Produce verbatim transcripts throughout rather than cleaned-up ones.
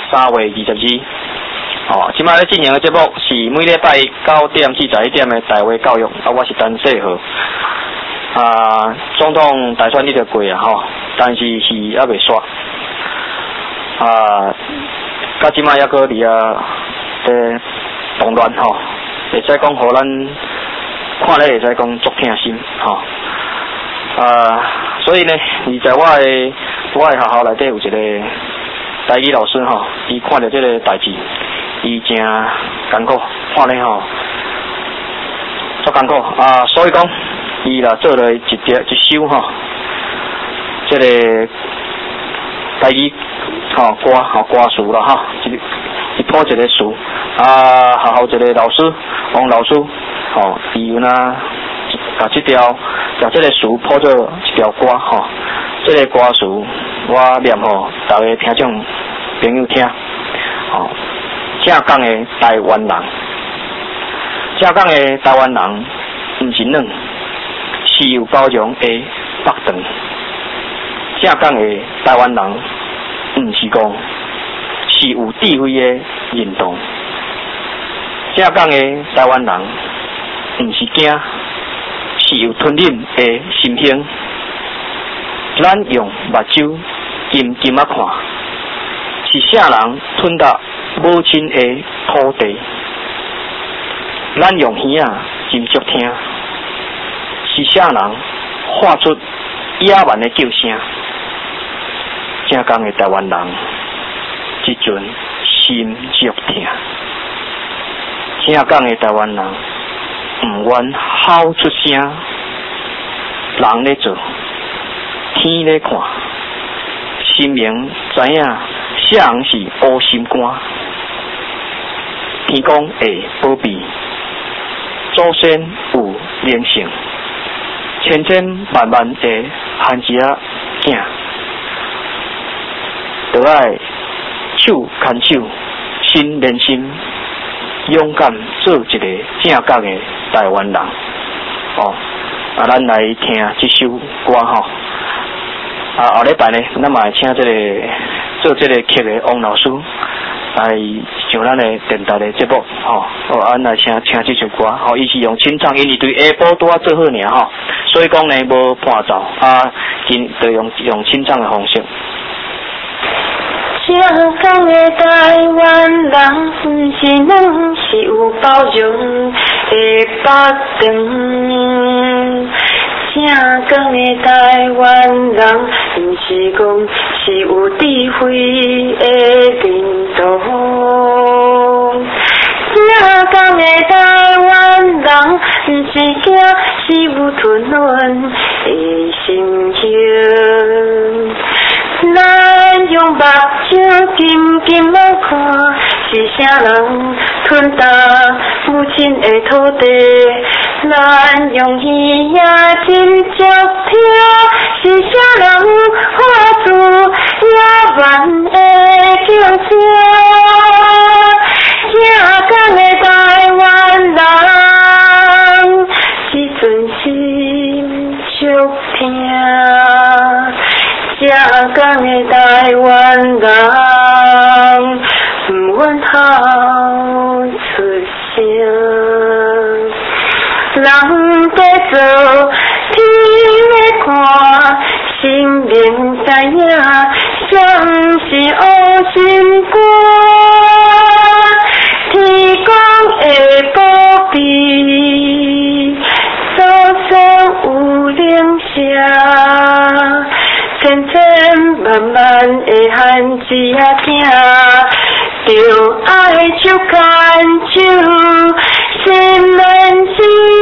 三月二十二。哦，即摆咧进行嘅节目是每礼拜九点至十一点嘅台话教育，啊，我是陈世豪。啊，总统大选你着过啊吼，但是是还未煞。啊，到即摆还阁伫啊在动乱吼，会使讲互咱看咧会使讲足痛心吼。啊，所以呢，而在我的我的学校内底有一个台语老师吼，伊看到这个代志，伊真艰苦，看咧吼足艰苦啊，所以讲伊啦做了一一一首吼，这个台语吼歌吼歌词啦吼，一一谱一个词啊，学校一个老师王老师吼，伊有呐。把这条，把这个词谱做一条歌吼，这个歌词我念吼，大家听众朋友听，吼，正港的台湾人，正港的台湾人，唔是软，是有包容的北长。正港的台湾人，唔是讲，是有智慧的认同。正港的台湾人，唔是惊。是有吞忍的心胸，咱用目睭金金啊看，是啥人吞到母亲的土地？咱用耳啊真足听，是啥人发出野蛮的叫声？正港的台湾人，即阵心足痛，正港的台湾人。唔愿吼出声，人咧做，天咧看，心明知影啥人是乌心肝，天公会保庇，祖先有灵性，千千万万的汉子仔囝，都爱手牵手，心连心。勇敢做一个正港的台湾人，哦，啊，咱来听这首歌吼。啊，后礼拜呢，咱嘛请这个做这个曲的王老师来上咱的电台的节目，吼、哦，哦，俺来听听这首歌，吼、哦，伊是用清唱，因为对下晡拄啊做好尔吼，所以讲呢无伴奏，啊，今就用用清唱的方式。 正港的台湾人，不是软，是有包容的北长。正港的台湾人，不是讲是有智慧的认同。正港的台湾人，不是惊，是有吞忍的心胸。咱用目睭金金啊看，是啥人吞到母亲的土地？咱用耳仔真接听，是啥人发出野蛮的叫声？正港的台湾人，即阵心足痛。正港的台湾人，不愿吼出声，人在做，天在看，心明知影，啥是乌心肝，天公会保庇，祖先有灵性。千千万万的汉子仔囝，着爱手牵手，心连心，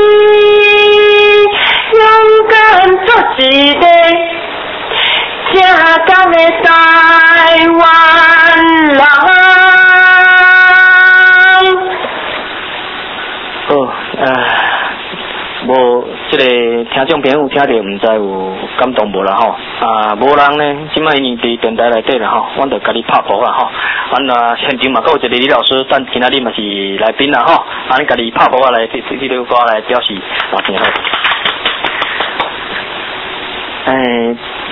勇敢做一个正港的台湾人。 好，呃，无这个听众朋友听着，唔知有感动无啦吼？啊，无人呢，即摆呢伫电台内底啦吼，阮着家己拍谱啦吼。阮啊现场嘛，还有一个李老师，等今仔日嘛是来宾啦吼，啊，你家己拍谱啊来，这这首歌来表示，啊，真好。诶、欸，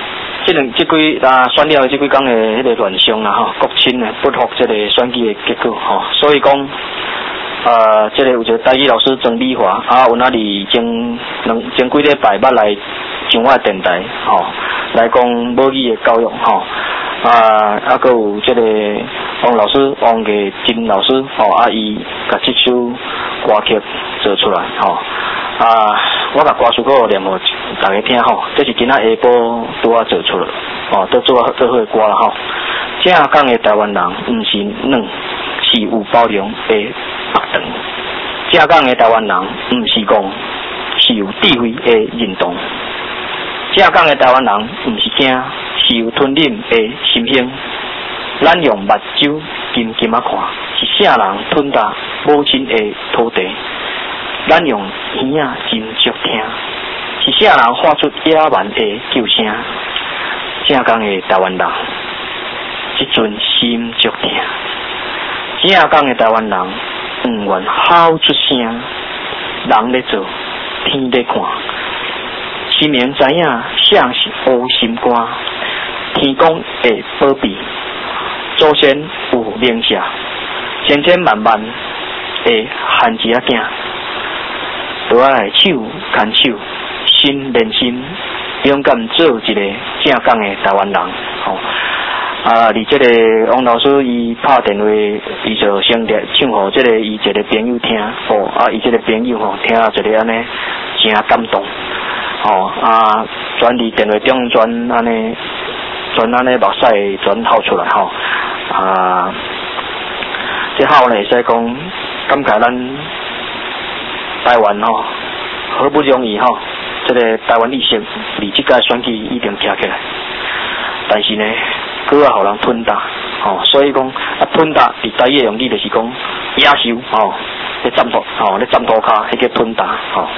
这两这几啊选了这几天的迄个乱象啦吼，国亲呢不服这个选举的结果吼，所以讲。呃，这个有一个台语老师曾丽华，啊，有那里前两前几礼拜捌来上我的电台，吼、哦，来讲母语的教育，吼、哦，啊，啊，佮有这个王老师，王嘅金老师，吼、哦，啊，伊甲这首歌曲做出来，吼、哦，啊，我甲歌词佮念互大家听，吼、哦，这是今仔下晡拄啊做出来，哦，都做做好歌啦，吼、哦，正港的台湾人，毋是软，是有包容的。正港的台湾人，毋是戆，是有智慧的认同。正港的台湾人，毋是惊，是有吞忍的心胸。咱用目睭金金啊看，是啥人吞达母亲的土地？咱用耳仔真足听，是啥人发出野蛮的叫声？正港的台湾人，即阵心足疼。正港的台湾人。不愿吼出声，人咧做，天咧看。心明知影，啥是乌心肝。天公会保庇，祖先有名下，千千万万会汉子仔囝，都爱来手牵手，心连心，勇敢做一个正港的台湾人。吼、哦。啊！而这个王老师伊拍电话，伊就先来唱互这个伊一个朋友听，哦，啊，伊这个朋友吼听啊一个安尼真感动，哦，啊，转伫电话中转安尼，转安尼目屎转透出来吼，啊，这好呢，会使讲感觉咱台湾吼好不容易吼，这个台湾意识离这届选举一定站起来，但是呢。佮啊，互人吞大，吼、哦，所以讲啊，吞大伫台语用语就是讲野兽，吼、哦，咧占土，吼、哦，咧占土骹，迄叫吞大，吼、哦。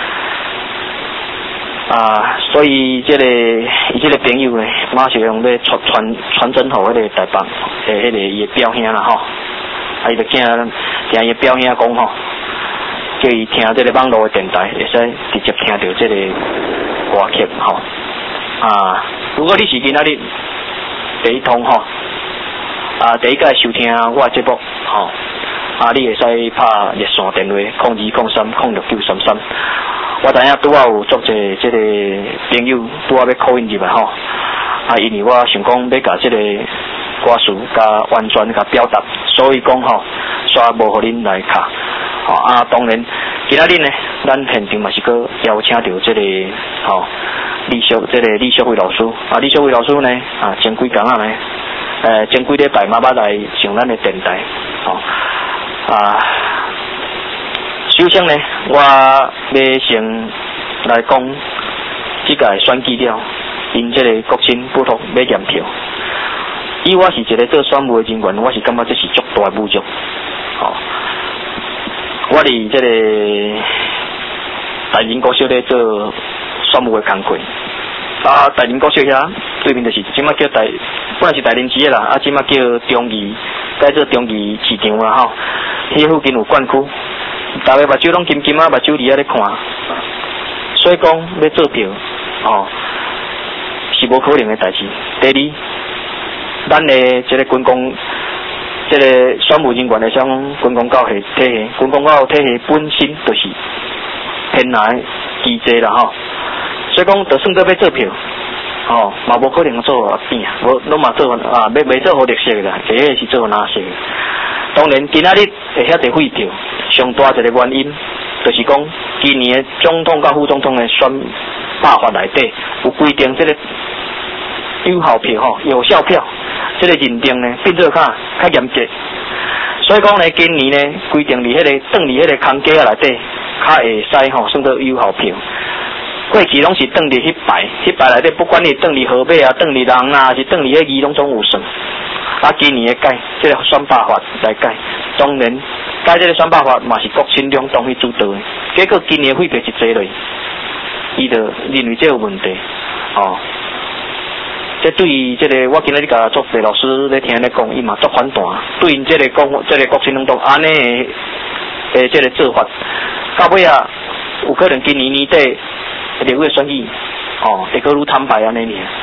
啊，所以这个伊这个朋友呢，马上用咧传传传真互迄个台北诶，迄个伊表兄啦，吼，啊，伊就惊惊伊表兄讲吼，叫伊听这个网络的电台，会使直接听到这个歌曲，吼、哦。啊，如果你是今仔日。第一通吼，啊，第一届收听我的节目吼，啊，你会使拍热线电话空二空三空六九三三。我知影拄仔有做者即个朋友拄仔要 call in 入来吼，啊，因为我想讲要甲即个歌词甲完全甲表达，所以讲吼，煞无互恁来卡。吼、哦、啊，当然，今仔日呢，咱现场嘛是搁邀请到即、这个吼。哦李小，这个李小辉老师啊，李小辉老师呢啊，前几天啊呢，呃，前几礼拜嘛捌来上咱的电台，吼、哦、啊，首先呢，我要先来讲，这个选举了，因这个国亲不服要验票，以我是一个做选务的人员，我是感觉这是足大侮辱，吼、哦，我伫这个大仁国小咧做。选务的工作，啊，大林国小遐对面就是即马叫大，本来是大林市的啦，啊，即马叫中义，改做中义市场啦吼。迄附近有管区，大家目睭拢金金啊，目睭伫遐咧看，所以讲要做票，哦，是无可能的代志。第二，咱的即个军工，即、这个选务人员来讲，军工教系体系，军工教体系本身就是偏来机制啦吼。所以讲，就算做要做票，哦，嘛无可能做啊变，无拢嘛做啊，未未做好绿色的啦，第一是做蓝色的。当然，今仔日会遐侪废票，上大一个原因，就是讲今年的总统甲副总统的选罢法内底有规定，这个有效票吼、有效票，这个认定呢变做较较严格。所以讲呢，今年呢规定伫迄个转伫迄个空格内底，较会使吼算做有效票。过去拢是转伫迄排，迄排内底不管你转伫河马啊、转伫人啊，是转伫迄字拢总有算。啊，今年的改，这个选罢法来改，当然改这个选罢法嘛是国亲两党去主导的。结果今年废票一坐落，伊就认为这有问题，哦。这对于这个我今仔日甲作者老师咧听咧讲，伊嘛作反弹，对因这个讲，这个国亲两党安尼诶，诶，这个做法，到尾啊，有可能今年年底。立委选举，哦，会阁愈坦白安尼尔，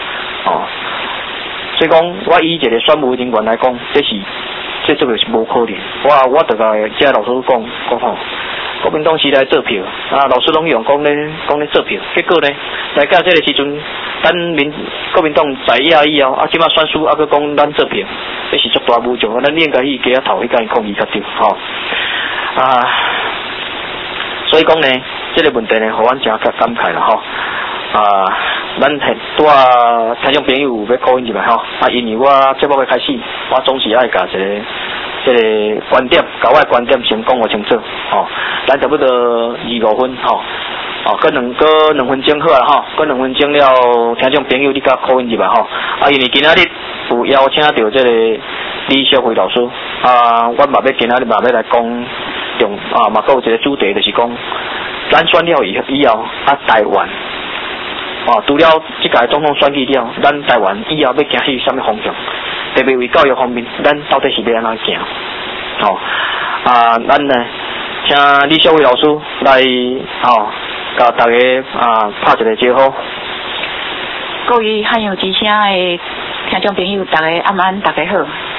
哦。所以讲，我以一个选务人员来讲，这是这这个是无可能。我我得甲这老师讲讲吼，国民党时代做票，啊老师拢用讲咧讲咧做票，结果呢，来到这个时阵，咱民国民党在野以后，啊即马选书啊，佮讲咱做票，这是足大侮辱，咱应该去加头去甲伊抗议较对，吼、哦、啊。所以讲呢，这个问题呢，互阮真较感慨啦，吼、哦。啊，咱很多啊听众朋友要call in入来吼，啊，因为我节目的开始，我总是爱甲一个这个观点，甲我的观点先讲互清楚，吼，咱差不多二五分，吼，哦，搁两搁两分钟好啦，吼，搁两分钟了，听众朋友你甲call in入来吼，啊，因为今仔日有邀请到这个李小辉老师，啊，我嘛要今仔日嘛要来讲，用啊嘛搁有一个主题就是讲，咱选了以以后啊，台湾。哦，除了即届总统选举了，咱台湾以后要行去什么方向？特别为教育方面，咱到底是要安怎行？哦，啊，咱呢，请李小伟老师来，哦，甲大家啊拍一个招呼。 各位汉阳之声的听众朋友，大家晚安，大家好。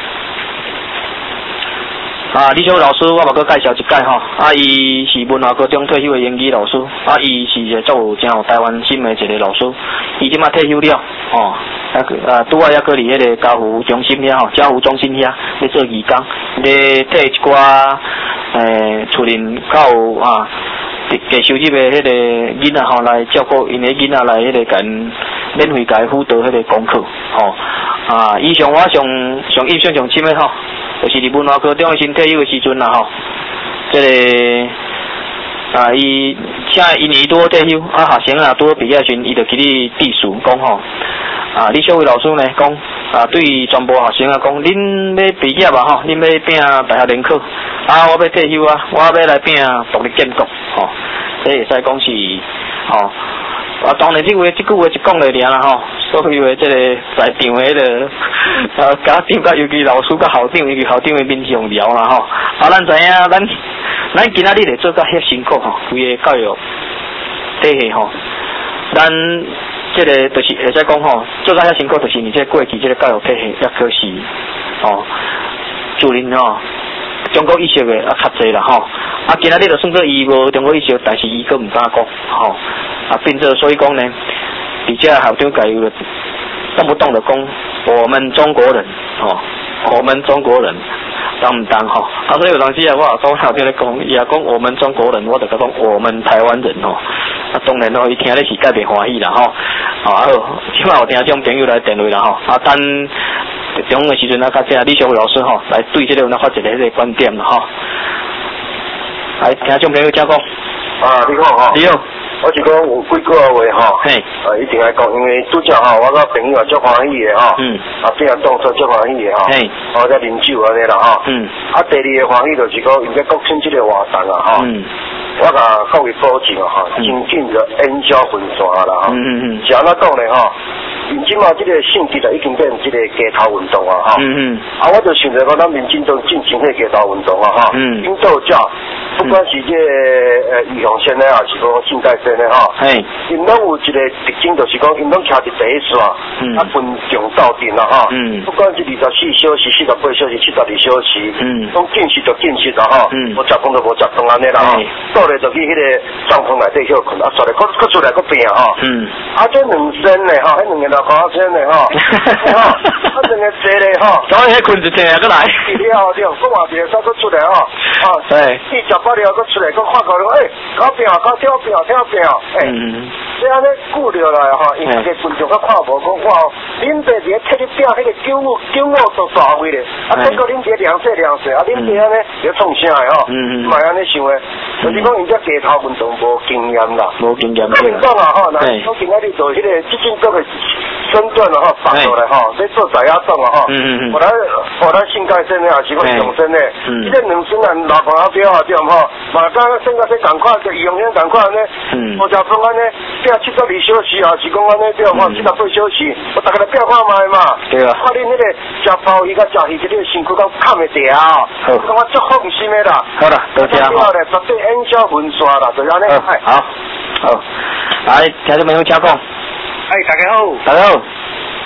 啊，李小伟老师，我嘛搁介绍一解吼。啊，伊是文华高中退休的英语老师，啊，伊是一个足有真有台湾心的一个老师。伊即马退休了，哦，啊，啊，拄啊，还搁伫迄个嘉湖中心遐吼，嘉湖中心遐咧做义工，咧替一寡诶厝邻较有啊低收入的迄个囡仔吼来照顾因的囡仔来迄个甲因免费甲伊辅导迄个功课，吼、哦、啊，以上我上上印象上深的吼。就是伫文化高中新退休的时阵啦吼，这个啊伊请一年多退休，啊学生啊拄毕业时，伊就去咧致辞讲吼，啊李小伟老师呢讲啊对全部学生啊讲，恁要毕业啊吼，恁要拼大学联考，啊我要退休啊，我要来拼独立建国吼，这会使讲是吼。啊，当然，这话这句话是讲来尔啦吼，所以话这个在场的迄个啊家长甲尤其老师甲校长，尤其校长的面上聊啦吼。啊，咱知影，咱咱今仔日来做甲遐辛苦吼，规个教育体系吼，咱这个就是会使讲吼，做甲遐辛苦，就是你这过去这个教育体系也可是哦，主任吼。中国意识的啊较济啦吼，啊今仔日就算做伊无中国意识，但是伊佫唔敢讲吼，啊变做所以讲呢，伫遮校长甲伊动不动的讲我们中国人吼，我们中国人当唔当吼，啊所以有当时啊我也讲校长咧讲，伊也讲我们中国人，我就甲讲我们台湾人吼，啊当然吼伊听咧是介袂欢喜啦吼，啊好，即摆有听种朋友来电话啦吼，啊等。中午的时阵啊，甲这李小伟老师吼来对这个来发一个迄个观点啦吼。来，听众朋友请讲。 啊，你好吼。 你好。 我是讲有几句话吼，嘿，啊一定爱讲，因为拄则吼，我甲朋友也足欢喜的吼，嗯，啊变啊动作足欢喜的吼，嘿，哦在啉酒安尼啦吼，嗯，啊第二个欢喜就是讲，因为国庆这个活动啊吼，嗯，我甲各位保证啊吼，真紧就烟消云散啦吼，嗯嗯嗯，是安怎讲呢吼？因即马即个性质就已经变成即个街头运动啊吼，嗯嗯，啊我就想着讲，咱民进党进行迄街头运动啊吼，嗯，因都有不管是这个呃预防线的啊，是讲现代线的吼，嘿，因拢有一个特征，就是讲因拢徛伫第一线，嗯，啊分重到定啦吼，嗯，不管是二十四小时、四十八小时、七十二小时，嗯，拢进食就进食啦吼，嗯，无食饭就无食饭安尼啦吼，倒来就去迄个帐篷内底休困，啊，出来搁搁出来搁拼吼，嗯，啊这两身的吼，迄两个老高身的吼，吼，啊两个坐咧吼， 早起困一天啊，搁来， 了了，搁换一个再搁出来吼，啊，对，去食饱了搁出来搁看到了，诶，搞拼搞跳拼跳拼，诶，这安尼久了来吼，因为个观众较看无讲哇，恁爸伫咧摕你拼迄个九五九五都大位咧，啊，结果恁爹两岁两岁，啊，恁爹安尼咧创啥的吼，唔系安尼想的，就是讲人家街头运动无经验啦， 无经验。 咁讲啊吼，那我今仔日做迄个基金局的身段啊吼，放落来吼，在做在野党啊吼，我来我来新界县的也是讲永生的，即个两生人老朋友表啊点吼，嘛刚刚现在在赶快就用先赶快呢，无食饭安尼，拼七十二小时啊，是讲安尼对话七十八小时，我大家来拼看卖嘛，对啊，看恁迄个食鲍鱼甲食鱼，这个身躯敢扛会掉，好，感觉足放心的啦， 好啦，多谢哈， 绝对烟消云散啦，就安尼， 好，好，来，听众朋友请讲。 哎，大家好， 大家好。 啊，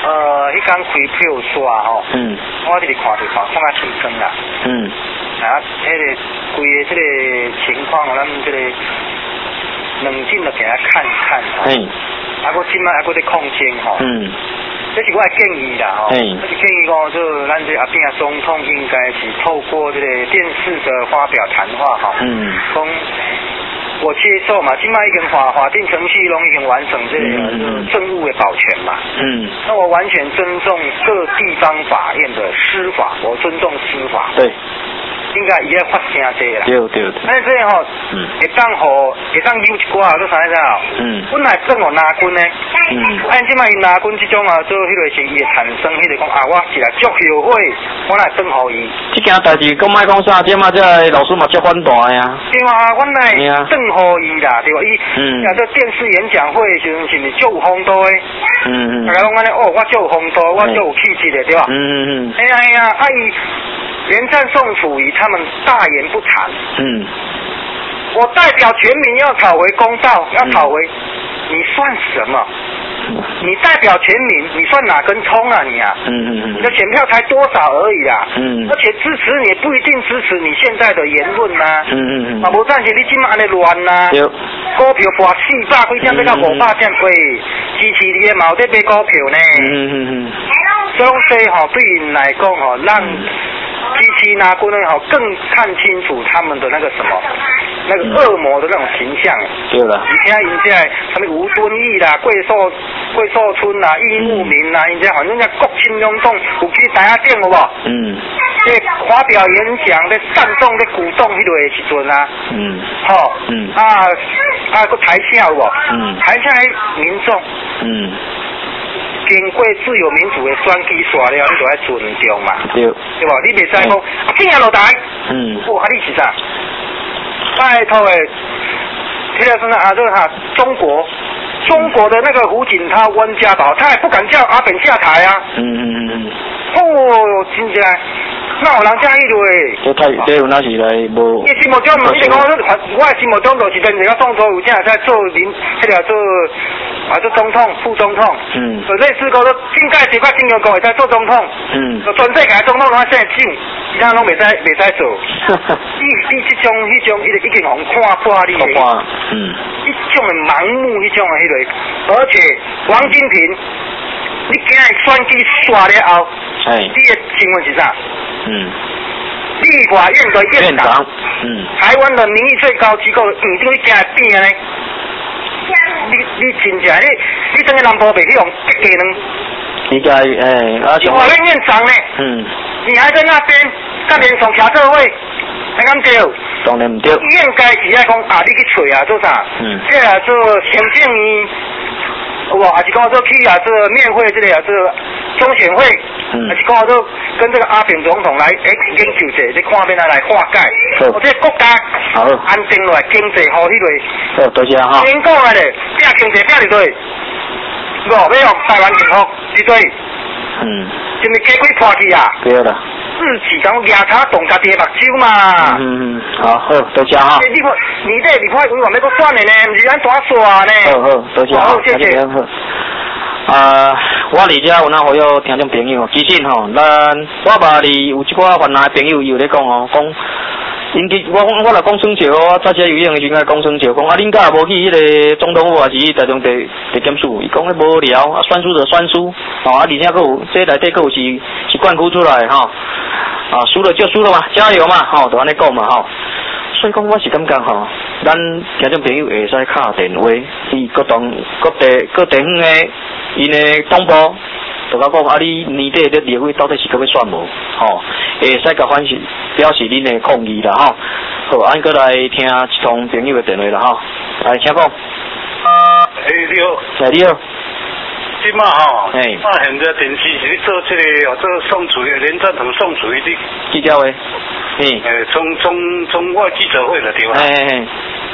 呃，迄天开票刷吼，嗯，我这里看就看看啊轻松啦，嗯，啊，迄、那个规个这个情况，咱这个冷静的给他看一看，嗯，啊，我今摆还搁在控制吼，嗯，这是我的建议啦吼，嗯，这是建议讲，就咱这阿边啊总统应该是透过这个电视的发表谈话哈，嗯，讲。我接受嘛，今麦已经法法定程序拢已经完成这个、嗯、政务的保全嘛。嗯。那我完全尊重各地方法院的司法，我尊重司法。对。应该伊要发声这个啦。对对对。但是这吼，嗯，会当互会当有一寡做啥子啊？嗯。本来算互拿军呢。嗯。按今麦伊拿军这种啊，做迄个是伊会产生迄个讲啊，我是来祝后悔，我来转互伊。这件代志讲莫讲啥点啊，这老师嘛足反大呀。对啊，阮来转互伊啦，对吧？伊嗯，啊，这电视演讲会时阵是毋是足有风度的？嗯嗯。大家讲安尼，哦，我足有风度，我足有气质的，对吧？嗯嗯嗯。哎呀哎呀，啊伊。连战宋楚瑜他们大言不惭。嗯，我代表全民要讨回公道，要讨回，嗯、你算什么？你代表全民，你算哪根葱啊你啊？嗯嗯嗯。你的选票才多少而已啦。嗯。而且支持你不一定支持你现在的言论呐、啊。嗯嗯嗯。啊，无赞是你今嘛安尼乱呐。对。股票博四百几点，要到五百点，喂，支持你的嘛有在买股票呢。嗯嗯嗯。所以吼，对因来讲吼，让。机器拿过来好，更看清楚他们的那个什么，那个恶魔的那种形象。对了。你看人家什么吴敦义啦、桂寿桂寿春啦、易木明啦，人家反正人家国亲两党有去台下顶有无？嗯。这发表演讲的煽动的鼓动迄个时阵啊。嗯。好。嗯。啊啊个台下有无？嗯。台下的民众。嗯。经过自由民主的选举刷了，你就要尊重嘛，对，对吧？你袂使讲正下落台，嗯，哇，你是啥？拜托诶，这个是啊，这个哈，中国，中国的那个胡锦涛、温家宝，他也不敢叫阿扁下台啊。嗯嗯嗯嗯。哦，真正。那有人这样议诶，这太这有那是来无。你心目中，你讲我我心目中就是变成个当初有这样在做民，迄个做啊做总统、副总统，嗯，就类似讲说，应该是把金融局会在做总统，嗯，就全世界总统他现在上，其他拢袂使袂使做。你你这种迄种，伊就已经互看破你的，嗯，一种的盲目，迄种的迄个，而且王金平。你今日选举刷了后，哎，你的新闻是啥？嗯，立法院的院长，院长嗯，台湾的民意最高机构，你怎么今日变呢？你你真正你你整个南部北去用一个人，应该哎，而且法院院长呢？嗯，你还在那边跟联总调这位，还敢对？当然唔对。应该是要讲啊，你去找啊，做啥？嗯，这啊做行政院。我还是讲说去啊，这个面会这里啊，这个中选会，嗯，还是讲说跟这个阿扁总统来诶研究者，你看边来来化解，我这国家好安定落来，经济好迄类，哦，多谢哈。先讲啊咧，拼经济拼伫对，无要用台湾幸福伫对，嗯，真是鸡龟破去啊，对啦。自己讲牙擦动家己的目睭嘛。嗯嗯，好好，多谢哈。你看，你这立法委员要搁选的呢，唔是咱耍耍呢。好好，多谢好，谢谢。好，啊，我伫遮有哪好友听众朋友，其实吼，咱我捌哩有一寡烦恼的朋友有咧讲哦，讲。因其我我来讲孙桥，我早些有闲的时阵讲孙桥，讲啊，恁家无去迄个总统府还是台中地地检署，伊讲迄无聊，啊，选输就选输，哦，啊，而且佫有这内底佫有是是冠军出来吼，啊，输了就输了嘛，加油嘛，吼，就安尼讲嘛，吼。所以讲我是感觉吼，咱听众朋友会使敲电话，伊各当各地各地方的因的总部。就讲讲啊，你年底的立委到底是搁要选无？吼，会使甲反示表示恁的抗议啦，吼。好，俺过来听一通朋友的电话啦，吼。来，请讲。哎，你好。哎，你好。即马吼，哎，啊，现在电视是咧做这个，做宋楚瑜，连战同宋楚瑜的记者会。嗯。诶，从从从我记者会了对吧？哎哎哎。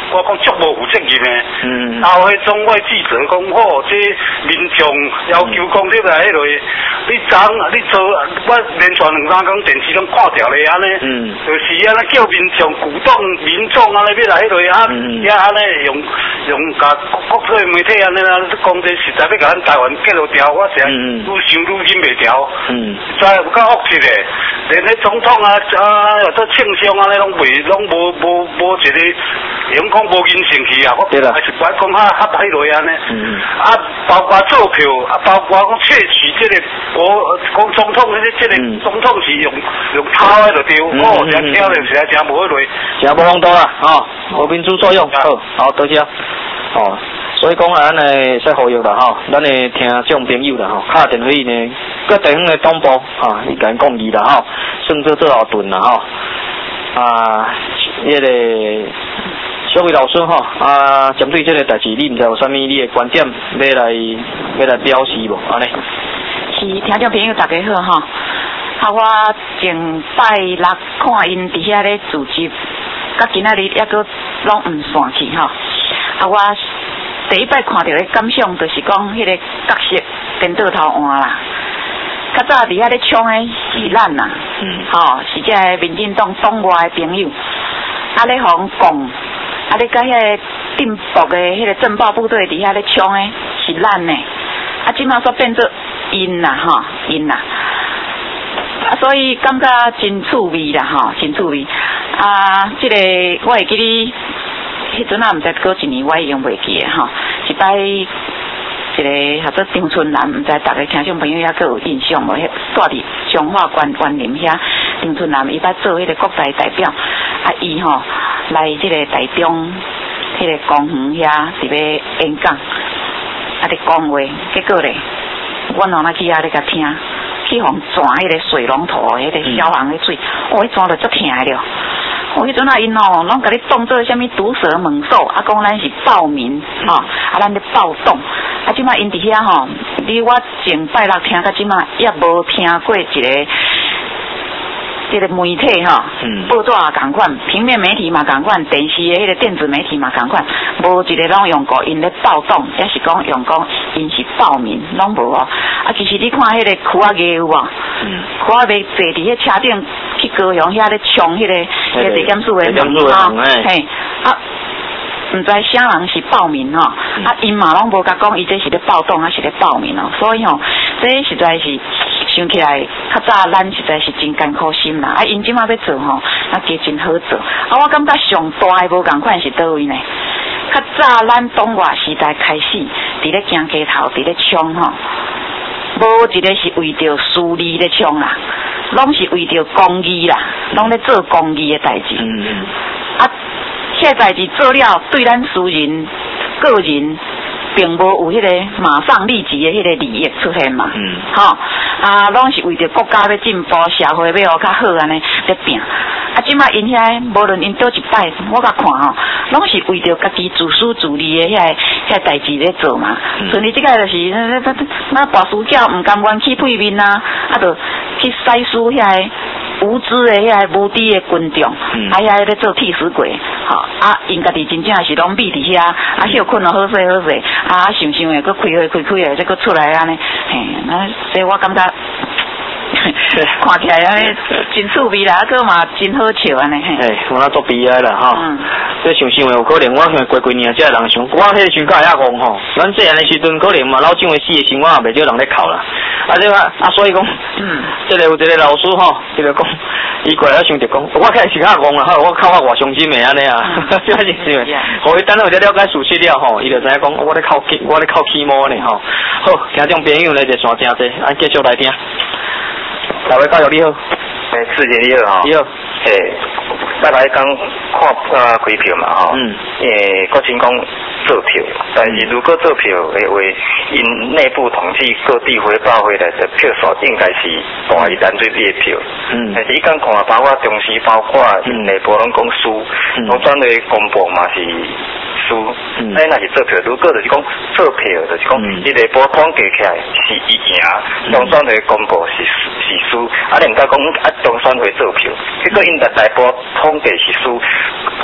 我讲足无负责任的。 嗯。 后迄总会记者讲好，这民众要求讲这个迄类，你昨你做我连续两三工电视拢看掉咧安尼。 嗯。 就是安尼叫民众鼓动民众安尼要来迄类啊，也安尼用用甲国际媒体安尼啊，讲这实在要甲咱台湾结落掉，我实愈想愈忍袂掉。嗯。再有较恶劣的，连迄总统啊啊，或者庆祥安尼拢袂拢无无无一个，用讲无人性去啊，我还是不爱讲较较歹类安尼。嗯。啊，包括做票，啊，包括讲窃取这个，我讲总统迄个这个总统是用用偷的就对，哦，真挑的实在真无迄类。 真无风度啦，吼，无民主作用。好，好，多谢。哦，所以讲啊，咱诶使呼吁啦，吼，咱诶听众朋友啦，吼，敲电话呢，各地方诶党部，吼，伊甲因讲义啦，吼，算做做后盾啦，吼，啊，迄个小伟老师吼，啊，针对这个代志，你毋知有啥物你诶观点要来要来表示无？安尼。 是听众朋友大家好吼，啊，我前拜六看因伫遐咧组织，甲今仔日抑搁拢毋散去吼。啊，我第一摆看到的感想就是讲，迄个角色颠倒头换啦。较早伫遐咧冲的是咱啦，嗯，吼、哦，是这个民进党党外的朋友，啊咧互讲，啊咧甲迄个定博的迄个政报部队伫遐咧冲的是咱呢，啊，即马煞变做因啦，吼，因啦。啊，所以感觉真趣味啦，吼，真趣味。啊，即、这个我会记哩。迄阵啊，毋知过一年我已经袂记诶吼，一摆一个叫做张春兰，毋知逐个听众朋友也阁有印象无？迄住伫彰化关关林遐，张春兰伊捌做迄个国台代表，啊伊吼来即个台中迄个公园遐伫要演讲，啊伫讲话，结果咧，阮往那去遐咧甲听，去互转迄个水龙头迄个消防的水，哦，迄转着足疼诶了。哦，迄阵啊，因哦，拢甲你当做啥物毒蛇猛兽，啊，讲咱是暴民，吼、哦，啊，咱咧暴动，啊，即马因伫遐吼，你我前拜六听到即马也无听过一个，即个媒体吼，嗯、报纸也共款，平面媒体嘛共款，电视的迄个电子媒体嘛共款，无一个拢用过因咧暴动，也是讲用讲因是暴民，拢无哦。啊，其实你看迄个区仔个有无？嗯，区仔个坐伫迄车顶去高雄遐咧冲迄个迄个地检署的门吼，嘿，啊，毋知啥人是暴民吼，嗯、啊，因嘛拢无甲讲伊这是咧暴动，还是咧暴民哦，所以吼，这实在是想起来，较早咱实在是真艰苦心啦，啊，因即马要做吼，啊，加真好做，啊，我感觉上大的无共款是倒位呢？较早咱党外时代开始，伫咧行街头，伫咧冲吼。无一个是为着私利咧冲啦，拢是为着公义啦，拢咧做公义的代志。嗯嗯。啊，这代志做了，对咱私人、个人，并无有迄个马上立即的迄个利益出现嘛。嗯。吼、哦，啊，拢是为着国家要进步，社会要较好安尼咧拼。啊，即马因遐无论因倒一摆，我甲看吼，拢是为着家己自私自利的遐个遐代志咧做嘛。所以即个就是那那大主教毋甘愿去配面啊，啊，就去塞输遐个无知的遐个无知的群众，嗯、啊遐咧做替死鬼，吼、哦、啊因家己真正是拢秘伫遐，啊休困了好势好势，啊想想诶，佫开开开开诶，再佫出来安尼，嘿，那所以我感觉。看起来安尼真趣味啦，个嘛真好笑安尼嘿。 哎，我那做悲哀啦吼。嗯。这想想有可能，我像过几年这人想，我迄个想法也讲吼，咱细汉的时阵可能嘛，老蒋的死的生活也袂少人咧哭啦。啊，这个啊，所以讲，嗯，这个有一个老师吼，伊就讲，伊过来想着讲，我开始较讲啦，吼，我哭我偌伤心的安尼啊，这是是咪？互伊等下有了解事实了吼，伊就知影讲，我咧哭气，我咧哭气毛呢吼。好，听众朋友咧就线听者，咱继续来听。各位教友你好， 诶，志杰你好， 你好， 诶，再来讲看啊开票嘛吼，嗯，诶，国情讲做票，但是如果做票的话，因内部统计各地回报回来的票数应该是大于咱最低的票，嗯，但是伊讲看包括中时包括因内部拢讲输，拢转来公布嘛是。输，嗯，哎，那是做票，如果就是讲做票，就是讲伊内部统计起来是伊赢，中选会公布是是输，啊，人家讲啊中选会做票，结果因在内部统计是输，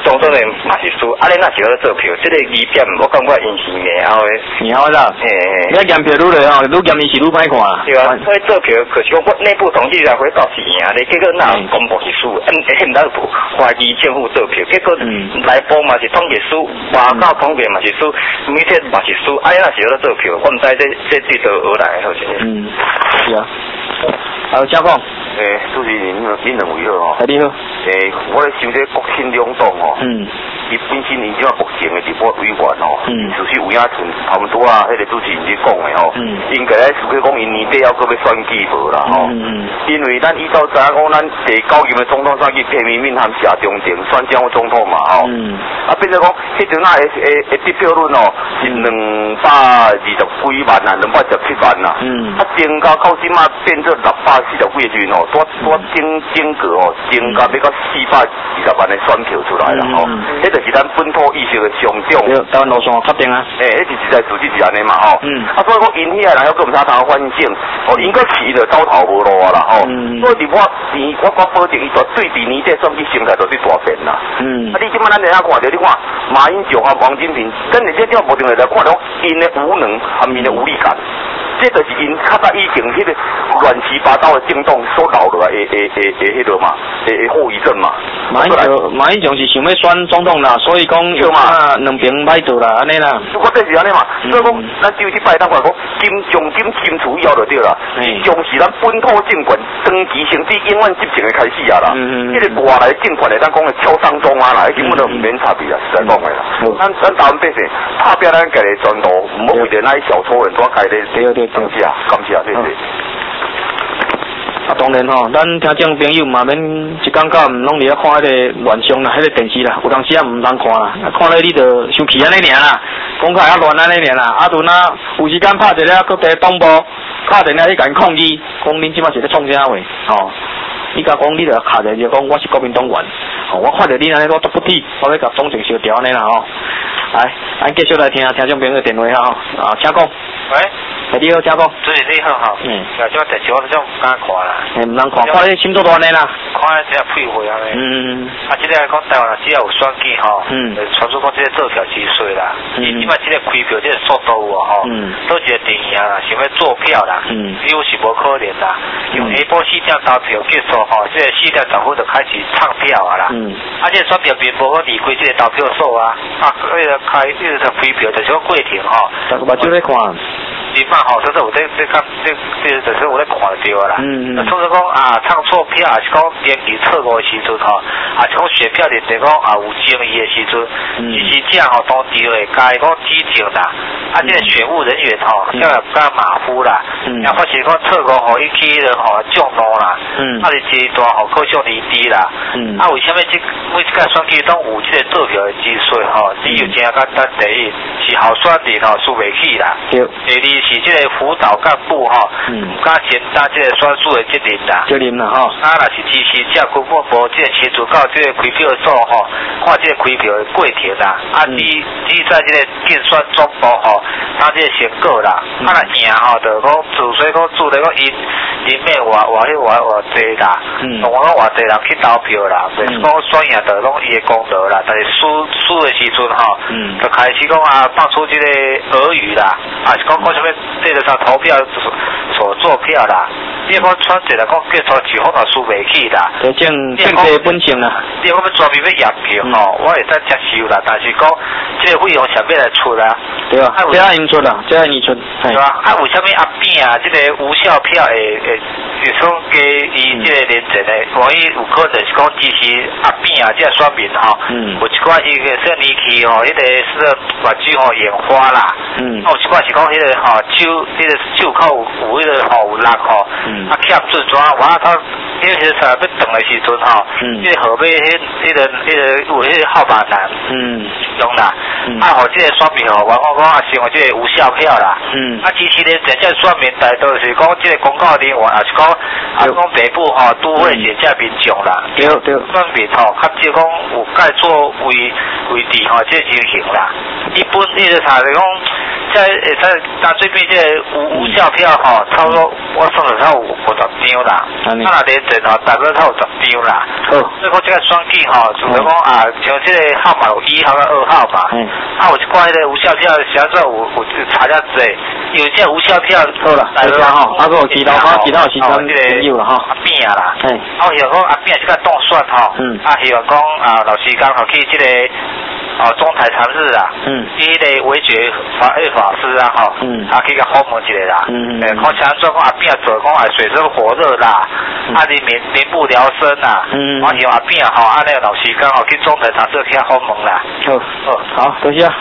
当中的嘛是输，啊，你那时候做票，这个疑点我感觉因是硬凹的。 硬凹啦。嘿嘿。你验票愈来吼，愈验伊是愈歹看啦。 对啊，所以做票可是讲我内部统计来回到是赢的，结果那公布是输，嗯，现在怀疑政府做票，结果来报嘛是统计输，外口统计嘛是输，媒体嘛是输，啊，你那时候做票，我唔知这这对倒而来好是。 嗯，是啊。还有请讲。 诶，主持人，恁两位好吼。 你好。 诶，我咧想这国庆两党吼。嗯。伊本身伊即个目前的直播委员吼，嗯，就是有影像差不多啊，迄个主持人咧讲的吼，嗯，应该咧思考讲，因年底还阁要选举无啦吼，嗯嗯，因为咱依照知影讲，咱第九任的总统选举，提名面含下中定选蒋总统嘛吼，嗯，啊变做讲，迄阵啊诶诶诶得票率哦是两百二十几万啊，两百十七万啦，嗯，啊增加到即马变做六百四十几个阵吼，多多增增个哦，增加要到四百二十万的选票出来啦吼，迄就是咱本土意识的上涨。 对，台湾路线确定啊。 诶，迄是实在事实是安尼嘛吼。嗯。啊，所以讲因遐人还佫毋啥通反省，哦，因佫饲着走投无路啊啦吼。嗯。所以伫我年，我我保证伊绝对伫年底选举心态绝对大变啦。嗯。啊，你即摆咱在遐看着，你看马英九和王金平，咱伫这点无定来看到因的无能和因的无力感。这就是因较早以前迄个乱七八糟的政党所留落来的的的的迄个嘛，的的后遗症嘛。 马英九，马英九是想要选总统啦，所以讲有嘛两边歹做啦，安尼啦。 我这是安尼嘛，所以讲咱就去拜当讲讲金从金清除以后就对啦，从是咱本土政权长期行之永远执政的开始啊啦。嗯嗯。迄个外来政权的咱讲的敲当中啊啦，根本就唔免差别啊，实在讲的啦。咱咱台湾百姓拍拼咱家己前途，唔好为着那小撮人多开的。 对对。 感谢，感谢，对对。 啊，当然吼，咱听众朋友嘛免一讲到唔拢伫咧看迄个乱象啦，迄个电视啦，有当时啊唔通看啦，看咧你就生气安尼尔啦，讲起啊乱安尼尔啦，啊阵啊有时间拍一个各地党部，拍电话去甲因抗议，讲恁即马是咧创啥话，吼、哦。你甲讲，你著卡在就讲我是国民党员，吼、哦，我看着你安尼都不体，我要甲总情烧掉安尼啦吼。来，咱继续来听听众朋友电话哈，啊，请讲。 喂， 你好，请讲。 主持人你好哈。嗯。啊，即个电视我都种唔敢看啦。 诶，唔通看，看你心做大呢啦。 看即个屁话安尼。嗯。啊，即个讲台湾只要有选举吼，嗯，传出讲即个做票之水啦。嗯。伊即摆即个开票即个速度啊吼，嗯，都一个电影啦，想要做票啦，嗯，几乎是无可能啦。用下晡四点投票结束吼，即个四点十分就开始唱票啊啦。嗯。啊，即个选票并无好离开即个投票所啊，啊，迄个开迄个开票就是讲过程吼。 但目睭咧看。 是嘛吼，就是有在在看，这这就是有在看着啦。嗯嗯。所以讲啊，唱错票，还是讲编辑错误的时阵吼，还是讲选票里头讲啊有争议的时阵，其实这样吼当地会该讲指正啦。啊，这个选务人员吼，现在不敢马虎啦。嗯。也发现讲错误吼，引起了吼众怒啦。嗯。啊，你这段吼可想而知啦。嗯。啊，为什么这每一届选举拢有这个做票的技术吼？只有真简单第一是候选人吼输袂起啦。对。第二是这个辅导干部吼，唔敢承担这个选举的责任啦。 责任啦吼。 啊，若是支持这根本无这个亲自到这个开票所吼，看这个开票的过程啦。啊，只只在这个竞选总部吼，打这个成果啦。啊，若赢吼，就讲自所以讲主来讲因因面话话迄话话济啦。嗯。我讲话济人去投票啦，袂是讲选赢就讲伊的功劳啦，但是输输的时阵吼，嗯，就开始讲啊放出这个俄语啦，啊是讲讲什么？对得上投票所做票啦，你讲选择来讲，结束之后就输袂起啦。 就种政治本性啦。 你讲要专门要验票吼，我会使接受啦，但是讲这个费用想要来出啦。 对啊，这样应出啦，这样应出。 对啊，啊为什么阿扁啊，这个无效票会会就说给伊这个连阵的，万一有可能是讲支持阿扁啊，这个选民吼，嗯，有一寡伊个说年期吼，迄个是个目睭吼眼花啦，嗯，啊有一寡是讲迄个吼。手，迄个手口有迄个吼有力吼，啊夹住怎啊？我他迄个啥要动的时阵吼，迄个后尾迄迄个迄个有迄个号码男，嗯， 用啦，嗯、啊，互即个选民吼，往往讲啊，成为即个有效票啦。嗯。啊，其实咧，真正选民大多是讲即个公告人员，也是讲啊，讲北部吼都会写这民众啦。 对对。 选民吼，较即讲有该做为为地吼，即个情形啦。一般迄个查是讲，在会使当最边即个有有效票吼，差不多我算是差有五十张啦。啊，那连阵吼，大概差有十张啦。好。所以讲即个选举吼，就是讲啊，像即个号码有一号跟二号嘛。嗯。啊，有一寡迄个无效票，实在有有查遮济，因为即个无效票。 好啦，大家吼，啊个其他哈，其他有时间朋友啦吼。 阿扁啦。 嘿。 啊，希望讲阿扁即个当选吼。嗯。啊，希望讲啊，老时间吼去即个。哦，中台禅日啊，嗯，伊迄个维觉法律法师啊，吼，嗯，啊去甲访问一下啦，嗯嗯，诶，看像做讲阿扁做讲啊水深火热啦，啊你民民不聊生啦，嗯，我希望阿扁吼，啊那个老时间吼去中台禅日去访问啦， 好，好，好，多谢啊，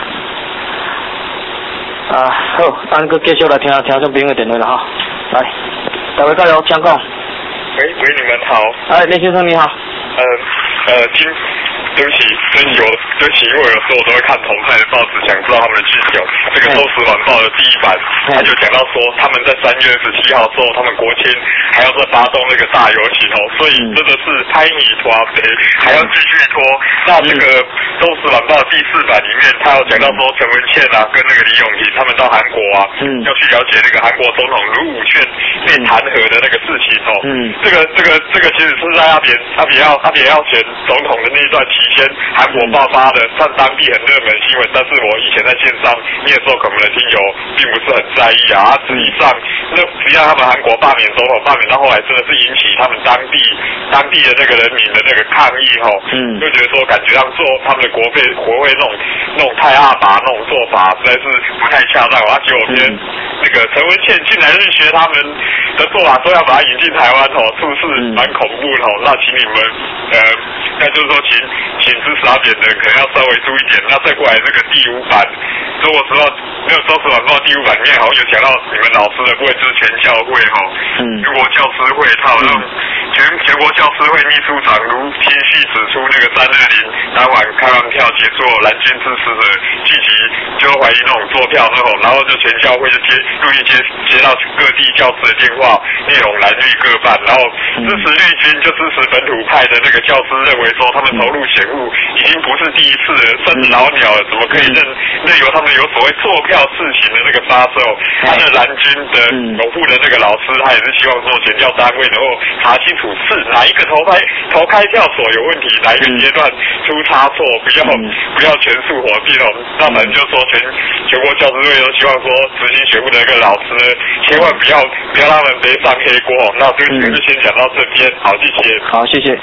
啊好，咱搁继续来听听众朋友的电话啦哈，来，大家加油，请讲。 喂喂，你们好。 哎，林先生你好。 呃呃，今。对不起，对不起，我对不起，因为有时候我都会看同派的报纸，想知道他们的剧情。这个《都市晚报》的第一版，他就讲到说，他们在三月十七号之后，他们国庆还要再发动那个大游行哦，所以真的是拍你拖谁，还要继续拖。那这个《都市晚报》第四版里面，他有讲到说，陈文茜啊跟那个李永平他们到韩国啊，嗯、要去了解那个韩国总统卢武铉被弹劾的那个事情哦。嗯，这个这个这个其实是在阿扁阿扁要阿扁要选总统的那一段期。以前韩国爆发的，算当地很热门新闻，但是我以前在线上念的时候，可能听友并不是很在意啊。实际上，那实际上他们韩国罢免总统，罢免到后来真的是引起他们当地当地的那个人民的那个抗议吼，嗯，就觉得说感觉他们做他们的国会国会那种那种太阿爸那种做法，实在是不太恰当。而且我今天那个陈文茜竟然是学他们的做法，说要把它引进台湾吼，是不是蛮恐怖的吼？那请你们呃，那就是说请。请支持阿扁的人可能要稍微注意点。那再过来这个第五版，中国时报没有《都市晚报》第五版里面好像有讲到你们老师的部分，就是全教会哈，嗯，全国教师会，他好像全全国教师会秘书长如清晰指出，那个三二零当晚开完票结束，蓝军支持者聚集，就怀疑那种做票那种，然后就全教会就接陆续接接到各地教师的电话，内容蓝绿各半，然后支持绿军就支持本土派的那个教师认为说他们投入险恶，已经不是第一次了，甚至老鸟了，怎么可以认任由他们有所谓做票事情的那个发售？他的蓝军的守护的那个老师，他也是希望说选教单位能够查清楚是哪一个投开投开票所有问题，哪一个阶段出差错，不要不要全数火并哦。那反正就说全全国教师会都希望说执行选务的那个老师，千万不要不要让他们背上黑锅。那这个就先讲到这边，好，谢谢。 好，谢谢。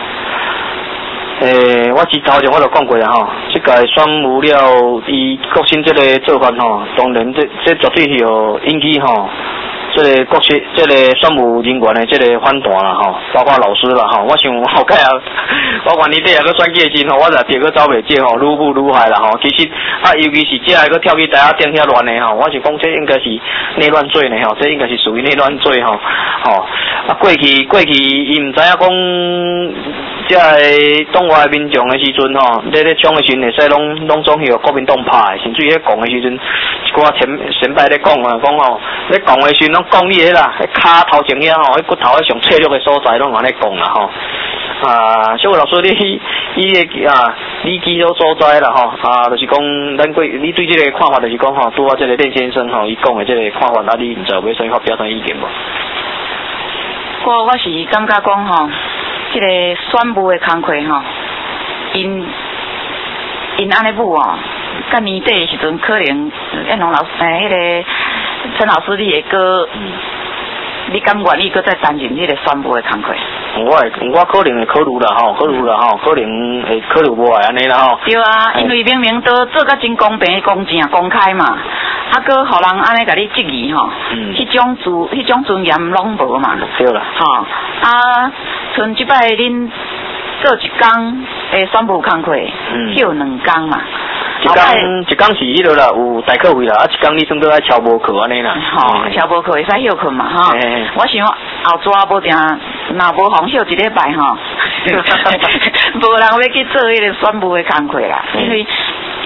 诶，我之头前我就讲过啦吼，即个选务了，伊国新这个做法吼，当然这这绝对是有引起吼，这个国新这个选务人员的这个反弹啦吼，包括老师啦吼，我想后盖啊，我原年底啊个选举时吼，我就特个走袂少吼，愈富愈害啦吼。其实啊，尤其是这个跳去台下顶遐乱的吼，我是讲这应该是内乱罪呢吼，这应该是属于内乱罪吼，吼啊过去过去伊毋知影讲。这个党外民众的时阵吼，咧咧抢的时阵会使拢拢总是国民党派，甚至于咧讲的时阵，一寡前前摆咧讲啊，讲吼，咧讲的时阵拢讲你迄啦，迄骹头前遐吼，迄骨头迄上脆弱的所在拢安尼讲啦吼。啊，小伟老师你伊个啊，你基础所在啦吼，啊，就是讲咱过你对这个看法就是讲吼，拄啊这个练先生吼，伊讲的这个看法，啊你毋知有要啥发表啥意见无？ 我我是感觉讲吼。这个选务的工课吼，因因安尼舞哦，甲年底的时阵可能燕龙老师诶，迄、那个陈老师你会搁，你敢愿意搁再担任迄个选务的工课？ 我会，我可能会考虑啦吼，考虑啦吼，可能会考虑无来安尼啦吼。 对啊，因为明明都做甲真公平、公正、公开嘛，啊，搁互人安尼甲你质疑吼，迄、嗯、种自、迄种尊严拢无嘛。 对啦。 吼、哦、啊。像即摆恁做一工诶选务工课，休两工嘛。 一工一工是迄落啦，有代课费啦，啊一工你算做爱翘无课安尼啦。 吼，翘无课会使休课嘛，吼。我想后抓无定，若无妨休一礼拜吼，无人要去做迄个选务的工课啦，因为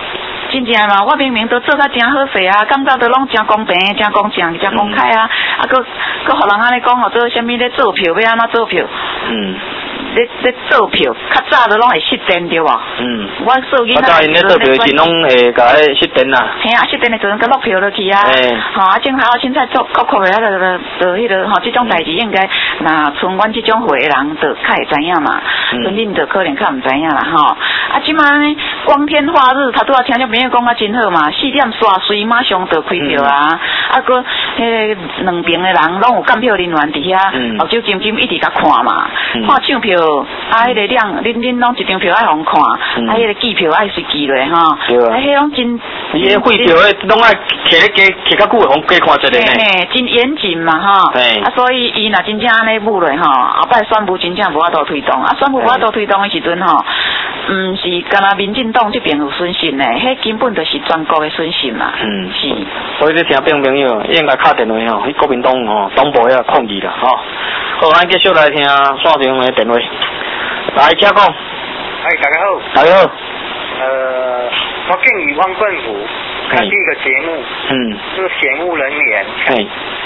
真正嘛，我明明都做甲真好势啊，感觉都拢真公平、真公正、真公开啊，啊，搁搁互人安尼讲吼，做啥物咧做票，要安怎做票？嗯。咧咧做票，较早都拢会失电对无？嗯。我做囡仔。较早因咧做票是拢会甲迄失电啦。嘿啊，失电的时阵甲落票落去啊。嘿。吼啊，正好凊彩做国库的啊，就就迄个吼，即种代志应该，若像阮即种会的人，就较会知影嘛。嗯。所以恁就可能较毋知影啦吼。啊，即摆呢，光天化日，头拄仔听众朋友讲啊真好嘛，四点煞水马上就开票啊。啊，搁迄两边的人拢有监票人员伫遐，目睭金金一直甲看嘛，看抢票。啊，迄个量，恁恁拢一张票爱互看，啊，迄个记票爱随记落吼。对啊。啊，迄种真。伊迄废票诶，拢爱摕咧加摕较久诶，互加看一个呢。嘿，真严谨嘛吼。嘿。啊，所以伊若真正安尼舞落吼，后摆选务真正无法度推动，啊，选务无法度推动诶时阵吼，毋是干那民进党这边有损失呢，迄根本就是全国诶损失嘛。嗯。是。所以你听众朋友应该敲电话吼，去国民党吼党部遐抗议啦吼。好，咱继续来听线上的电话。来，请讲。哎，大家好。大家好。呃，我建议汪政府开第一个节目，嗯，就是选务人员，嗯，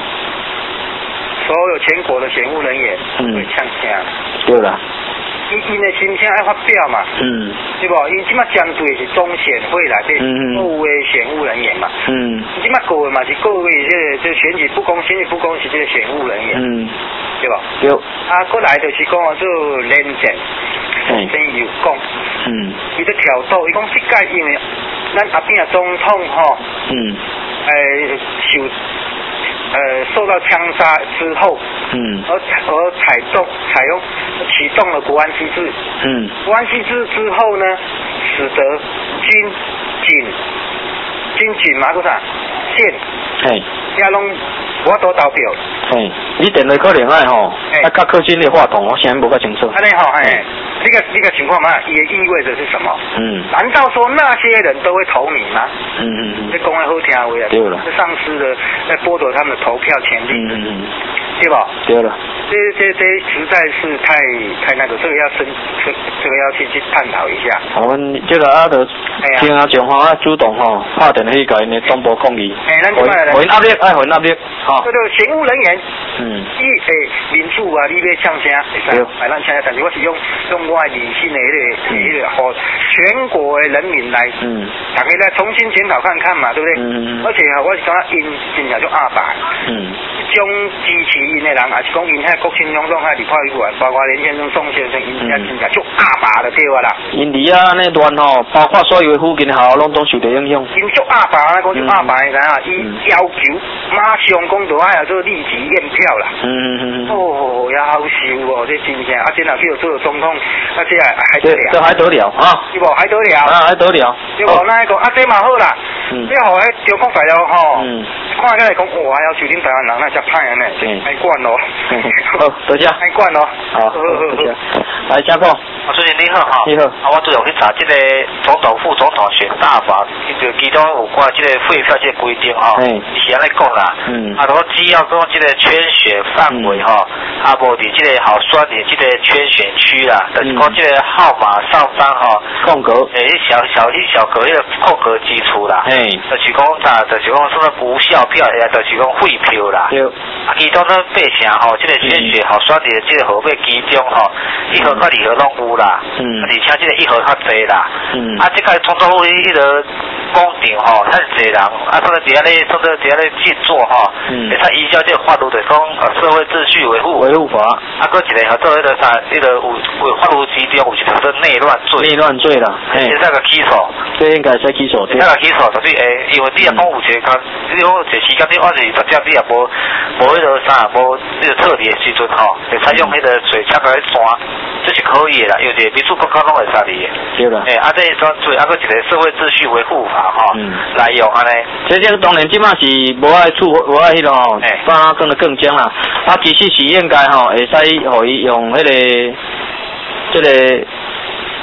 所有全国的选务人员会呛声。对啦。因因的申请要发表嘛，嗯，对不？因即马针对是中选会来的各位选务人员嘛，嗯，即马各位嘛是各位这个这选举不公、选举不公是这个选务人员，嗯，对吧？对。啊，过来就是讲做连战，嗯，先有讲，嗯，伊在挑逗，伊讲这届因为咱阿扁总统吼，嗯，诶受。呃，受到枪杀之后，嗯，而而采动采用启动了国安机制，嗯，国安机制之后呢，使得军警军警嘛个啥县，嘿，也拢无法度投票，嘿，你电话可能爱吼，啊，较靠近你话筒，我现在无较清楚。安尼吼，嘿，这个这个情况嘛，也意味着是什么？嗯，难道说那些人都会投你吗？嗯嗯嗯，这讲的好听话啊，对了，这丧失了，在剥夺他们的投票权利，嗯嗯嗯，对吧？对了，这这这实在是太太那个，这个要深，这这个要去去探讨一下。我们这个啊，就听啊，蒋方啊主动吼，打电话去甲因的总部抗议，哎，咱这摆来，回压力，爱回压力，吼。这个选务人员，嗯，伊诶民主啊，你要呛声，会使，哎，咱呛声，但是我是用用我理性的迄个迄个，和全国的人民来，嗯，大家来重新检讨看看嘛，对不对？嗯嗯。而且啊，我是感觉因真正就阿爸，嗯，种支持因的人，也是讲因遐国亲拢拢遐离开以外，包括连先生、宋先生，因遐真正就阿爸就对啊啦。因离啊那乱吼，包括所有附近的校拢都受到影响。因就阿爸啊，讲就阿爸，你知啊？伊要求马上讲到爱做立即验票啦。嗯嗯嗯。哦，也好受哦，这真正啊，真啊去做总统，啊这还得了？这还得了啊？是不？还得了？啊，还得了？对不？那个啊，这嘛好啦。嗯。你好，迄中国大陆吼，嗯，看起来讲哇，要求恁台湾人那只歹安尼，爱管咯。好，多谢。爱管咯。好，好好好。来，嘉哥。啊，主任你好哈。你好。啊，我最后去查这个总统、副总统选大法，就其中有关这个废票这个规定哈，嗯，是安尼讲啦。嗯。啊，我只要讲这个圈选范围哈，啊，无伫这个好选的这个圈选区啦，就是讲这个号码上方哈，空格，诶，小小一小格迄个空格基础啦。嘿。就是讲啥？就是讲什么无效票，也就是讲废票啦。对。啊，其中呢八成吼，这个圈选好选的这个号码其中吼，一号甲二号拢有啦。嗯。而且这个一号较济啦。嗯。啊，这个创作会迄个公定吼，较济人，啊，所以伫遐咧，所以伫遐咧去做吼，嗯，会使依照这个法律来讲，呃，社会秩序维护维护法。啊，搁一个合作迄个啥，迄个有有法律之中有一条说内乱罪。内乱罪啦。嘿。这个起诉。这应该使起诉。这个起诉就是诶，因为你也讲有一个讲，你讲一时间你按是大家你也无无迄个啥，无迄个特别的时阵吼，会采用迄个水枪来抓，这是可以的啦，因为民主国家拢会使哩。对啦。诶，啊，这一种罪，啊，搁一个社会秩序维护法吼，嗯，来用安尼。这这当然即马是无爱处，无爱迄个吼，把它更得更僵啦。啊，其实是应该吼，会使互伊用迄个，即个。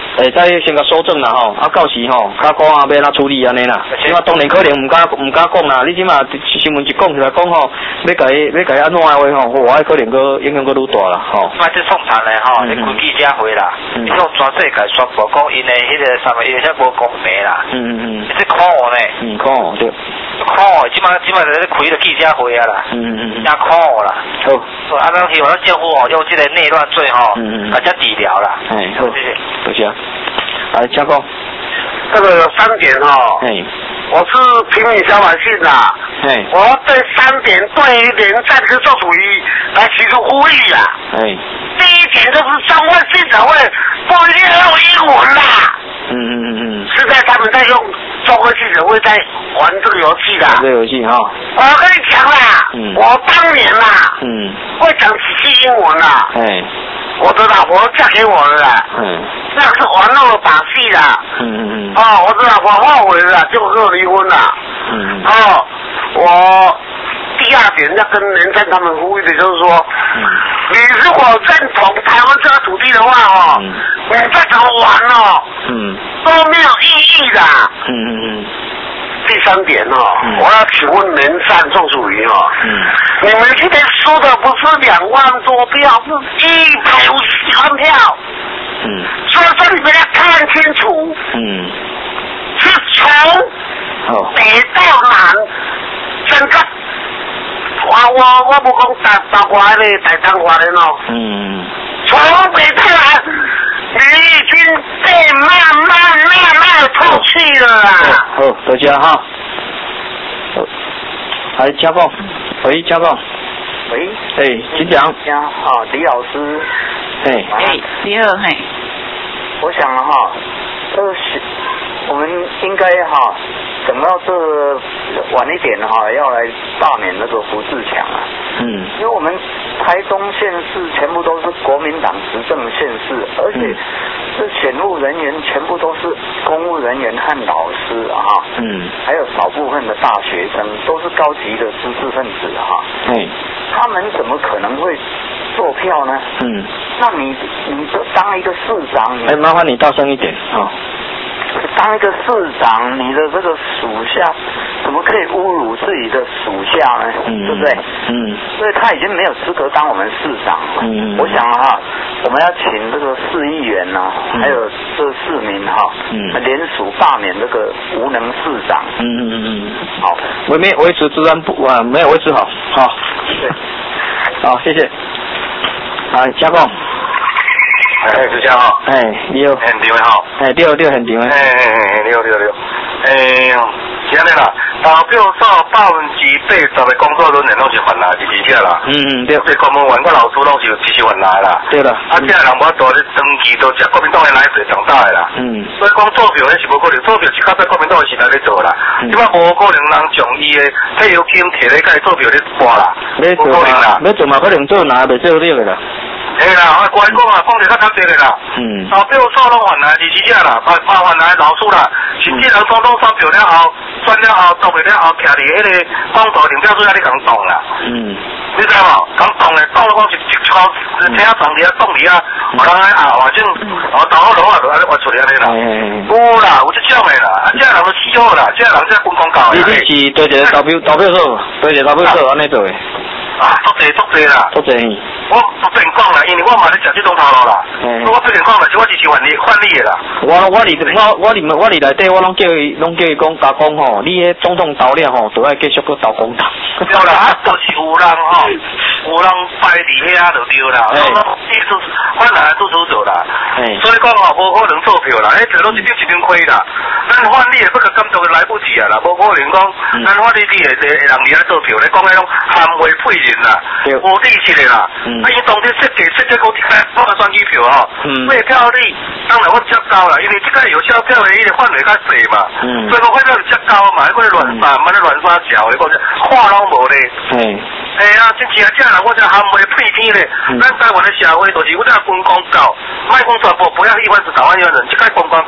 会再先甲搜证啦吼，啊到时吼，较讲啊要哪处理安尼啦。即马当然可能唔敢唔敢讲啦，你即马新闻一讲出来讲吼，要甲伊要甲伊安怎的话吼，我可能个影响个愈大啦吼。 卖这送餐的吼，你开记者会啦，你用全世界宣布讲因的迄个什么，因遐无公平啦。嗯嗯嗯。这可恶呢？ 嗯，可恶对。 可恶，即马即马在开了记者会啊啦。嗯嗯嗯。也可恶啦。 好。 啊，咱希望咱政府吼用这个内乱罪吼，嗯嗯，大家治疗啦。 哎，好，谢谢。多谢。来，请讲。 这个有三点哦。哎。我是平民小百姓啦。哎。我对三点对于连战跟受主义来提出呼吁啊。哎。第一点就是中文记者会不一定要用英文啦。嗯嗯嗯嗯。是在他们在用中文记者会在玩这个游戏啦。 这个游戏哈。 我跟你讲啦，嗯，我当年啦，嗯，会讲几句英文啦。哎。我的老婆嫁给我了啦，嗯，那是玩弄的把戏啦，嗯嗯嗯，哦，我的老婆后悔了，就跟我离婚了，嗯，哦，我第二点要跟连战他们呼吁的就是说，嗯，你如果认同台湾这个土地的话哦，嗯，你再怎么玩哦，嗯，都没有意义的，嗯嗯嗯。第三点哦，嗯、我要请问连战宋楚瑜哦，嗯，你们今天输的不是两万多票，是一百五十万票，嗯，所以说你们要看清楚，嗯，是从北到南，整个，我我我不讲大包括那个台东华人哦，嗯，从北到南。你已经被慢慢慢慢透气了啦。 好，多谢哈。好，来嘉凤，喂，嘉凤。 喂。 哎，请讲。 讲哈，李老师。 哎。 哎，李二嘿。 我想哈，这是我们应该哈，等到这晚一点哈，要来罢免那个胡志强啊。嗯。因为我们台中县市全部都是国民党执政县市，而且这选务人员全部都是公务人员和老师哈。嗯。还有少部分的大学生，都是高级的知识分子哈。嗯。他们怎么可能会做票呢？嗯。那你你当一个市长， 哎，麻烦你大声一点啊。哦当一个市长，你的这个属下怎么可以侮辱自己的属下呢？嗯、对不对？嗯。所以他已经没有资格当我们市长了。嗯。我想哈，我们要请这个市议员呐、啊，嗯、还有这市民哈，嗯，联署罢免这个无能市长。嗯嗯嗯嗯。好， 维没维持治安不啊，没有维持好，好。对。好，谢谢。来，嘉凤。 哎，主持人好。 哎，你好。 现场的好。 哎，对对，现场的。 哎哎哎，你好你好你好。哎，是安尼啦，投票数百分之八十的工作人员拢是犯啦，是真正啦。嗯嗯，对。这公务员甲老师拢是支持犯啦啦。对啦。啊，这人无多咧长期都食国民党的奶水长大的啦。嗯。所以讲做票迄是无可能，做票是靠在国民党的时代咧做啦。即摆无可能人从伊的退休金摕咧甲伊做票咧花啦。 要做嘛？要做嘛？可能做哪袂做了的啦。 嘿啦，我乖讲啊，讲者较较济的啦。嗯。投票数拢犯来是真正啦，麻麻烦来老师啦，甚至人总统选票了后，选了后，投票了后，徛伫迄个广岛停票处遐咧共动啦。嗯。你知无？共动咧，动了讲一一口车撞伫遐动伫遐，有人咧啊，反正哦投好落啊，就安尼挖出来安尼啦。有啦，有这种的啦，啊，这人都死好啦，这人这军公教的。 你你是对一个投票投票数，对一个投票数安尼做的。 啊，足济足济啦， 足济。 我不便讲啦，因为我嘛咧食这种头路啦。嗯。我不便讲啦，是我支持换你换你的啦。 我我里我我里面我里内底我拢叫伊拢叫伊讲加讲吼，你迄总统投了吼，就要继续去投公投。 对啦，啊，就是有人吼，有人摆伫遐就对啦，我讲意思换来做做做啦。所以讲吼，无可能做票啦，迄做拢一张一张亏啦。咱换你也不可感动来不及啊啦，无可能讲咱换你你会会人伫遐做票，你讲迄种含糊配人啦，无底气的啦。啊，伊当天设计设计讲一个我个选举票吼，买票率当然我接高啦，因为这个有效票的伊个范围较细嘛，所以讲反正接高嘛，迄个乱杀，蛮咧乱杀桥的，讲话拢无咧。嗯。哎呀，真正这人我这含糊配天咧，咱台湾的社会就是有这军公教，卖讲全部不要一万是台湾人，这个军公教把都北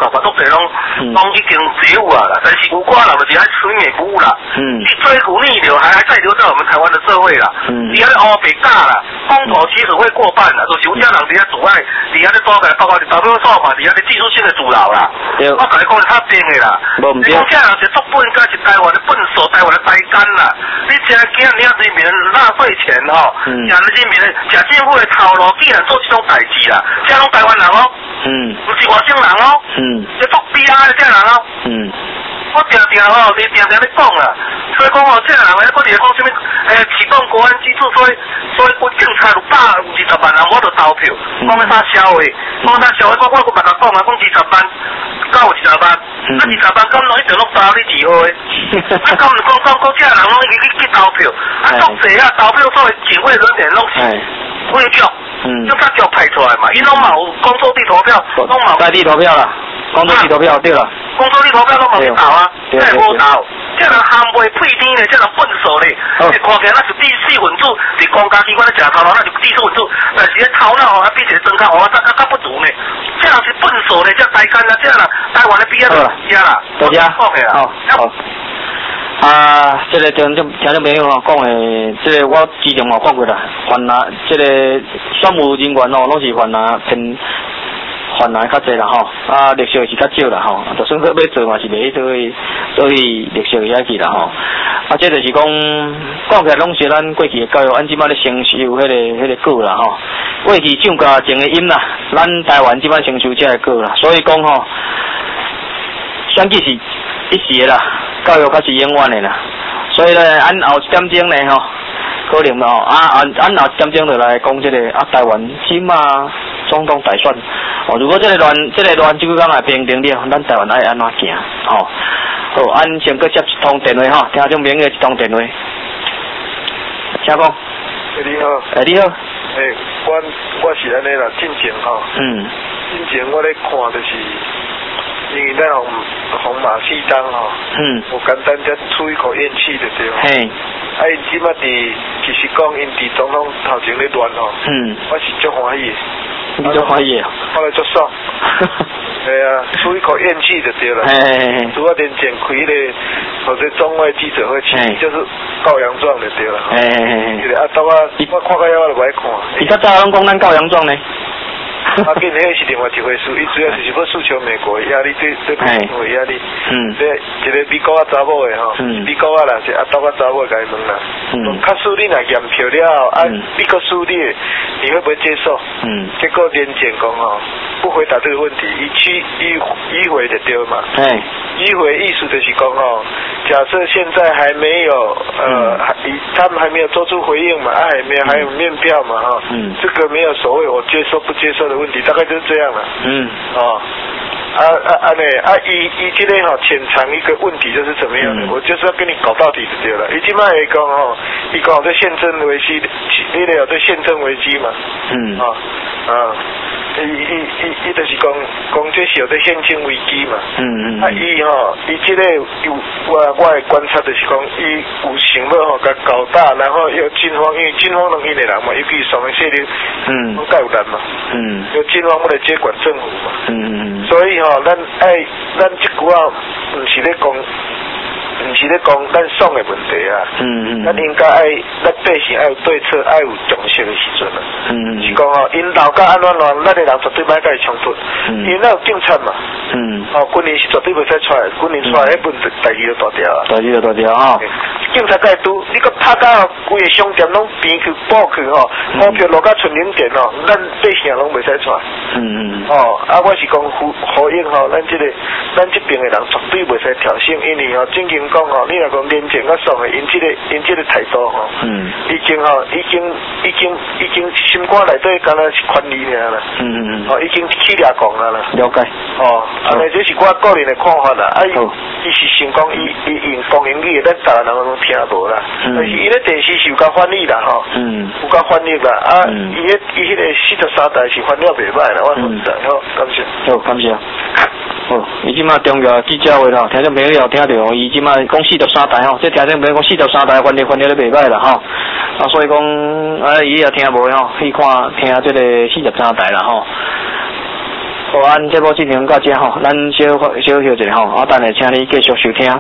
侪拢拢已经解有啊啦，但是有寡人就是爱水美不误啦。嗯。你追古逆流还还在留在我们台湾的社会啦。嗯。你还在欧北大啦，风头其实会过半啦，就是有家人底下阻碍，底下咧多个包括大部分说法底下咧技术性的阻挠啦。对。我甲你讲是较真的啦。无唔对。你讲这人是作本，甲是台湾的笨手，台湾的呆干啦。你真惊你啊人民纳税钱吼，嗯。人民食政府的头路，竟然做这种代志啦，这种台湾人哦。嗯，不是外省人哦，嗯，这作弊啊，这人哦，嗯，我定定哦，你定定咧讲啊，所以讲哦，这人咧，我伫咧讲什么？诶，启动国安基础，所以所以我警察有百二十万人，我就投票，讲咧啥消的，讲啥消的，我我我别个讲啊，讲二十万，到二十万，啊二十万，咁拢一定拢打你几号的？啊，咁就讲讲讲，这人拢去去投票，啊，足济啊，投票所谓警卫人员拢是委票。嗯，就他叫派出来嘛，伊拢冇工作地投票，拢冇在地投票啦，工作地投票对啦， 工作地投票拢冇去投啊，真系无投，这人含袂屁天咧，这人笨手咧，你看起来那是第四分子，是公家机关咧食头路，那就第四分子，但是咧头脑啊比一个增加哦，较较不足呢，这人是笨手咧，这台干啦，这人台湾咧比啊都加啦， 多加，好好。啊，这个听众听众朋友吼讲诶，这个我之前嘛讲过啦，犯啊，这个选务人员吼，拢是犯啊偏犯啊较济啦吼，啊绿色是较少啦吼，就算说要做嘛是袂做去做去绿色遐去啦吼，啊这就是讲讲起来拢是咱过去诶教育，按即摆咧承受迄个迄个果啦吼，过去唱歌种诶因啦，咱台湾即摆承受这个果啦，所以讲吼，选举是一时啦。教育较是永远的啦，所以咧，按后一点钟咧吼，可能嘛吼，啊按按后一点钟就来讲这个啊台湾起码总统大选，哦，如果这个乱这个乱这个讲来平定了，咱台湾爱安怎行？吼、哦，好，按先搁接一通电话吼，听众朋友一通电话，请讲。 欸、你好。 诶、欸，你好。 诶、欸，我我是安尼啦，进前吼。嗯。进前我咧看就是。因为咱红红马戏当吼，嗯，有简单只出一口怨气的对。嘿，啊，因即马伫其实讲因伫总统头前咧乱吼，嗯，我是足欢喜。 你足欢喜啊？ 我来足爽。系啊，出一口怨气就对了。嘿嘿嘿。除了连剪开咧，或者中外记者会，其实就是告洋状就对了。嘿嘿嘿。是啊，到我我看到我就不爱看。 你较早拢讲咱告洋状呢？ 啊，跟迄是另外一回事，伊主要就是要诉求美国的压力，对对美国的压力。嗯。这一个美国啊查某的吼，美国啊啦是啊，到我查某甲伊问啦。嗯。假使你若验票了后，啊，美国输你，你会不会接受？嗯。结果连检讲吼，不回答这个问题，伊去迂迂回就对嘛。哎。迂回意思就是讲吼，假设现在还没有呃，还他们还没有做出回应嘛，啊，还没有还有面票嘛哈。嗯。这个没有所谓我接受不接受的问题，大概就是这样了。嗯。哦。啊啊啊呢啊！伊伊今天哈潜藏一个问题就是怎么样呢？嗯、我就是要跟你搞到底就对了。伊今麦讲吼，伊讲这宪政危机，你得有这宪政危机嘛。嗯。啊啊！伊伊伊伊就是讲讲这是有这宪政危机嘛。嗯嗯。啊伊吼，伊这个有我我的观察就是讲，伊有想要吼甲搞大，然后又军方，因为军方能因的人嘛，尤其上面势力，嗯，都有人嘛。嗯。有军方要来接管政府嘛。嗯嗯。所以。吼，咱爱咱即句啊，毋是咧讲，毋是咧讲咱爽的问题啊。嗯嗯。咱应该爱，咱百姓爱有对策，爱有重视的时阵啊。嗯嗯。是讲吼，因老甲安怎乱，咱的人绝对歹甲伊冲突。嗯。因为咱有警察嘛。嗯。哦，军人是绝对袂使出来，军人出来，迄本代志就大条啊。代志就大条啊。警察甲伊拄，你个拍到规个商店拢变去补去吼，股票落甲剩零点哦，咱百姓拢袂使出来。嗯嗯。哦，啊，我是讲呼呼应吼，咱即、这个咱即边的人绝对袂使挑衅，因为吼正经讲吼，你若讲廉政较爽的，因即、这个因即个态度吼，嗯，已经吼已经已经已经心肝内底敢若是权利尔啦。嗯嗯嗯。哦，已经起掠讲啊啦。了解。哦，安尼这是我个人的看法啦。啊，伊是想讲伊伊用公营语，咱逐个人拢听无啦。嗯。但是伊咧电视是有甲翻译啦吼。嗯。有甲翻译啦，啊，伊迄伊迄个四十三台是翻了袂歹啦，我负责。好，感谢。 好，感谢。哦，伊即马重要记者会啦，听众朋友有听到，伊即马讲四十三台吼，这听众朋友讲四十三台翻译翻译咧袂歹啦吼，啊，所以讲啊，伊也听无吼，去看听这个四十三台啦吼。 好，咱这部进行到这吼，咱小小休一下吼，啊，等下请你继续收听。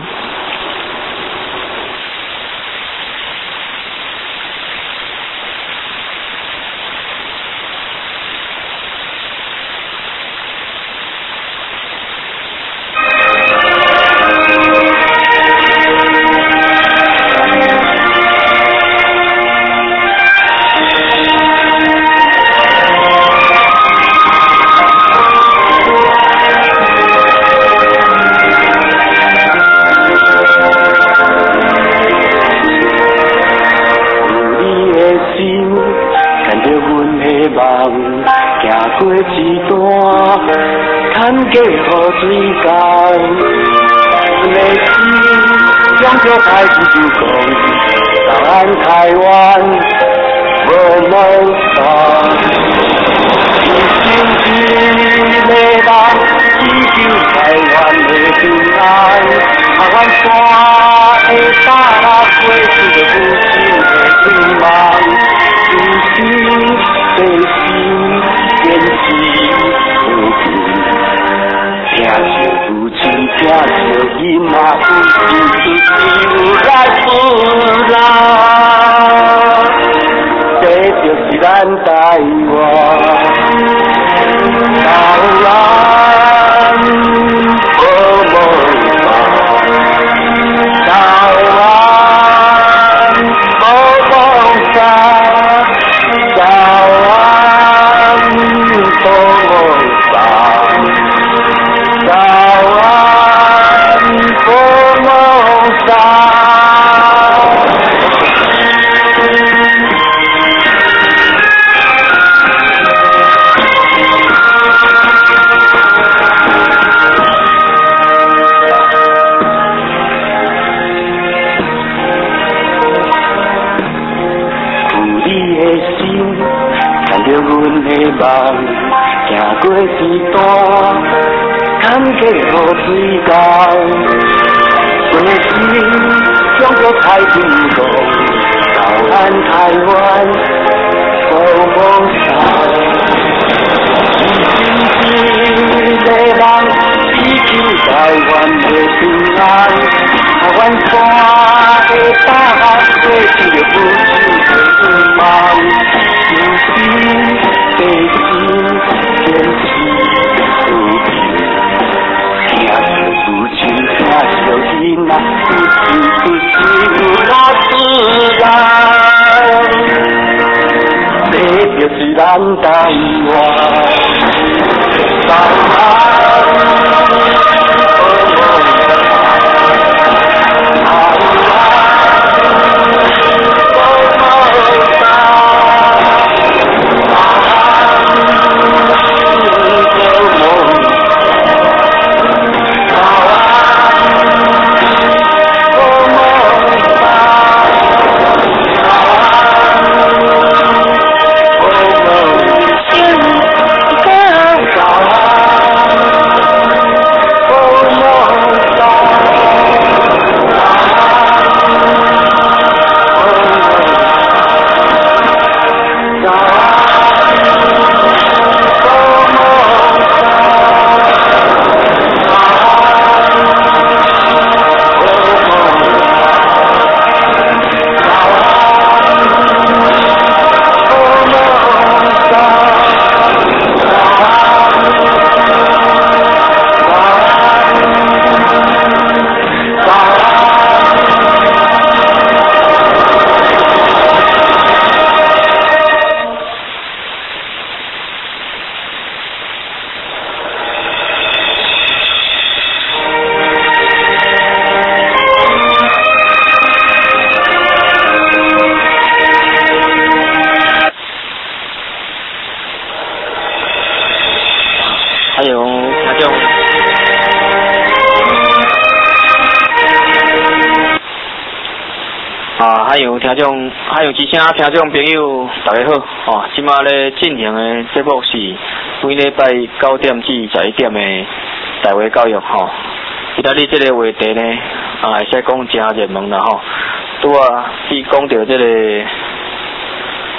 听众，还有之前听众朋友，大家好！哦，即马咧进行的节目是每礼拜九点至十一点的台湾教育吼。今仔日这个话题呢，啊，会使讲真热门啦吼。拄啊，伊讲到这个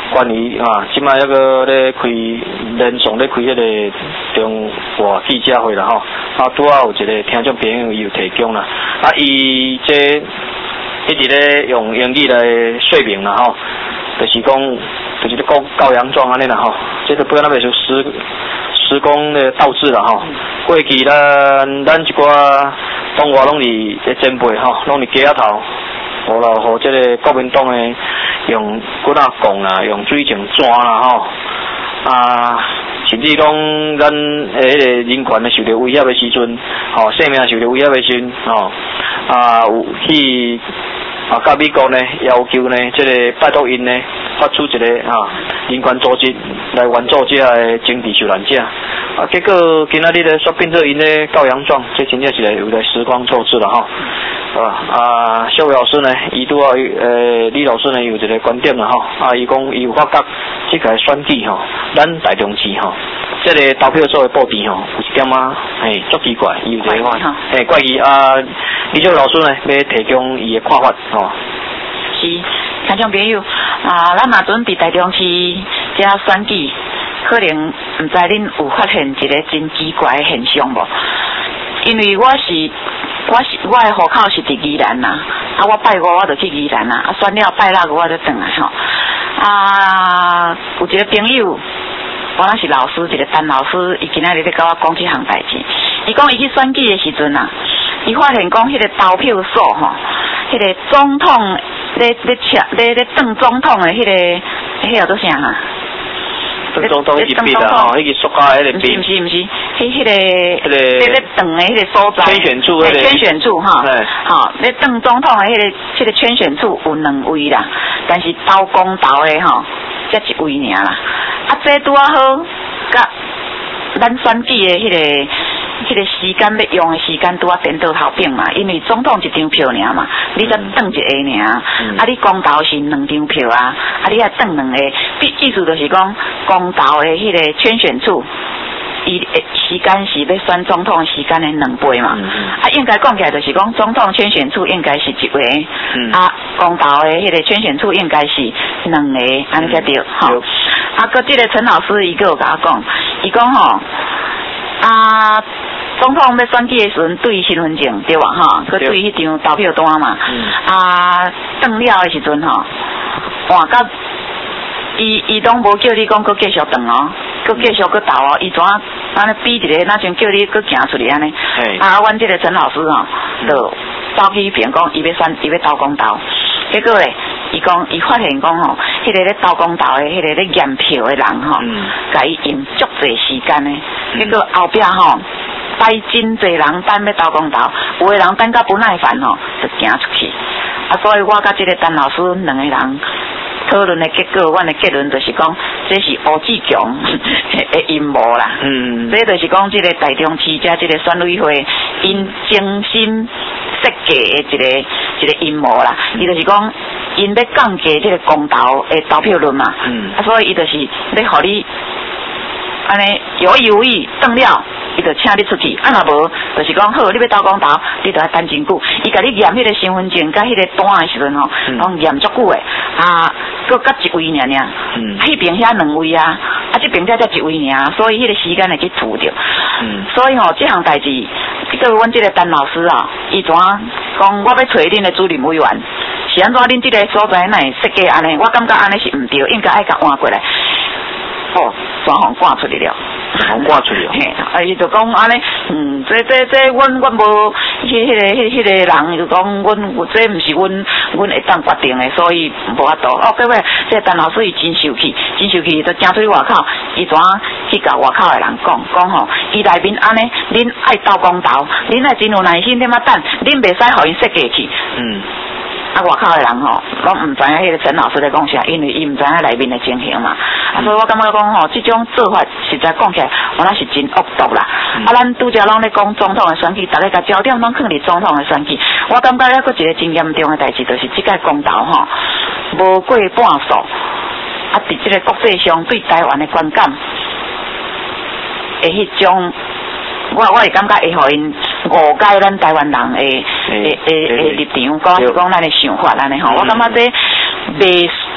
关于啊，即摆那个咧开连续咧开迄个中华记者会啦吼，啊拄啊有一个听众朋友伊有提供啦，啊伊这一直咧用英语来说明啦吼，就是讲就是咧讲告洋状安尼啦吼，这都不要那边就施施工的倒置啦吼，过去咱咱一寡党外拢是咧前辈吼，拢是街仔头。我咯，和这个国民党诶，用骨仔讲啦，用水情抓啦吼，啊，甚至讲咱诶迄个人权诶受到威胁诶时阵，吼、哦，生命受到威胁诶时阵，吼、哦，啊有去啊，甲美国呢要求呢，这个拜托因呢发出一个啊人权组织来援助这个政治受难者，啊，结果今仔日咧说变做因咧告洋状，这真正是来有来时光错置了吼。啊啊，肖老师呢，伊拄啊，呃，李老师呢有一个观点啦吼，啊，伊讲伊有发觉这个选举吼，咱台中市吼，这个投票所的布置吼，有一点啊，嘿，足奇怪，伊有一个看，嘿，怪异啊，李肖老师呢要提供伊的看法吼。 是，听众朋友啊，咱嘛准备台中市这选举，可能唔知恁有发现一个真奇怪的现象无？因为我是。我是我的户口是伫宜兰呐，啊，我拜五我就去宜兰呐，啊，选了拜六我就转来吼。啊，有一个朋友，我那是老师，一个陈老师，伊今仔日咧甲我讲这项代志。伊讲伊去选举的时阵呐，伊发现讲迄个投票所吼，迄个总统咧咧抢咧咧当总统的迄个迄个做啥哈？ 当总统迄个笔啦吼，迄个塑胶迄个笔。 毋是毋是，迄迄个迄个咧当的迄个所在。 圈选处迄个。 圈选处哈。吼，咧当总统的迄个迄个圈选处有两位啦，但是投公投的吼，才一位尔啦。啊，这拄啊好，甲咱选举的迄个。迄个时间要用的时间拄啊颠倒头柄嘛，因为总统一张票尔嘛，你才当一个尔，嗯、啊你公投是两张票啊，啊你也当两个，意思就是讲公投的迄个圈选处，伊时间是要选总统时间的两倍嘛，嗯、啊应该讲起来就是讲总统圈选处应该是一位，嗯、啊公投的迄个圈选处应该是两个，安尼才对，吼、嗯。啊，搁即个陈老师伊个有甲我讲，伊讲吼。啊，总统要选举的时阵，对身份证对吧？哈，佮对迄张投票单嘛。嗯、啊，登了的时阵吼，换到伊伊拢无叫你讲佮继续登哦，佮继续佮投哦，伊怎啊安尼比一个，那像叫你佮行出去安尼。啊，阮这个陈老师吼，就走去边讲，伊要选，伊要投公投。结果咧，伊讲伊发现讲吼，迄、那个咧投公投的，迄、那个咧验票的人吼，甲伊用足侪时间呢。结果后壁吼，摆真侪人等要投公投，有的人等甲不耐烦吼，就行出去。啊，所以我甲即个陈老师两个人讨论的结果，阮的结论就是讲，这是吴志强的阴谋啦。嗯，这就是讲，即个台中市加即个选委会因精心设计的一个一个阴谋啦。伊、嗯、就是讲，因要降低即个公投的投票率嘛。嗯，啊，所以伊就是要互你安尼有意无意当了。伊就请你出去，啊若无，就是讲好，你要投公投，你就要等真久。伊甲你验迄个身份证甲迄个单的时阵吼，拢验足久的，啊，佮甲一位尔尔，嗯，迄边遐两位啊，啊这边才才一位尔，所以迄个时间会去拄着。嗯，所以吼，这项代志，这个阮这个陈老师啊，伊怎讲？我要找恁的主任委员，是安怎？恁这个所在哪会设计安尼？我感觉安尼是毋对，应该爱甲换过来。哦，全行赶出去了， 全赶出去了。 嘿，啊，伊就讲安尼，嗯，这这这，阮阮无，迄迄个迄迄个人就讲，阮这毋是阮阮会当决定的，所以无法度。哦，各位，这陈老师伊真受气，真受气，就走出去外口，伊怎去甲外口的人讲讲吼，伊内面安尼，恁爱斗公投，恁爱真有耐心点仔等，恁袂使互因设计去。嗯。啊，外口的人吼，拢毋知影迄个陈老师在讲啥，因为伊毋知影内面的情形嘛。嗯、啊，所以我感觉讲吼，这种做法实在讲起来，我那是真恶毒啦。嗯、啊，咱拄则拢咧讲总统的选举，大家甲焦点拢放伫总统的选举。我感觉还佫一个真严重的代志，就是即个公投吼，无过半数，啊，伫即个国际上对台湾的观感，会迄种。我我会感觉会互因误解咱台湾人诶诶诶诶立场，讲是讲咱诶想法安尼吼。我感觉这袂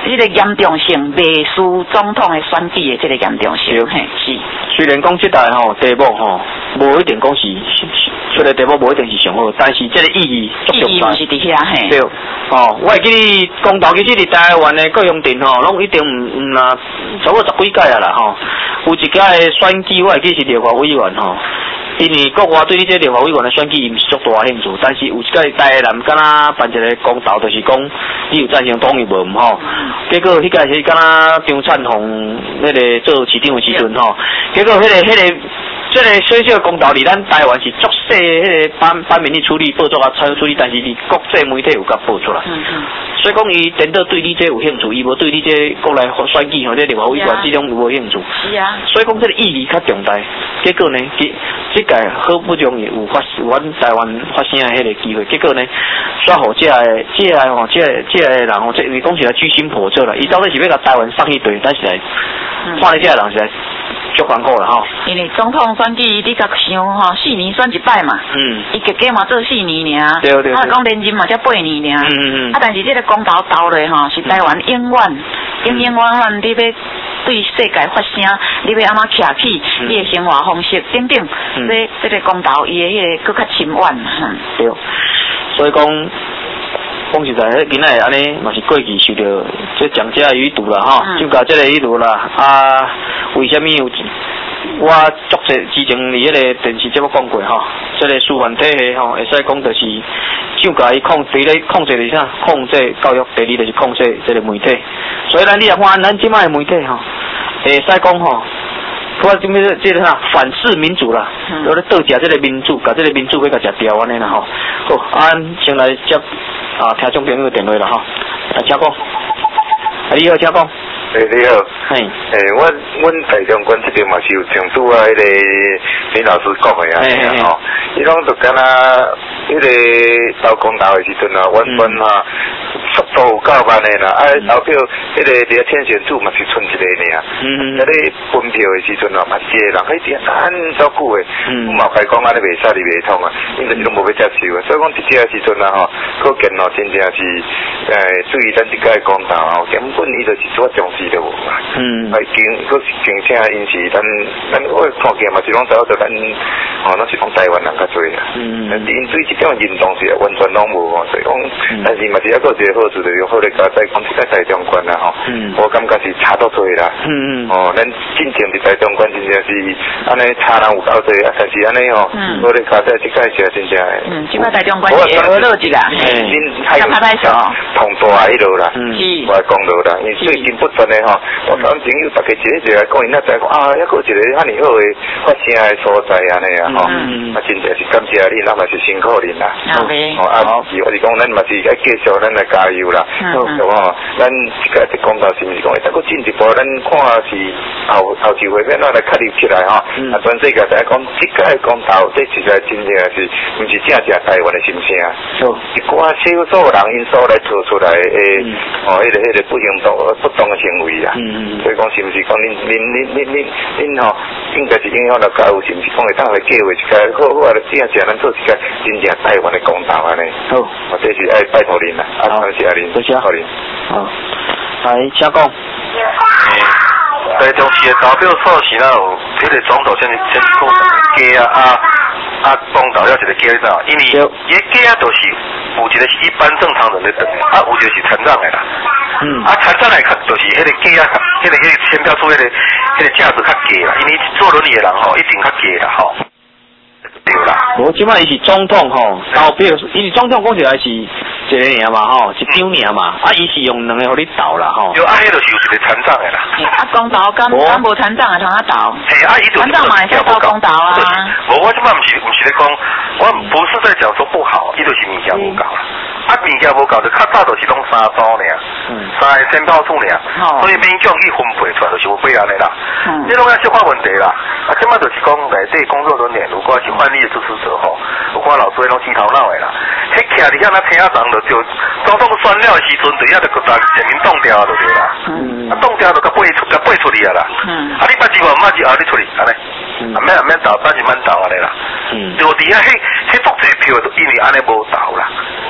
这个严重性，未输总统的选举的这个严重性，嘿是。 虽然讲这代吼题目吼，无一定讲是出来题目无一定是上好，但是这个意义意义嘛是伫遐嘿。 对，哦，我会记你公投其实伫台湾的各乡镇吼，拢一定唔唔啦，差不多十几届啊啦吼。有一届的选举，我会记是立法委员吼。因为国外对你这立法委员的选举毋是足大兴趣，但是有一届台南敢若办一个公投，就是讲你有赞成党伊无毋吼。结果迄届是敢若张灿宏迄个做市长的时阵吼，结果迄、那个迄、那个这个小小的公投，伫咱台湾是足细迄个版版面去处理报作啊，参处理，但是伫国际媒体有甲报出来。嗯嗯。所以讲伊真的对你这有兴趣，伊无对你这国内选举吼，这立法委员这种有无兴趣。 是啊。 所以讲这个意义较重大。结果呢，这这届好不容易有发阮台湾发声的迄个机会，结果呢，煞互这个这个吼，这个这个人吼，这伊讲起来居心叵测啦，伊到底是要甲台湾送去对，但是来看你这个人是来足艰苦啦吼。 因为总统选举你甲想吼，四年选一摆嘛。嗯。伊加加嘛做四年尔。 对对。 啊，讲连任嘛才八年尔。嗯嗯嗯。啊，但是这个公投投落吼，是台湾永远、永永远远你要对世界发声，你要安怎徛起，嗯、你的生活方式等等，嗯、这这个公投伊的迄个更较深远嘛。嗯、 对，所以讲。讲实在，迄今仔日安尼嘛是过去受到这蒋家余毒啦吼，就甲这个余毒啦啊，为虾米有？我足侪之前伫迄个电视节目讲过吼，这个司法体系吼，会使讲就是就甲伊控第一控制是啥？控制教育，第二就是控制这个媒体。所以咱你也看咱即摆的媒体吼，会使讲吼。我这边这个啥反式民主啦，有咧倒食这个民主，甲这个民主要甲食掉安尼啦吼。好，啊，先来接啊听众朋友的电话啦吼，啊，请讲。啊，你好，请讲。 诶、欸，你好。 嘿。 诶、欸，阮阮台中县这边嘛是有像拄啊，迄个林老师讲的啊，吼，伊拢就敢若迄个投公投的时阵啊，原本啊速度有够慢的啦，啊，投票迄个伫啊天选组嘛是剩一个尔，嗯，啊咧分票的时阵啊，嘛一个人迄点安足久的，嗯，嘛该讲安尼袂使哩袂通啊，因就是拢无要接受啊，所以讲伫这个时阵啊吼，可见哦，真正是诶，对于咱即届公投吼，根本伊就是做重视的无嘛，嗯，啊，经佫是并且因是咱咱我看见嘛是拢知影着咱吼，咱是讲台湾人较侪啊，嗯，但是因对即种认同是完全拢无吼，所以讲，但是嘛是抑个一个好处就是好咧，甲在讲即个台中县啊吼，嗯，我感觉是差足多啦，嗯嗯，哦，咱进前伫台中县真正是安尼差人有够多啊，但是安尼吼，我咧甲在即届是真正， 嗯，即摆台中县是二路一啦， 嘿，较拍歹少，通大迄路啦，嗯，我公路啦，因为最近不断的吼，我咱朋友大家一个一个讲，因仔知讲啊，抑个一个遐尼好诶发声诶所在安尼啊吼，啊真正是感谢你，咱嘛是辛苦恁啦，哦啊，是我是讲咱嘛是爱继续咱来加油啦，对吼，咱即个一公道是毋是讲会再搁进一步，咱看是后后期会变咱来确立起来吼，啊全世界在讲即个公道，这实在真正是毋是正正台湾诶心声，一寡少数人因所来做出来诶，哦，迄个迄个不行动不当诶行为啦，所以讲是毋是讲恁恁恁恁恁恁吼，应该是影响到教育，是毋是讲会当来计划一个好好啊，正正咱做一个真正台湾诶公道安尼，好，我这是爱拜托恁啦，啊，感谢恁， 多谢好恁，好，来，请讲。 台中市的投票措施啦，有迄个总统先先讲加啊啊，公投了一个加啦，因为伊加就是有一个是一般正常人的等，啊有一个是残障的啦，嗯，啊残障来看就是迄个加啊，迄个迄个签票数迄个迄个价值较低啦，因为坐轮椅的人吼一定较低啦吼。对啦， 无即摆伊是总统吼，投票，伊是总统讲起来是一个尔嘛吼，一张尔嘛，啊伊是用两个互你投啦吼。 有啊，迄就是有一个残障的啦。 啊，公投敢敢无残障的通啊投？ 嘿，啊伊就残障嘛会使投公投啊。 无，我即摆毋是毋是咧讲，我不是在讲说不好，伊就是物件无够啦。啊，物件无够，就较早就是拢三组尔，三个申报数尔，所以勉强去分配出来就是有几安尼啦。这拢要小可问题啦。啊，即摆就是讲内底工作人员，如果是犯例的支持者吼，有看老师拢洗头脑的啦。迄徛伫遐那听下人就就总统选了的时阵，就遐就个人人民冻掉就对啦。啊，冻掉就甲背出甲背出去啊啦。啊，你捌字无？毋捌字后你出去安尼。啊，免啊免投，但是免投安尼啦。就伫遐迄迄足侪票，就因为安尼无投啦。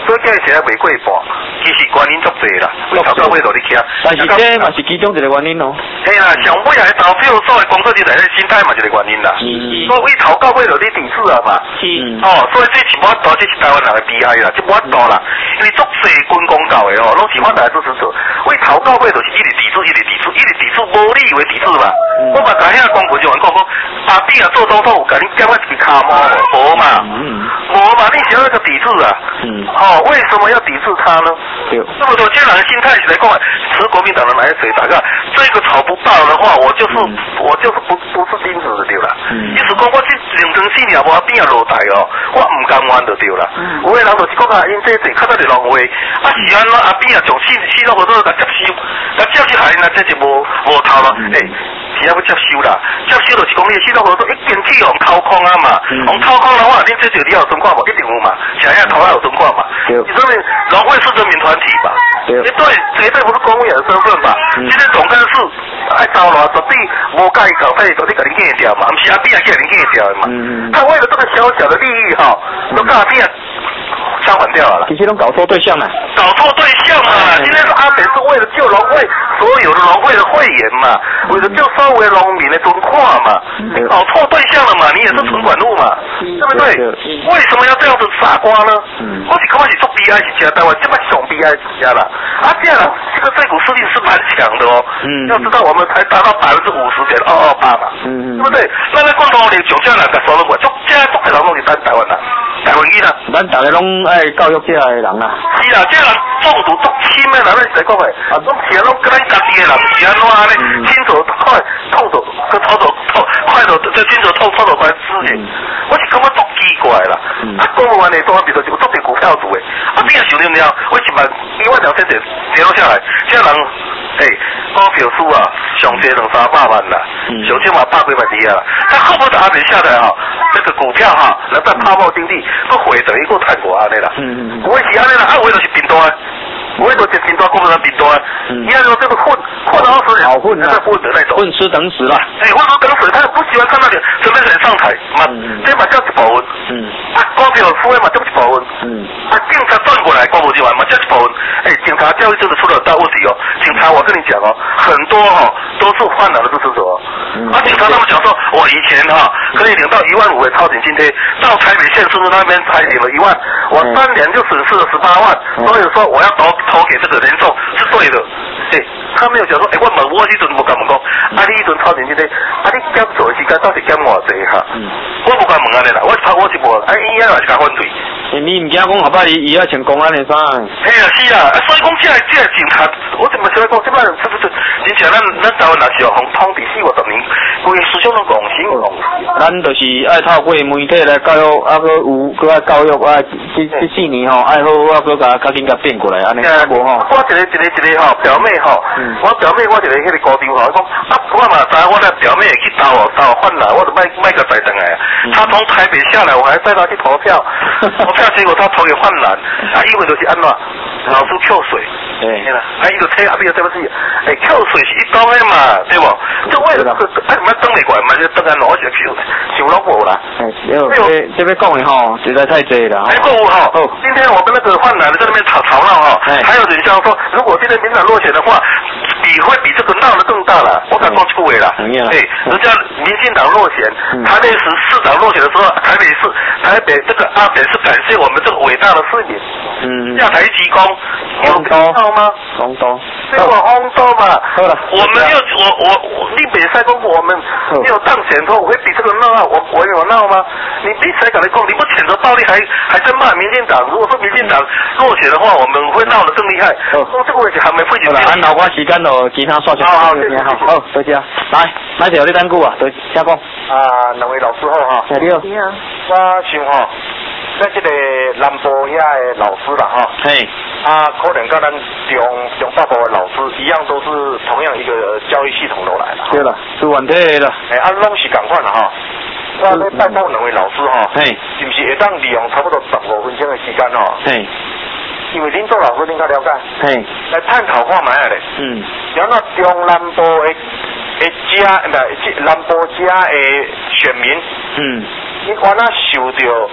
所以今日时啊袂过半，其实原因足济啦，为头到尾落去徛。 但是这嘛是其中一个原因咯。 嘿啦，上尾啊投票所的工作人员心态嘛一个原因啦。所以为头到尾落去抵制啊嘛。哦，所以这是无法度，这是台湾人的悲哀啦，这无法度啦。因为足济军公教的哦，拢是反台支持者，为头到尾就是一直抵制，一直抵制，一直抵制，无理由抵制嘛。我嘛甲遐公群就讲讲，阿扁啊做总统有甲你减啊一卡毛无嘛？无嘛，你想要个抵制啊？哦，为什么要抵制他呢？那么说，这人的心态是来讲，持国民党的来水，大概这个炒不到的话，我就是、嗯、我就是不不是君子就对啦。意思讲我这凌晨四点无阿扁啊落台哦，我唔甘愿就对啦。有的人就是讲啊，因这这较早就浪费，啊是安怎阿扁啊从四四到好多甲接收，甲接收下那这就无无头咯。诶、欸，是要要接收啦，接收就是讲你四到好多一边去用掏空啊嘛，用掏空的话，你这就你有存款嘛，一定有嘛，想要头还有存款嘛。你说你农会是人民团体吧？绝对绝对不是公务员的身份吧？今天总干事爱招了，绝对无介意搞费，绝对给你戒掉嘛，不是阿扁给你戒掉的嘛。他为了这个小小的利益哈，都跟阿扁相反掉了啦。 其实都搞错对象了。 搞错对象嘛！今天是阿扁是为了救农会所有的农会的会员嘛，为了救稍微农民的存款嘛，搞错对象了嘛，你也是存款户嘛，对不对？为什么要这样子傻瓜呢？我是根本是做悲哀是家台湾，这么熊悲哀是家啦。啊，这样这个这股势力是蛮强的哦。嗯，要知道我们才达到百分之五十点二二八嘛，嗯，对不对？那那共同的上家人甲收入过，足这足个人拢是咱台湾人，台湾人啊， 咱大家拢爱教育这的人啦。 是啊，这人中毒足深的人，你是讲的，啊，拢是拢跟咱家己的人是安怎呢？亲手快痛手，跟操手痛快手，这亲手痛操手快之前，我是感觉足奇怪啦。啊，公务员的当然比如是有足侪股票做的，啊，你也想了了，为一万一万两千点跌落下来，这人。哎，股票数啊，上跌两三百万啦，上千万百几万几啊！他恨不得阿扁下来哈、啊，这个股票哈、啊，能在泡沫经济，都回等于过泰国安尼啦。嗯嗯。不会是安尼啦，啊，为就是平端，不会就是平端，股票平端。嗯。你按照这个混混到二十年， 好混啊， 混的那种。 混吃等死啦。 哎，混吃等死，他不喜欢看那个准备人上台，嘛，这嘛叫一部分。嗯。啊，股票输的嘛，叫一部分。嗯。啊，警察转过来，公务人员嘛，叫一部分。哎，警察教育真的出了大问题哦，警察我。跟你讲哦，很多哈、哦、都是泛蓝的支持者、哦，嗯、啊，警察他们讲说，我以前哈、啊、可以领到一万五的超警津贴，到台北县市那边才领了一万，我三年就损失了十八万，嗯、所以说我要投投给这个人众是对的，哎，他没有讲说，哎，我问我迄阵无敢问讲，啊，你迄阵超警津贴，啊，你减做的时间到底减偌济哈？嗯、我无敢问安尼啦，我我我是无，啊，伊也是甲反对。 你唔惊讲后摆伊伊要穿公安的衫？ 嘿啊，是啊，所以讲这个这个警察，我怎么想讲这？是不是？真正咱咱台湾若是互通治四五十年，规个思想都共性共。 咱就是爱透过媒体来教育，啊，佮有佮爱教育啊，这这四年吼，爱好啊，佮甲较紧甲变过来安尼。无吼。 我一个一个一个吼表妹吼，我表妹我一个迄个高中吼，讲啊，我嘛知我那表妹去投投换啦，我就卖卖个载回来啊。她从台北下来，我还带她去投票，投票结果她投给换蓝，啊，因为就是安怎老师扣水，哎啦，啊，伊就睇阿边对不起。哎，扣水是一刀的嘛，对不？就为了这个，哎，什么登美馆嘛，就登安攞就收收老婆啦。 哎，这这边讲的哈，实在太多了。 还购物哈，今天我们那个换男的在那边吵吵闹哈，还有人像说，如果今天民党落选的话，比会比这个闹得更大了。我敢讲出位了。哎，人家民进党落选，台北市市长落选的时候，台北市台北这个阿北是感谢我们这个伟大的市民，嗯，下台鞠躬，有看到吗？ 红豆， 这个红豆嘛，我们又我我我，你比赛公布我们没有当选后，我会比这个闹，我我有闹吗？你比赛敢来讲，你不谴责暴力，还还在骂民进党。如果说民进党落选的话，我们会闹得更厉害。说这个问题还没费解。 按老瓜时间咯，其他说下。好好，谢谢，好，好，多谢。来，来条你单句啊，多谢讲。 啊，两位老师好哈。 你好。你好。 我想哈。在这个南部遐的老师啦，哈，嘿，啊，可能跟咱中中北部的老师一样，都是同样一个教育系统落来的。 对啦，是问题啦。 哎，啊，拢是共款啦，哈。我咧拜访两位老师哈，嘿，是不是会当利用差不多十五分钟的时间哈？嘿，因为恁做老师恁较了解，嘿，来探讨看卖咧。嗯，像那中南部的的家，唔系南部家的选民，嗯，你看那受到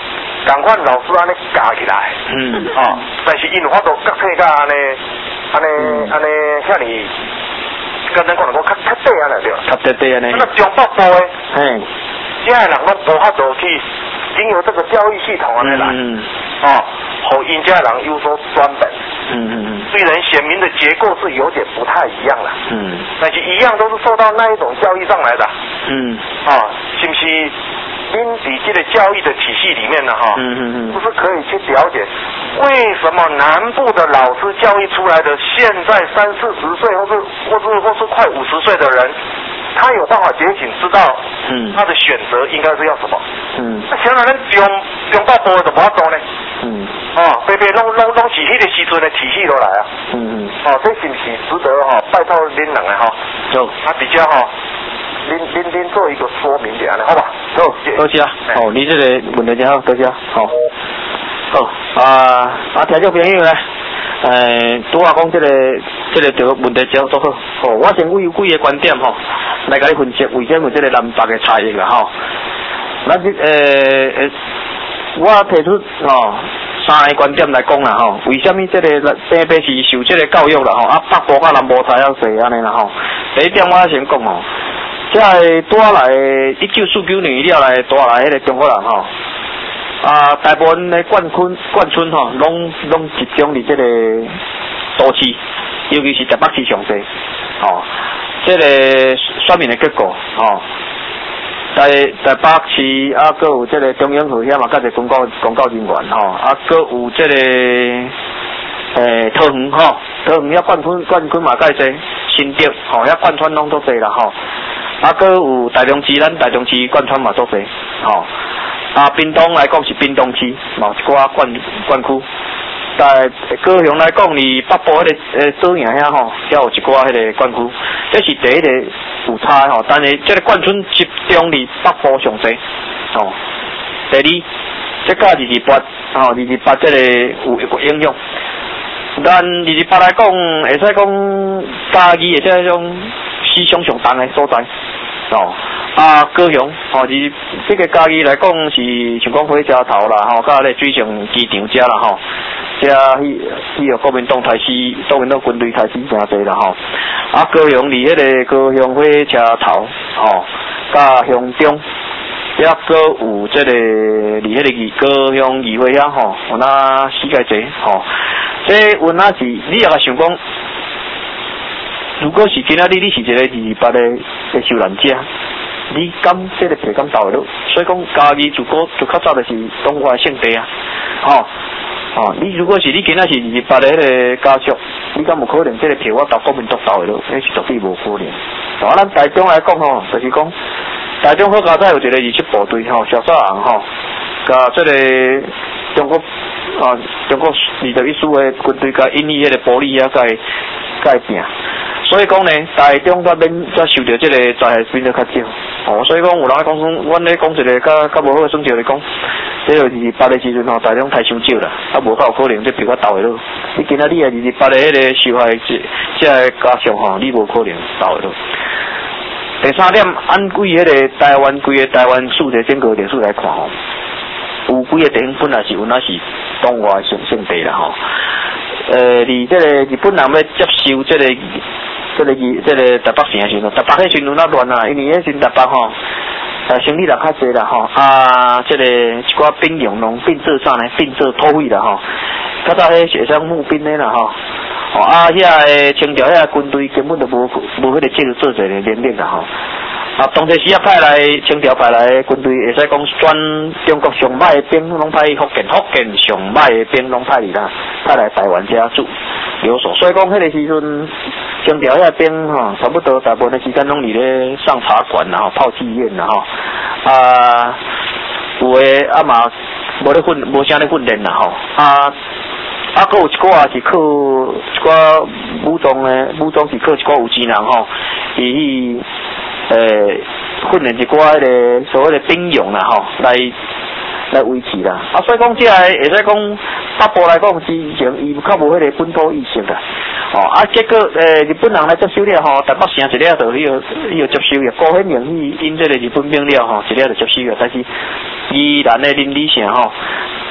赶快老师安尼加起来，嗯，哦，但是因为法度国体甲安尼安尼安尼遐尼，简单讲来讲较较短安尼对， 较短短安尼。 那中北部诶， 嘿， 现在人拢无法度去经由这个教育系统安尼来，嗯，哦，互因家人有所转变，嗯嗯嗯，虽然选民的结构是有点不太一样啦，嗯，但是一样都是受到那一种教育上来的，嗯，啊，是不是？因底这个教育的体系里面呢，哈，嗯嗯嗯，就是可以去了解，为什么南部的老师教育出来的，现在三四十岁或是或是或是快五十岁的人，他有办法觉醒，知道，嗯，他的选择应该是要什么，嗯，那现在咱中中北部就无法度呢，嗯，哦，白白拢拢拢是迄个时阵的体系落来啊，嗯嗯，哦，这是不是值得哈、哦、拜托恁人的哈，就啊比较哈。哦您您您做一个说明点好吧？ 好，多谢啊。哦，你这个问题真好，多谢。好，好啊啊，听众朋友呢，诶，拄啊讲这个这个这个问题真做好。哦，我先有几个观点吼，来甲你分析为什么这个南北的差异啦吼。咱这诶，我提出吼三个观点来讲啦吼，为什么这个北北是受这个教育啦吼，啊北部甲南部差遐济安尼啦吼。第一点我先讲吼。即个拄啊来一九四九年了来拄啊来迄个中国人吼，啊大部分的冠村冠村吼，拢拢集中伫即个都市，尤其是台北市上济，吼，即个选民的结果吼，在台北市啊，佮有即个中央河遐嘛，甲一个公告公告人员吼，啊，佮有即个诶桃园吼，桃园遐冠村冠村嘛，甲一个新竹吼，遐贯穿拢都侪啦吼。啊，佮有台中市，咱台中市贯穿嘛足侪，吼、哦。啊，屏东来讲是屏东市，嘛一寡灌灌区。在高雄来讲，伫北部迄、那个诶岛营遐吼，遐有一寡迄个灌区，这是第一个有差吼。但是这个灌村集中伫北部上侪，吼、哦。第二，这个二二八，吼、哦，二二八这个有一个影响。咱二二八来讲，会使讲嘉义的这种。思想上重的所在，哦，啊，高雄，哦，是这个嘉义来讲是像讲火车头啦，吼、哦，甲咧水上机场遮啦，吼、哦，遮迄迄个国民党台司，国民党军队台司诚侪啦，吼、哦，啊，高雄离迄个高雄火车头，吼，甲乡中，遮个有这个离迄个议高雄议会遐，吼、哦，有那世界济，吼、哦，这有那是你也想讲。如果是今仔日你是一个二二八的的受难者，你敢这个皮敢倒落？所以讲家己就过就较早就是中华圣地啊，哦哦，你如果是你今仔是二二八的迄个家属，你敢有可能这个皮我倒国民党倒落？那是绝对无可能。啊，咱台中来讲吼，就是讲台中好加早有一个二七部队吼，小少人吼，甲这个中国啊中国二十一师的军队甲引起迄个玻璃啊，甲甲拼。所以讲呢，台中才免才受到这个灾害变得较少，哦，所以讲有人讲说，阮咧讲一个较较无好的选择来讲，这个是八个时阵吼，台中太伤少啦，啊无较有可能这比较倒的落。你今仔日啊，二十八个迄个受害这这个家属吼，你无可能倒的落。第三点，按规迄个台湾规个台湾数学整个历史来看吼，有几个地方本来是有那是东华圣圣地啦吼，呃，伫这个日本人要接收这个。这个这个台北城的时阵，台北迄时阵有那乱啊，因为迄时台北吼，呃，生理人较济啦吼，啊，这个一寡兵用拢变做啥呢？变做土匪啦吼，较早迄是会使募兵的啦吼，哦啊，遐个清朝遐军队根本就无无迄个制度做一个能力啦吼。啊，当时时啊派来清朝派来的军队，会使讲全中国上歹的兵拢派福建，福建上歹的兵拢派嚟啦，派来台湾遮住留守。所以讲迄个时阵，清朝遐兵吼，差不多大部分的时间拢伫咧上茶馆啦吼，泡妓院啦吼，啊，有诶啊嘛无咧训，无啥咧训练啦吼，啊。啊，佮有一寡是靠一寡武装诶，武装是靠一寡有钱人吼，伊去诶训练一寡迄个所谓的兵勇啦吼，来来维持啦。啊，所以讲即个会使讲北部来讲之前伊较无迄个本土意识啦。哦，啊，结果诶日本人来接收了吼，台北城一了就迄个迄个接收了，高显明去因这个日本兵了吼，一了就接收了，但是宜兰的林里城吼。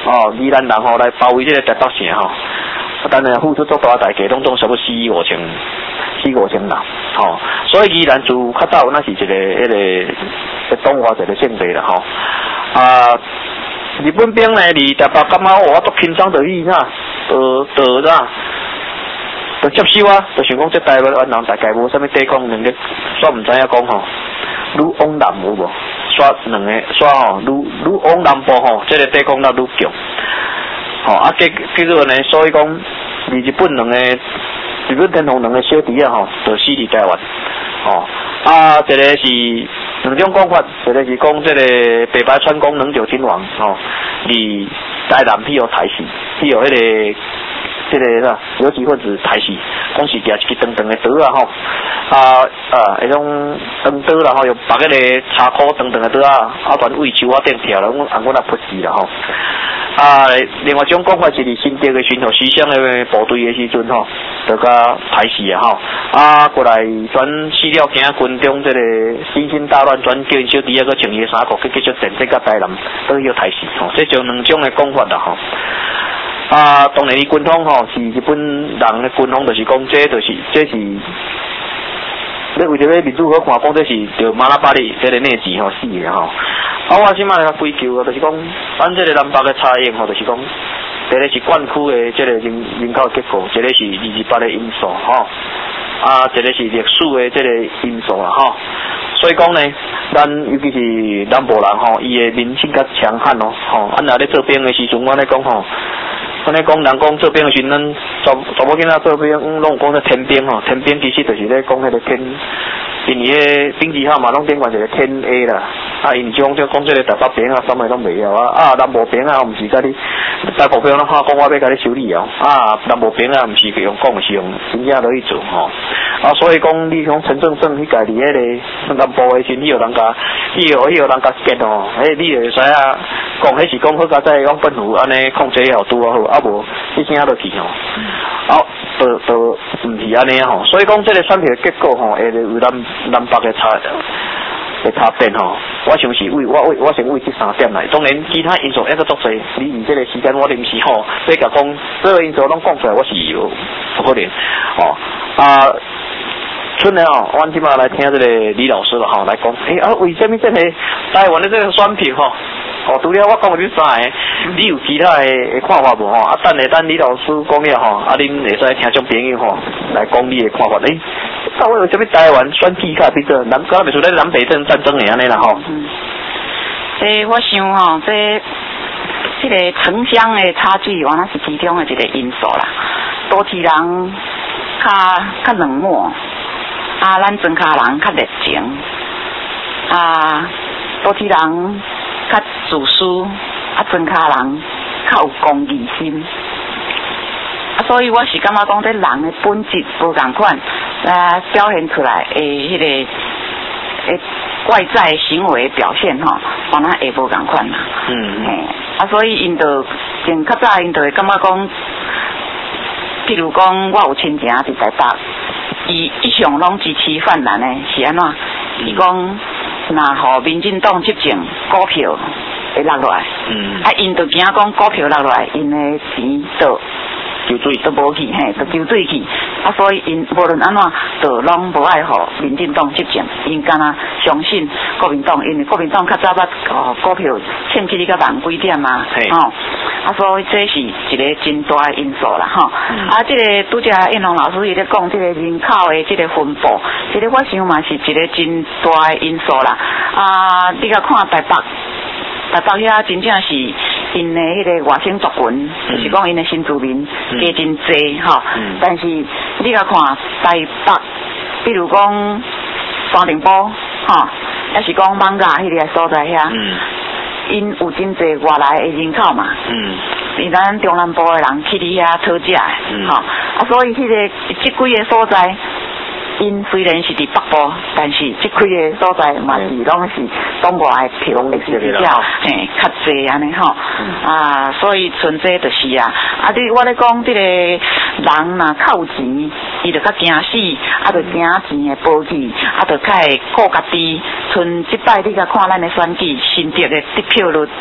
哦，宜兰人吼来包围这个台北城吼，啊，当然付出足大代价，拢总差不多四五千四五千人，吼、哦，所以宜兰就较早那是一个迄、那个东华一个圣地啦，吼、哦，啊，日本兵呢，离台北感觉我都轻松得去呐，呃，得啦。就接收啊，就想讲这台湾人大概无啥物抵抗能力，煞唔知影讲吼，愈往南有无？煞两个煞吼，愈愈往南部吼，这个抵抗力愈强。吼、哦、啊，结结果呢，所以讲，日日本两个日本天皇两个小弟啊吼，就死伫台湾。哦，啊，一个是两种讲法，一个是讲这个北白川宫能久亲王吼，伫台南庇护台死，庇护迄个。这个啦，有几分子抬死，讲是举一支长长的刀啊吼，啊啊，迄种长刀啦吼，用把迄个叉箍长长的刀啊，啊，全为树啊顶跳啦，阮按阮也扑死啦吼。啊，另外一种讲法是伫新竹的巡逻西乡的部队的时阵吼，就甲抬死啊吼，啊，过来转死了惊军中这个心心大乱，转叫因小弟啊个穿伊衫裤去继续战这甲台南，都要抬死吼，这就两种的讲法啦吼。啊，当然，伊军方吼是日本人的军方，就是讲，这就是这是，你为着咧民主好看，讲这是着马拉巴里这个内战吼死的吼。啊，我即摆来归咎啊，就是讲，咱这个南北的差异吼，就是讲，一个是灌区的这个人人口结构，一个是二二八的因素吼，啊，一个是历史的这个因素啦吼。所以讲呢，咱尤其是南部人吼，伊的民性较强悍咯，吼，俺若咧做兵的时阵，我咧讲吼。安尼讲，人讲做兵的时阵，咱查查某囡仔做兵，拢讲咧天兵吼，天兵其实就是咧讲迄个天，因为迄兵字号嘛，拢顶悬一个天 A 啦。啊，因种就讲这个台北兵啊，啥物拢袂晓啊。啊，南部兵啊，毋是甲你台北兵拢怕讲我要甲你修理哦。啊，南部兵啊，毋是用讲，是用真正落去做吼。啊，所以讲你讲陈正正迄家己迄个南部的时，你有人甲，你有迄有人甲结吼，诶，你就会知啊，讲迄是讲好佳哉讲本府安尼控制了拄啊好。啊无，你听落去吼，啊，都都毋是安尼吼，所以讲这个选票结果吼，会有南南北的差的差别吼。我想是为我为我先为这三点来，当然其他因素一个作祟，你以这个时间我临时吼，要甲讲所有因素拢讲出来，我是有不可能哦啊。春呢哦，我即马来听这个李老师了吼，来讲，诶、欸、啊，为什么这个台湾的这个选票吼？哦，除了我讲的这三个，你有其他的看法无吼？啊，等下等李老师讲了吼，啊，恁会使听众朋友吼来讲你的看法。诶、欸，到底为什么台湾选举较比这南，刚才袂出来南北战战争的安尼啦吼？ 嗯，这我想吼，这这个城乡的差距，原来是其中的一个因素啦。都市人较较冷漠。啊，咱庄脚人较热情，啊，都市人较自私，啊，庄腳人较有公义心，啊，所以我是感觉讲，这人的本质无同款，啊，表现出来诶，迄、那个诶外在的行为表现吼，可能会无同款啦。嗯嗯。啊，所以因就从较早因就会感觉讲，譬如讲，我有亲戚伫台北。伊一向拢支持泛蓝的，是安怎？伊讲，若互民进党执政，股票会落落来。嗯。啊，因就惊讲股票落落来，因的钱就就水都无去，嘿，就丢水去。啊，所以因无论安怎，就拢无爱互民进党执政。因敢若相信国民党，因为国民党较早捌哦股票欠起你个万几点嘛，吼。啊，所以这是一个真大的因素啦，吼、嗯。啊，这个拄则应龙老师伊咧讲，这个人口的这个分布，这个我想嘛是一个真大的因素啦。啊，你甲看台北，台北遐真正是因的迄个外省族群，嗯、就是讲因的新住民加真济吼、嗯。但是你甲看台北，比如讲沙丁堡，吼，也是讲艋舺迄个所在遐。嗯，因有真侪外来的人口嘛，嗯，是咱中南部的人去伫遐讨食的，嗯，吼、啊，所以迄、那个即几个所在，因虽然是伫北部，但是即几个所在嘛是拢是东外的票的是比较嘿较济安尼吼，啊，所以纯粹就是啊，啊，你我咧讲即个人若较有钱，伊就较惊死，啊，就惊钱的保去，啊，就较会顾家己。像即摆你甲看咱的选举，新竹的得票率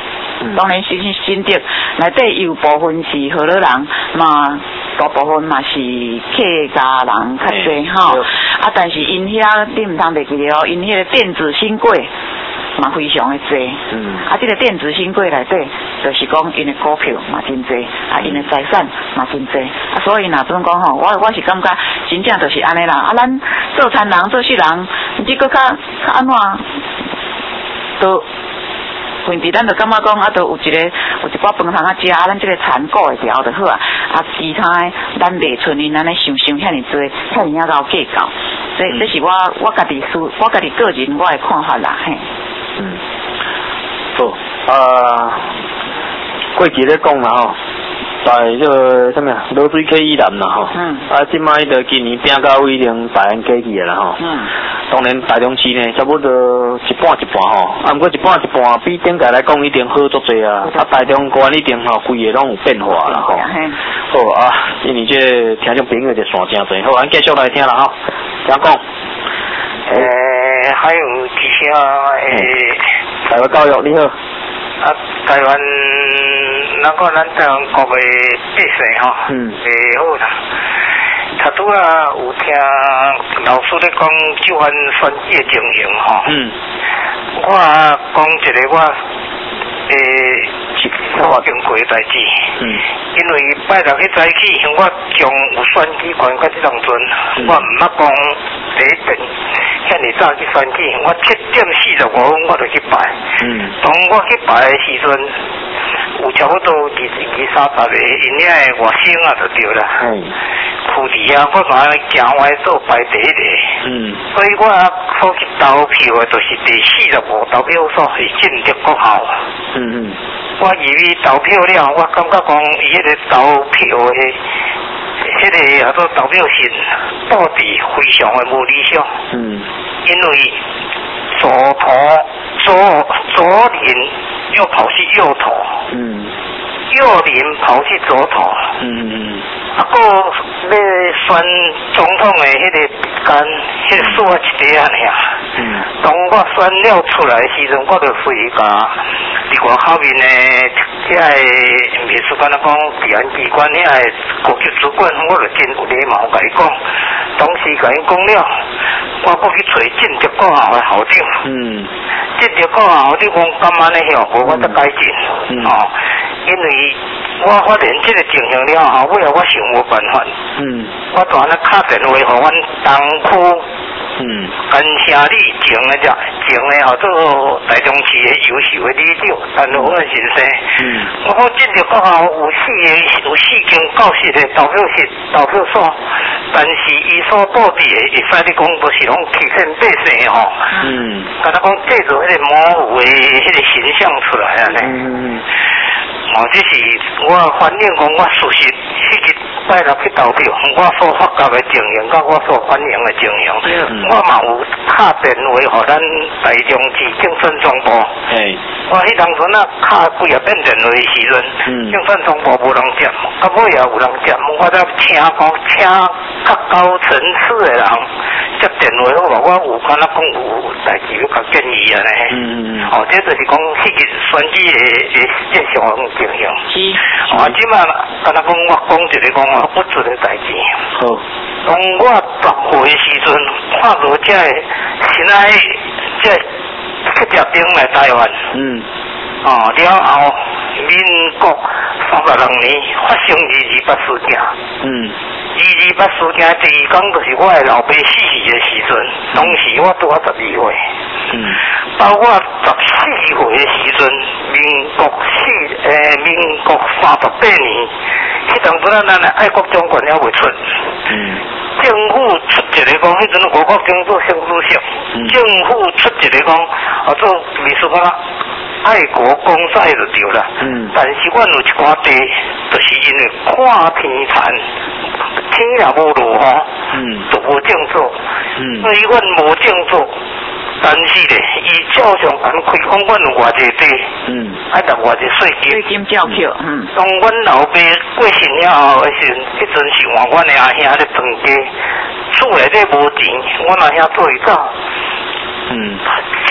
嗯、当然新新竹内底有部分是荷兰人嘛，大部分嘛是客家人较济吼，啊，但是因遐你毋通袂记了，因迄个电子新贵嘛非常的济，嗯，啊，这个电子新贵内底就是讲因的股票嘛真济，啊，因的财产嘛真济，啊，所以若准讲吼，我我是感觉真正就是安尼啦，啊，咱做餐人做事人，这个较较安怎都。问题咱就感觉讲啊，都有一个有一寡饭通啊食，啊，咱这个残股会调就好啊。啊，其他的咱袂像因安尼想想遐尼多，遐尼啊高计较。这、嗯、这是我我家己思，我家己个人我的看法啦，嘿。 嗯。好，啊，过节咧讲啦吼。在这个什么啊，罗水溪以南啦吼，嗯，啊，即摆着今年拼到威廉大安过去啦吼，嗯，当然台中市呢，差不多一半一半吼，啊，毋过一半一半比顶届来讲一定好足济啊，啊，台中县一定吼规个拢有变化啦吼，好啊，因为这听众朋友就算真侪，好，咱继续来听啦吼，请讲， 诶、呃，还有几项诶， 台湾教育你好， 啊，台湾。那个咱台湾国的百姓吼，嗯，袂好啦。他拄啊有听老师咧讲这番选举的情形吼，嗯，我讲一个我诶，我经过的代志，嗯，因为拜六去早起，我从有选举权到这当阵，嗯、我毋捌讲第一点，遐尼早去选举，我七点四十五分我就去拜，嗯，当我去拜的时阵。有差不多二二三十个，因遐的外省啊就对啦。嗯。附伫啊，我嘛行歪做排第一个。嗯。所以我所去投票的，就是第四十五投票所是进入国校。嗯嗯。我入去投票了，我感觉讲伊迄个投票的，迄个叫做投票信，到底非常的无理想。嗯。因为左投左左邻又跑去右投。嗯，右邻跑去左投，嗯嗯，啊个要选总统的迄个间，迄个数啊一个安尼啊，嗯，当我选了出来的时阵，我就随甲伫外口面的遐个秘书官啊讲，治安机关遐个高级主管，我就真有礼貌甲伊讲，当时甲伊讲了，我过去找进入国校的校长，嗯，进入国校校长讲干嘛呢？晓，无我得改进，嗯。哦，因为我发现这个情形了后，尾啊我想无办法，嗯，我就安尼打电话互阮东区，嗯，干城里前的只前的号做台中市的优秀的里长，陈福安先生，嗯，我讲进入国校有四个有四间教室的投票室投票所，但是伊所布置的会使你讲都是拢欺骗百姓吼，嗯，敢若讲制造迄个模糊的迄个形象出来啊呢。嗯哦，这是我反映讲我事实，迄日拜六去投票，我所发觉的情形，甲我所反映的情形，嗯、我嘛有打电话互咱台中市竞选总部。嘿，我迄当阵啊，打几啊遍电话的时阵，嗯、竞选总部无人接，到尾也有人接，我才请讲请较高层次的人接电话，我话我有敢若讲有代志要甲建议啊呢。嗯哦，这就是讲迄日选举的的正常情形。是。啊，即马敢若讲我讲一个讲我不准的代志。好。当我十岁的时阵，看到这现在这去食兵来台湾。嗯。哦，了后民国三十六年发生二二八事件。嗯。二二八事件第一天就是我的老爸死去的时阵，当时我拄啊十二岁。嗯。到我十四岁的时阵，民国四诶，民国三十八年，迄当阵啊，咱的爱国中权还未出。嗯。政府出一个讲，迄阵我国政府新主席，嗯、政府出一个讲，啊做秘书官爱国公债就对啦。嗯。但是阮有一寡地，就是因为看天残，天也无落雨，嗯，就无种做。嗯。所以阮无种做。但是咧，伊照常敢开讲，阮有偌济地，嗯，爱纳偌济税金， 税金照扣，嗯。 当阮老爸过身了后的时阵，迄阵是换阮的阿兄咧庄家，厝内底无钱，阮阿兄做伊走，嗯，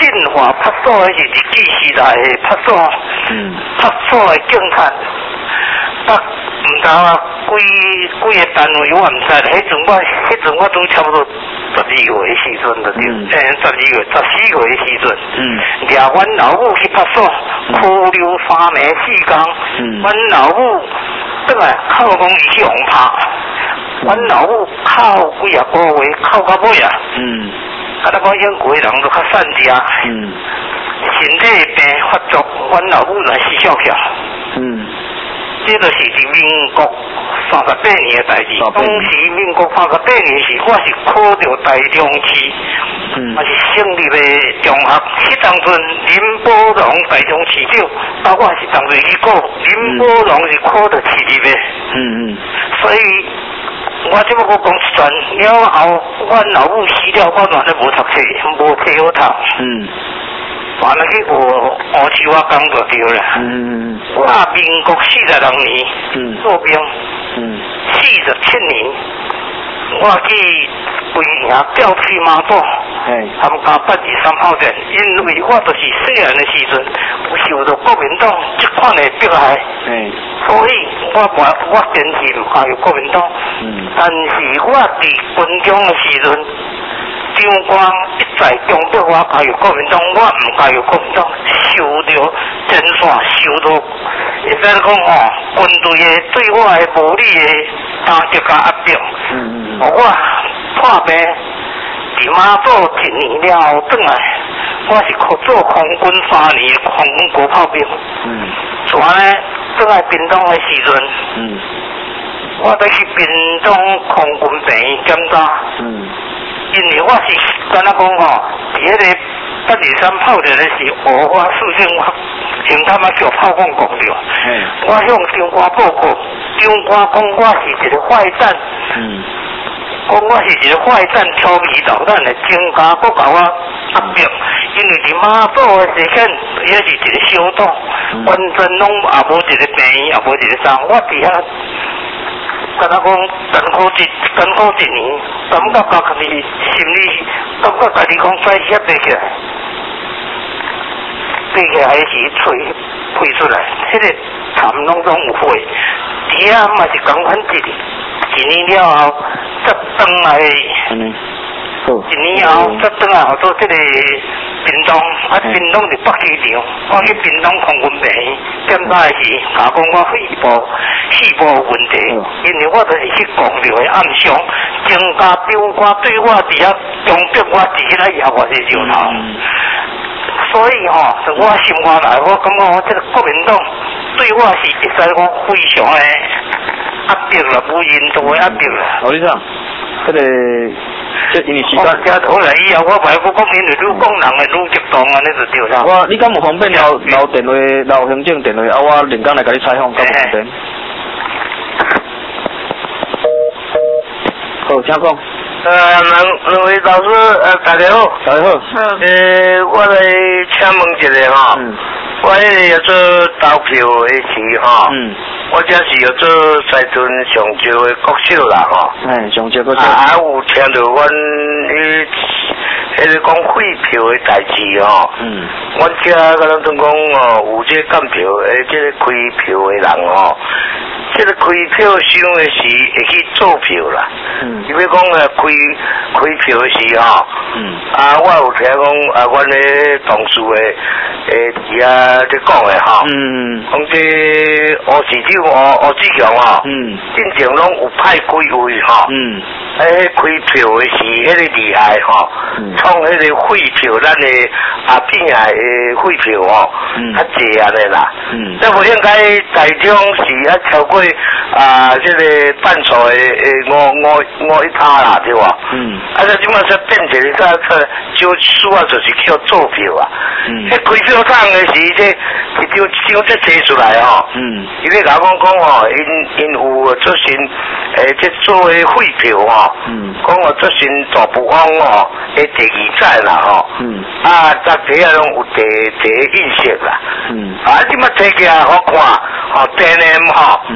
进化拍锁迄是日记时代的拍锁，嗯，拍锁的警察，啊，唔知啊，几几个单位我唔知，迄阵我迄阵我都差不多十二月的时阵就对，诶，十二月、十四月的时阵，嗯，掠阮老母去拍锁，拘留三暝四天，嗯，阮老母转来靠讲伊去互拍，阮老母靠几啊个月，靠到尾啊，嗯。啊！咱讲养过的人都较善食，嗯，身体病发作，阮老母来死翘翘，嗯，这就是伫民国三十八年的代志。当时民国三十八年时，我是考到台中市，嗯，我是省立的中学，迄当阵林保荣台中市长，啊，我是当时去考，林保荣是考到市立的，嗯嗯，所以。我只不过讲一段了后，阮老母死了，我原来无读册，无册好读。嗯。完了去学学习我讲就对啦。嗯。我民国四十六年，嗯，做兵，嗯，四十七年，我去规营调去马祖，哎，他们加八二三炮战，因为我就是细汉的时阵，有受到国民党这款的迫害，哎，所以我我我坚持唔加入国民党。嗯，但是我伫军中的时阵，长官一再强迫我加入国民党，我唔加入国民党，受到前线受到，会使讲吼，军队的对我的无理的打击甲压迫，嗯嗯，我破病，伫马祖一年了后转来，我是考做空军三年的空军国炮兵，嗯，转呢转来屏东的时阵，嗯。我得去屏东空军病院检查，嗯，因为我是敢若讲吼，伫迄个八二三炮战的时候，我事先我先他妈叫炮管讲着，嗯，我向长官报告，长官讲我是一个坏蛋，嗯，讲我是一个坏蛋，调皮捣蛋的，增加搁甲我压迫，因为伫马祖的时间也是一个小岛，嗯、完全拢也无一个病院，也无一个啥，我伫遐。敢若讲艰苦一艰苦一年，感觉家己心里感觉家己讲再歇爬起来，爬起来时喙飞出来，迄、那个痰拢总有血，底下嘛是共款一一年了后，再转来，嗯，一年后再转来后做这个屏东，啊屏东是北机场，我去屏东空军病院检查的时，甲讲我肺部。气部有问题，因为我就是去讲着的暗伤，增加长官对我伫遐强迫我自己来压我这石头，嗯、所以吼、哦，我心肝内，我感觉我这个国民党对我是会使讲非常的压迫啦，无人道的压迫啦。 我你讲，这个这因为时间， 我后来以后我袂不讲，因为愈讲人的愈激动啊，你就对啦。 我你敢有方便留留电话，留行政电话，啊，我连工来甲你采访，敢有方便？好，请讲。 呃，两两位老师，呃，大家好。 大家好。 呃，我来请问一下哈，嗯、我迄个做投票的时哈，嗯、我这是要做西屯上少的国小啦哈。 哎，上少国小。 啊，有听到阮迄迄个讲废票的代志吼。嗯。阮遮甲咱总讲哦，有这监票，诶，这个开票的人吼。这个开票箱的时会去做票啦，嗯，因为讲呃开开票的时吼，嗯，啊我有听讲啊，阮的同事的诶伫遐在讲的吼，嗯，讲这吴市长吴吴志强吼，嗯，进前拢有派几位吼，嗯，诶开票的时迄个厉害吼，嗯，创迄个废票咱的啊边下的废票吼，嗯，较济安尼啦，嗯，这不应该台中是啊超过。啊，这个半数的诶五五五一趴啦，对吧？嗯。啊，这即马说变一个个个少数啊，就是叫做票啊。嗯。迄开票厂的时，这一张张这摕出来吼。嗯。因为甲我讲吼，因因有做成诶，这作为废票吼。嗯。讲我做成大部方吼，诶第二站啦吼。嗯。啊，大体啊拢有第第印象啦。嗯。啊，即马摕起来好看，吼，第二吼。嗯。啊，讲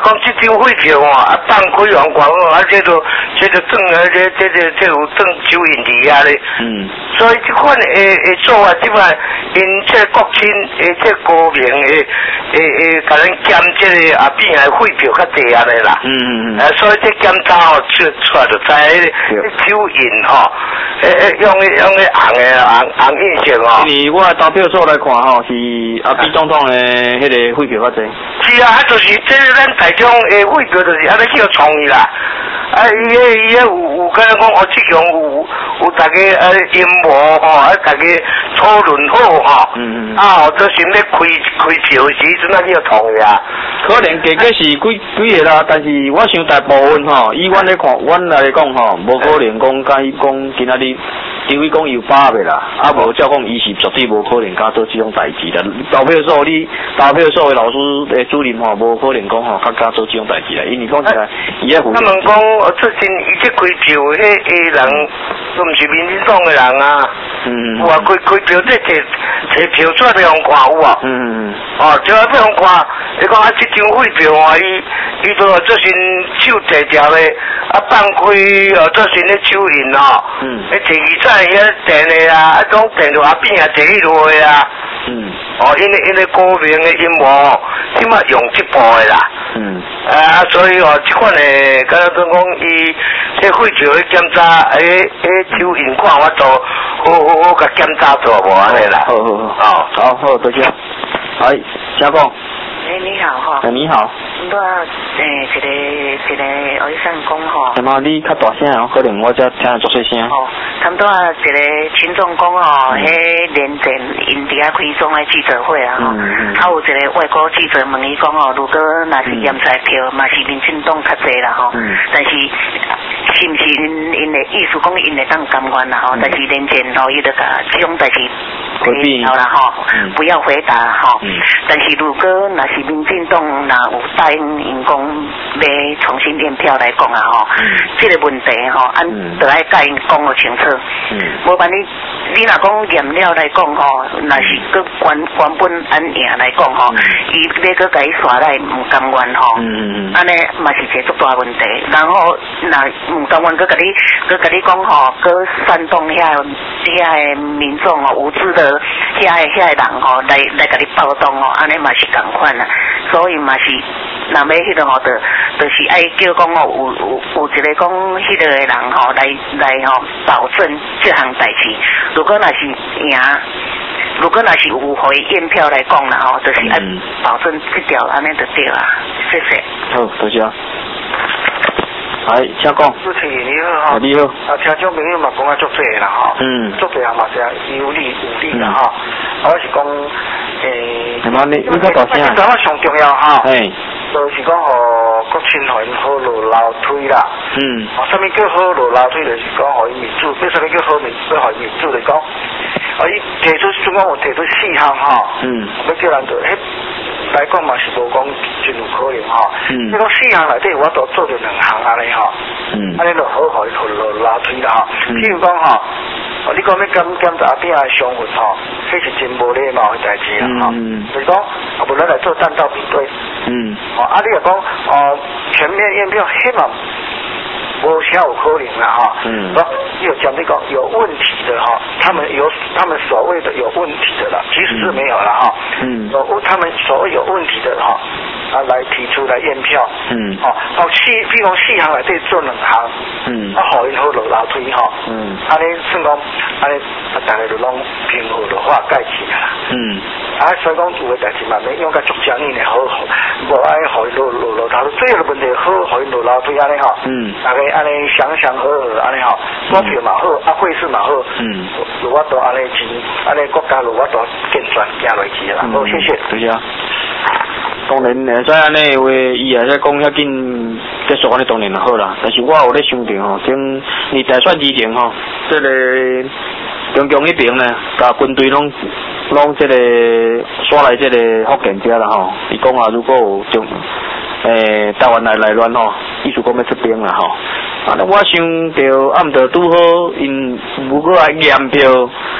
讲这张汇票哦，啊放开完光哦，啊这个这个证啊，这这这这有证收印伫遐咧。嗯。所以这款诶诶做法，即摆因这国亲诶这高明诶诶诶，甲咱检这个后边诶汇票较济安尼啦。嗯嗯嗯。啊，所以这检查吼出出来就知迄手印吼，诶诶用迄用迄红诶红红印色吼。 因为我投票所来看吼，是阿比总统诶迄个汇票较济。 是啊，啊就是这咱台中诶汇票就是安尼叫创意啦。啊，伊迄伊迄有有敢若讲哦，即项有有大家啊阴谋吼，啊大家讨论好吼，嗯嗯，啊，做想要开开票时阵啊叫同意啊。 可能加加是几几个啦，但是我想大部分吼，以阮来看，阮来讲吼，无可能讲甲伊讲今仔日，因为讲有把的啦，啊无照讲伊是绝对无可能甲做即种代志啦。投票所你投票所的老师诶主任吼，无可能讲吼甲甲做即种代志啦，因为讲起来伊也负责。 他们讲最近伊这开票的迄个人，都毋是民进党的人啊。嗯。有啊，开开票这摕摕票出来俾人看有啊。嗯嗯。哦，就俾人看，你讲啊，这张汇票啊，伊伊都做成手提条的，啊放开哦做成咧手印哦。嗯。迄第二站遐订的啊，啊种订到后边啊坐迄落的啊。嗯。哦，因为因为高明的阴谋，起码用这部的啦。嗯。啊，所以哦，这款的，敢若讲讲伊这汇票的检查，诶诶手印看我做，好好好甲检查做无安尼啦。 好好好。哦，好好，多谢。哎，请讲。 哎，你好哈。 哎，你好。 我诶，一个一个我想讲吼。 什么？你较大声哦，可能我才听得足细声。 哦，差不多啊，一个群众讲吼，迄连电因伫遐开总诶记者会啊吼，啊有一个外国记者问伊讲吼，如果若是验出票，嘛是民进党较济啦吼，但是是毋是因因诶意思讲因会当甘愿啦吼，但是连电吼伊就甲即种代志回避啦吼，不要回答吼，但是如果若是民进党若有答应因讲要重新验票来讲啊吼，这个问题吼，按得爱甲因讲个清楚。无办你你若讲验了来讲吼，若是佮原原本按赢来讲吼，伊要佮甲伊刷来唔甘愿吼，安尼嘛是一个足大问题。然后若唔甘愿佮甲你佮甲你讲吼，佮煽动遐遐个民众吼无知的遐个遐个人吼来来甲你暴动吼，安尼嘛是共款啦。所以嘛是，若要迄个吼，就就是爱叫讲吼，有有有一个讲迄个人吼来来吼保证这项代志。如果若是赢，如果若是有互伊验票来讲啦吼，就是爱保证这条安尼就对啦。谢谢。 好，多谢。哎，请讲。 主持人你好哈。 你好。 啊，听众朋友嘛讲啊足侪啦吼。嗯。足侪啊嘛是有理有理啦吼。啊，我是讲诶。 什么？你你较大声。 你讲我上重要哈。 哎。 就是讲吼，国亲互因好落楼梯啦。嗯。啊，啥物叫好落楼梯？就是讲互伊民主，要啥物叫好民，要互伊民主来讲。啊，伊提出总共有提出四项哈。嗯。要叫人做，迄来讲嘛是无讲真有可能哈。嗯。你讲四项内底，我都做着两项安尼吼。嗯。安尼就好互伊好落楼梯啦吼。譬如讲吼。哦，你讲要检检查边仔商户吼，迄是真无礼貌的代志啦吼。嗯。就是讲，啊，无咱来做弹道比对。嗯。哦，啊，你若讲哦，全面验票，迄嘛无啥有可能啦哈。嗯。说有讲那个有问题的哈，他们有他们所谓的有问题的啦，其实是没有了哈。嗯。有他们所谓有问题的哈，啊来提出来验票。嗯。哦，哦四，比如四项内底做两项。嗯。啊，互因好落楼梯哈。嗯。安尼算讲，安尼啊，大家就拢平和的化解起啦。嗯。啊，所以讲有个代志嘛，免用个足讲呢好好，无爱互伊落落楼梯，最后的问题好互伊落楼梯安尼吼。嗯。大家安尼想想好好安尼吼，股票嘛好，啊汇市嘛好。嗯。如我都安尼钱，安尼国家如我都健全行落去啦。好，谢谢。 对啊。当然会使安尼话，伊也使讲遐紧结束安尼当然就好啦。但是我有咧想着吼，从你大选之前吼，这个中共迄边呢，甲军队拢拢这个刷来这个福建遮啦吼。伊讲啊，如果有中诶台湾来来乱吼，意思讲要出兵啦吼。啊，我想着啊，毋着拄好因如果来验票。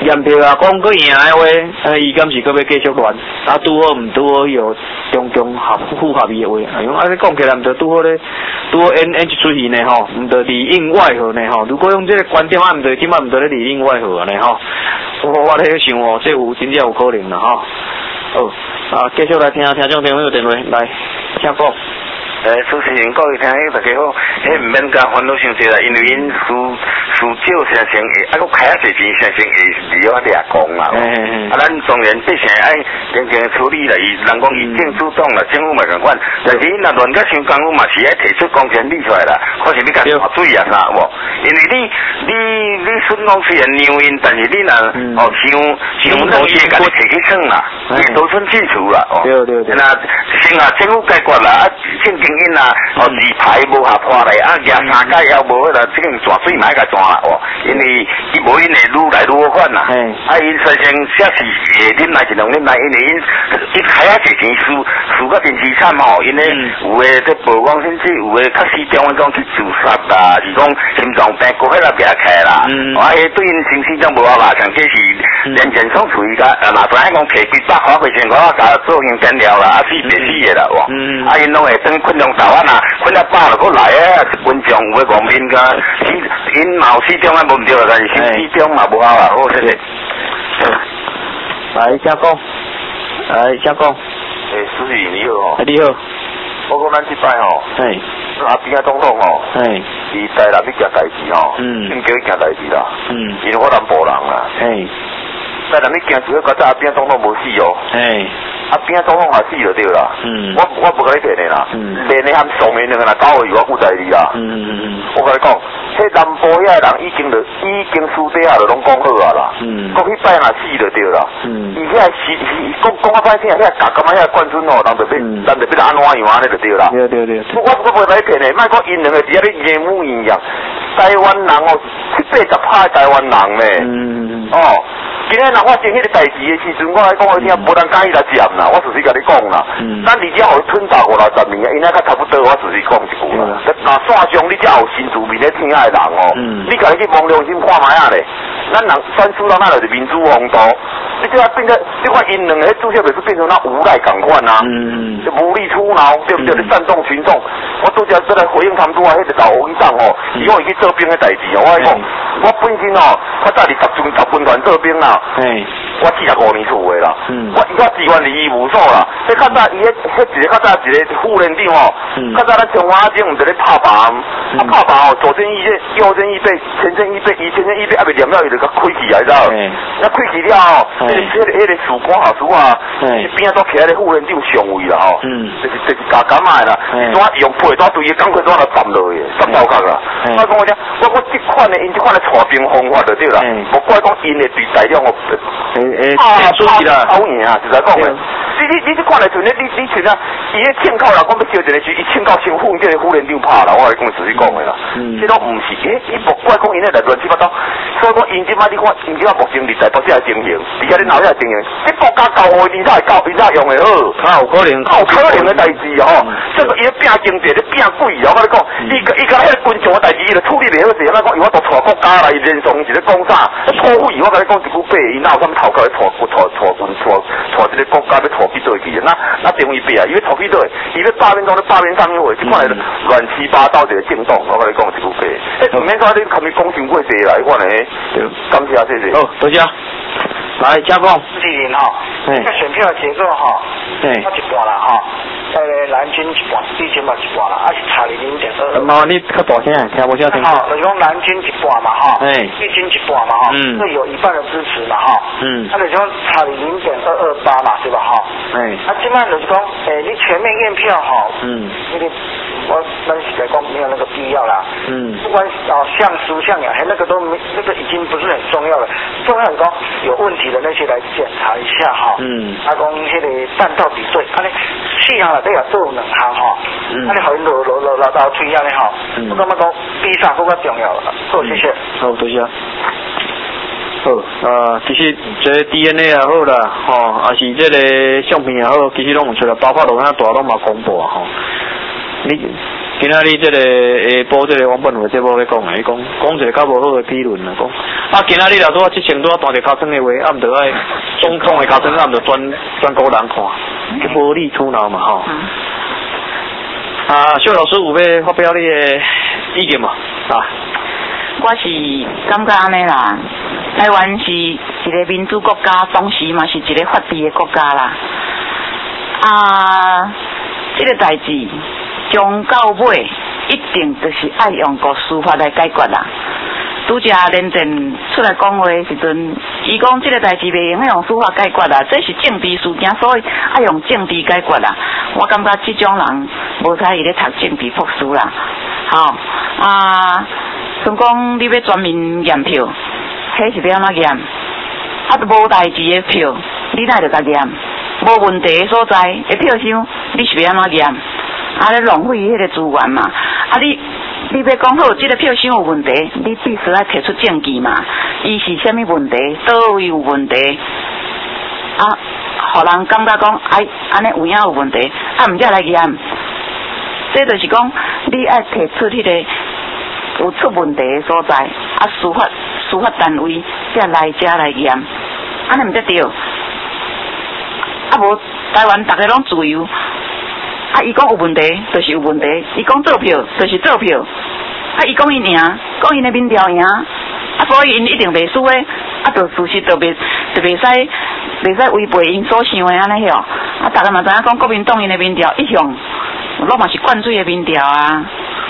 验票啊，讲过赢的话，呃，伊敢是搁要继续乱，啊，拄好毋拄好有中中合符合伊的话，哎呦，啊，你讲起来毋着拄好咧，拄好演演一出戏呢吼，毋着里应外合呢吼，如果用这个观点啊，毋着起码毋着咧里应外合啊呢吼，我我咧想哦，这有真正有可能啦吼。哦，啊，继续来听听众朋友电话来，请讲。 诶，主持人各位听友大家好，迄毋免甲烦恼伤济啦，因为因输输少先生会，啊，佮开啊侪钱先生会利用掠讲啦。啊，咱当然必须爱静静处理啦，伊人讲以政主动啦，政府嘛共款，但是因若乱甲伤功夫嘛是爱提出公权力出来啦，可是你甲查水啊啥无？因为你你你顺讲虽然牛因，但是你若哦伤伤多伊会甲你提起算啦，你都算清楚啦。 对对对。 那先啊，政府解决啦，啊，正经。因啊，哦，字牌无合破来，啊，廿三届也无啦，即个转水买甲转啦，哦，因为伊无因会愈来愈反啦，啊，因先生写是诶，恁来一两年来，因为因一开啊侪钱输输甲真凄惨吼，因为有诶在曝光甚至有诶较死中诶讲去自杀啦，是讲心脏病过迄个病开啦，啊，迄对因身体种无好啦，像这是连前爽处于甲，啊，若跩讲摕几百花几千块啊，甲做行诊疗啦，啊死袂死诶啦，哦，啊，因拢会等困用台湾啊，困了饱了，佫来啊，群众有诶外面甲，因嘛有始终啊无毋对，但是始终嘛无好啦，好谢谢。 来，请讲，来，请讲。 诶，主持人你好哦。 你好。 我讲咱即摆吼，嘿，阿扁啊总统吼，嘿，伊台南要行代志吼，嗯，先叫伊行代志啦，嗯，因为我南部人啦，嘿，台南你行只要觉得阿扁总统无死哦，嘿。啊，边啊总统也死就对啦。嗯。我我无甲你骗的啦。嗯。连你含上面两个人搞我，我负责你啦。嗯嗯嗯。我甲你讲，迄南部遐人已经就已经私底下就拢讲好啊啦。嗯。讲迄摆若死就对啦。嗯。伊遐是是讲讲啊歹听，遐甲干嘛遐冠军哦，人就要人就要安怎样安尼就对啦。对对对。我我无甲你骗的，莫讲因两个只啊咧言母一样，台湾人哦，七八十趴的台湾人呢。嗯。哦。今日若发生迄个代志的时阵，我来讲我听，无人敢伊来占啦。我实时甲你讲啦，咱而家互吞大五六十年，因那较差不多，我实时讲一句啦。那线上你才有新住民咧听的人哦，你家己去望良心看卖啊咧，咱人选出到那就是民主风度，你即下变个，你看因两个注册袂是变成那无赖共款啊，就无理取闹，对不对？你煽动群众，我拄则再来回应他们拄啊，迄个老王党哦，伊讲伊去做兵的代志哦，我来讲，我本身哦，较早伫十军十军团做兵啦。嘿，我四十五年厝的啦，嗯、我我志愿离医务所啦。迄较早伊迄迄一个较早一个副连长吼，较早咱中华警毋是咧拍靶，啊拍靶吼，左肩预备、右肩预备、前肩预备、伊前肩预备，还未念了伊就甲开起来了。那开起了吼，迄个迄个迄个士官下属啊，边仔都徛咧副连长上位啦吼，就是就是加减买啦，怎用配怎对伊钢盔怎来站落去，站到脚啦。我讲我讲，我我即款的因即款的带兵方法就对啦，无怪讲因的对大量。诶诶，啊出去啦，好赢啊！实在讲诶，你你你这看来像咧，你你像啊，伊咧欠靠啦，讲要叫一个时，伊欠靠先副，叫个副连长拍啦，我来讲实际讲诶啦。嗯，这拢毋是，诶，伊无怪讲因咧来乱七八糟，所以讲因即摆你看，因即摆目前伫台北市诶情形，而且你闹遐情形，你国家交互伊才会交，伊才用诶好，较有可能，较有可能诶代志吼。这个伊咧拼经济，咧拼贵啊！我跟你讲，伊个伊个迄个军情诶代志，伊咧处理袂好势，咱讲伊我都带国家来连上一个讲啥，错位，我跟你讲一句白。伊哪有啥物头壳咧拖拖拖军拖拖一个国家要拖去倒去？那那定位白啊！伊要拖去倒，伊要罢免党咧罢免党因为即款乱七八糟一个政党，我跟你讲一句白。诶，唔免讲你看你讲伤过济啦，我呢，感谢谢谢。好，多谢。来，加讲。主持人吼，这选票结构吼，我一半啦吼，诶，蓝军一半，绿军嘛一半啦，啊是差零零点二。妈，你较大声，听无啥听。好，就是讲蓝军一半嘛吼，绿军一半嘛吼，嗯，会有一半的支持嘛吼，嗯，啊就是讲差零点二二八嘛，对吧吼？哎，啊，即摆就是讲，诶，你全面验票吼，嗯，那个我咱是来讲没有那个必要啦，嗯，不管哦像输像养，还那个都没，那个已经不是很重要了，重要是讲有问题的那些来检查一下哈，嗯，啊讲迄个弹道比对，安尼四项内底也做两项吼，嗯，安尼互因落落落落到吹安尼吼，我感觉讲比啥更加重要了，好，谢谢，好，多谢。好，啊，其实这 D N A 也好啦，吼，啊是这个相片也好，其实拢有出来，包括落遐大拢嘛公布啊，吼。你今仔日这个下晡这个王本华节目咧讲啊，伊讲讲一个较无好的批论啊，讲啊今仔日若拄啊即穿拄啊弹着尻川的话，啊毋着爱总统的尻川，啊毋着转转国人看，无理取闹嘛吼。啊，肖老师有要发表你的意见嘛？啊， 我是感觉安尼啦，台湾是一个民主国家，同时嘛是一个法治的国家啦。啊，这个代志从到尾一定就是爱用个司法来解决啦。拄则连战出来讲话的时阵，伊讲这个代志袂用用司法解决啦，这是政治事件，所以爱用政治解决啦。我感觉这种人无采伊咧读政治博士啦，吼、哦、啊，像讲你要专门验票，迄是要安怎验？啊，无代志的票，你哪会甲验？无问题的所在的票箱，你是要安怎验？啊，咧浪费迄个资源嘛，啊你。你要讲好，这个票箱有问题，你必须要提出证据嘛。伊是啥物问题？倒位有问题？啊，互人感觉讲，哎，安尼有影有问题，啊，毋则来验。这就是讲，你爱提出迄个有出问题的所在，啊，司法司法单位才来遮来验，安尼毋则对。啊，无台湾大家拢自由。啊！伊讲有问题，就是有问题；伊讲做票，就是做票。啊！伊讲伊赢，讲因的民调赢，啊，所以因一定袂输诶。啊，就事实就袂就袂使袂使违背因所想诶安尼吼。啊，大家嘛知影讲国民党因的民调一向，拢嘛是灌水诶民调啊。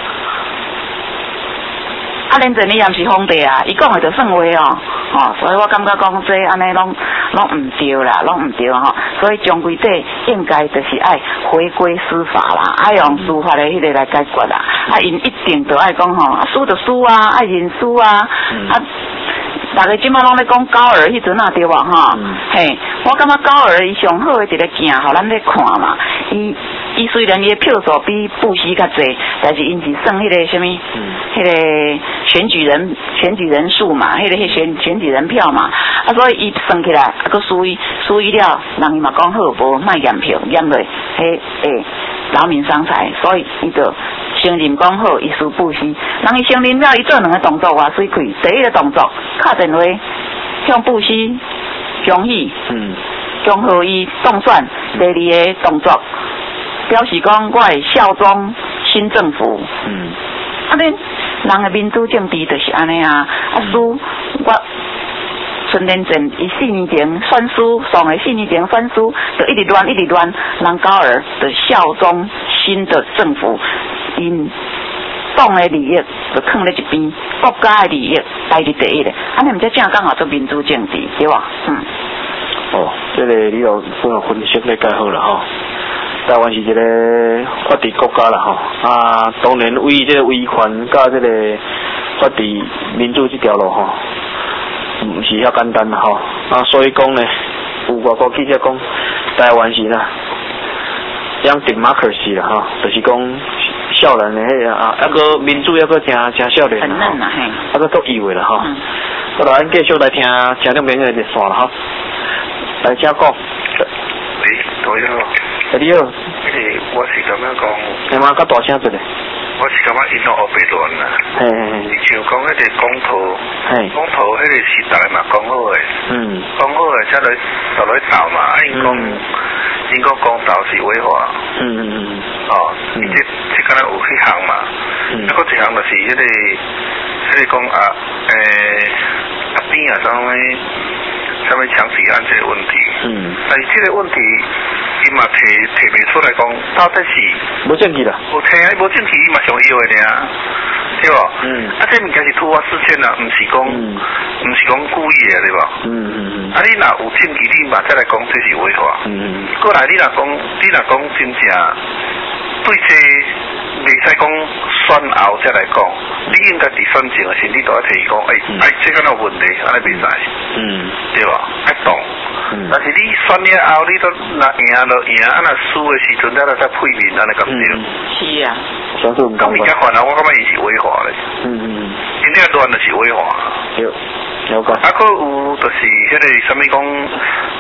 啊，连阵你也毋是皇帝啊，伊讲诶就算话哦，吼，所以我感觉讲这安尼拢拢毋对啦，拢毋对吼，所以终归底应该就是爱回归司法啦，爱用司法的迄个来解决啦，啊，因一定就爱讲吼，啊输就输啊，爱认输啊，啊。大家即摆拢咧讲高尔迄阵啊对无吼？嗯、嘿，我感觉高尔伊上好的一个镜，互咱咧看嘛。伊伊虽然伊的票数比布希较济，但是因是算迄个什么，迄、嗯、个选举人选举人数嘛，迄、那个选选举人票嘛。啊，所以伊算起来，啊，佮输伊输伊了，人伊嘛讲好无卖验票，验落迄诶劳民伤财，所以伊就承认讲好，伊输布希。人伊承认了，伊做两个动作偌水亏。第一个动作，敲电话向布希恭喜，嗯，恭贺伊当选。第二个动作，表示讲我会效忠新政府。嗯，啊，恁人的民主政治就是安尼啊，啊输我。孙连正伊四年前选输，上个四年前选输，就一直乱一直乱，人高尔就效忠新的政府，因党的利益就放在一边，国家的利益排伫第一咧，安尼毋则正刚好做民主政治，对吧？嗯。 哦，这个你有分分析咧，介好啦吼。台湾是一个法治国家啦吼，啊，当然为这个威权甲这个法治民主这条路吼。唔是遐简单吼，啊，所以讲呢，有外国记者讲，台湾是啦，养 democracy 啦吼，就是讲少年的迄个啊，一个民主一个真真少年啦，啊个足有的啦吼。好啦，咱继续来听听众朋友的热线啦吼，来请讲。 喂，大家好。 你好。 诶，我是咁样讲。 你妈较大声一点。 我是感觉因拢学白乱啦， 嘿嘿嘿， 像讲迄个公投，公投迄个是大家嘛讲好诶，嗯，讲好诶，才来就来投嘛，啊因讲因讲公投是违法，嗯嗯嗯，哦，伊这这敢若有迄项嘛，啊个一项就是迄个迄个讲啊，诶啊边啊啥物啥物强制安这个问题，嗯，但是这个问题。伊嘛提提袂出来讲，到底是无证据啦。 无提啊，无证据，伊嘛上要的尔，对无？嗯。啊，这物件是突发事件啦，毋是讲，毋、嗯、是讲故意的，对无？嗯嗯嗯。啊，你若有证据，你嘛再来讲，这是违法。嗯嗯。过来，你若讲，你若讲真正对这袂使讲选后再来讲，你应该伫选前的时，你都要提讲，诶、欸，哎、嗯，这个有问题，安尼袂使。嗯。对无？爱懂。嗯、但是你选了后，你都若赢就赢，啊若输的时阵，咱就再配面，安尼咁对。 是啊。 相对唔同。 咁而家犯啊，我感觉伊是违法咧。嗯嗯。今天乱就是违法。 有，了解。 啊，佮有就是迄个什么讲，迄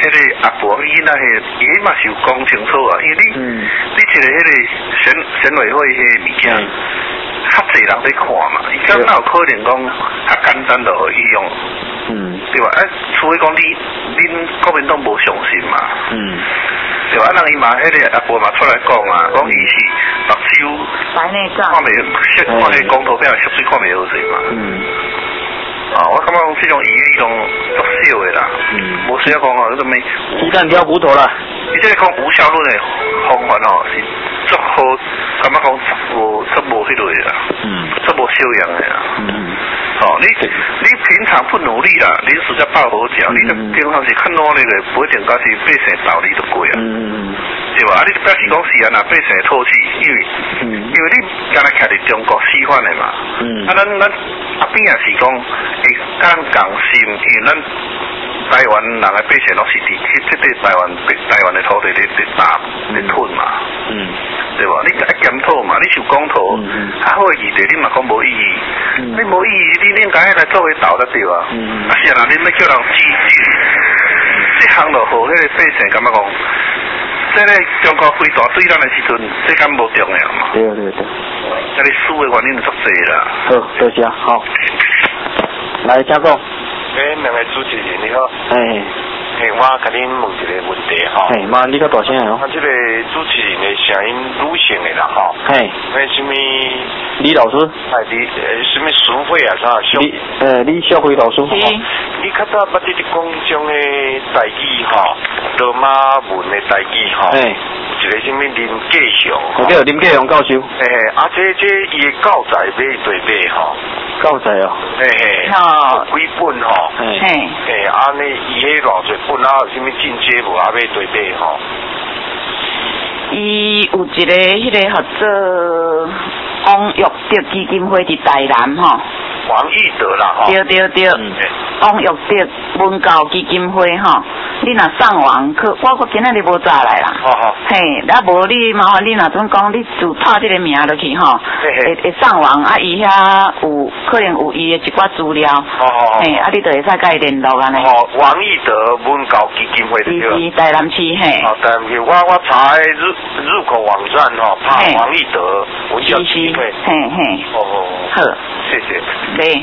迄个阿婆囡仔迄，伊嘛是有讲清楚啊，因为你，嗯、你一个迄个选选委会迄个物件，较侪人在看嘛，伊敢哪有可能讲较简单就可以用？嗯，对吧？啊，除非讲你恁国民党无相信嘛，嗯，对吧？啊，人伊嘛迄个阿婆嘛出来讲啊，讲伊是目睭白内障， 看袂，看迄光头变血水看袂好势嘛，嗯。啊，我感觉讲这种语言种足少的啦，嗯，无需要讲吼，迄个咩鸡蛋挑骨头啦。 伊这个讲无效论的方法吼，是足好，感觉讲无足无迄类啦，嗯，足无修养的啦，嗯，哦，你你平常不努力啦，你实在抱好脚，你就平常是较努力的，不一定讲是百姓道理就过啊，嗯，对吧？啊，你表示讲是安那百姓唾弃，因为，嗯，因为你敢若徛伫中国示范的嘛，嗯，啊，咱咱啊边也是讲。会讲共心，因为咱台湾人的百姓拢是伫去这块台湾台湾的土地咧咧打咧吞嘛，嗯，对吧？你爱检讨嘛，你是有讲讨，嗯、啊好的议题你嘛讲无意义，嗯、你无意义，你恁家来作为导得对啊？嗯、啊是啊，你要叫人记记，这项就好，迄个百姓感觉讲，这个中国飞大对咱的时阵，这敢无重要嘛？ 对对对， 啊你输的原因足济啦。 好，多谢，好。来，请讲。 诶，两位主持人你好。 嘿。 嘿，我甲恁问一个问题吼。 嘿，妈，你较大声哦。 啊，这个主持人的声音女性的啦吼。 嘿。 诶，什么？ 李老师。 哎，李诶，什么淑慧啊？啥？ 李呃，李孝辉老师。 是。你较早捌伫讲种的台语吼，罗马文的台语吼。嘿。一个什么林继祥？ 我叫林继祥教授。 诶，啊，这这伊的教材买对买吼。 教材哦。 嘿嘿。 哦。 几本吼？ 嘿。 嘿，啊，你伊迄偌侪本啊，有啥物进阶无啊？买对买吼？ 伊有一个迄个合作王玉德基金会伫台南吼。 王玉德啦吼。 对对对。嗯。王玉德文教基金会吼。你若上网去，我我今仔日无早来啦。 好好。 嘿，啊无你麻烦你若准讲，你就拍这个名落去吼，会会上网啊，伊遐有可能有伊的一寡资料。 好好。 嘿，啊你就会使甲伊联络安尼。 哦，王义德文教基金会对。 是是台南市嘿。 哦，台南市，我我查入入口网站吼，拍王义德文教基金会。 嘿嘿。 哦哦。 好。 谢谢。 对。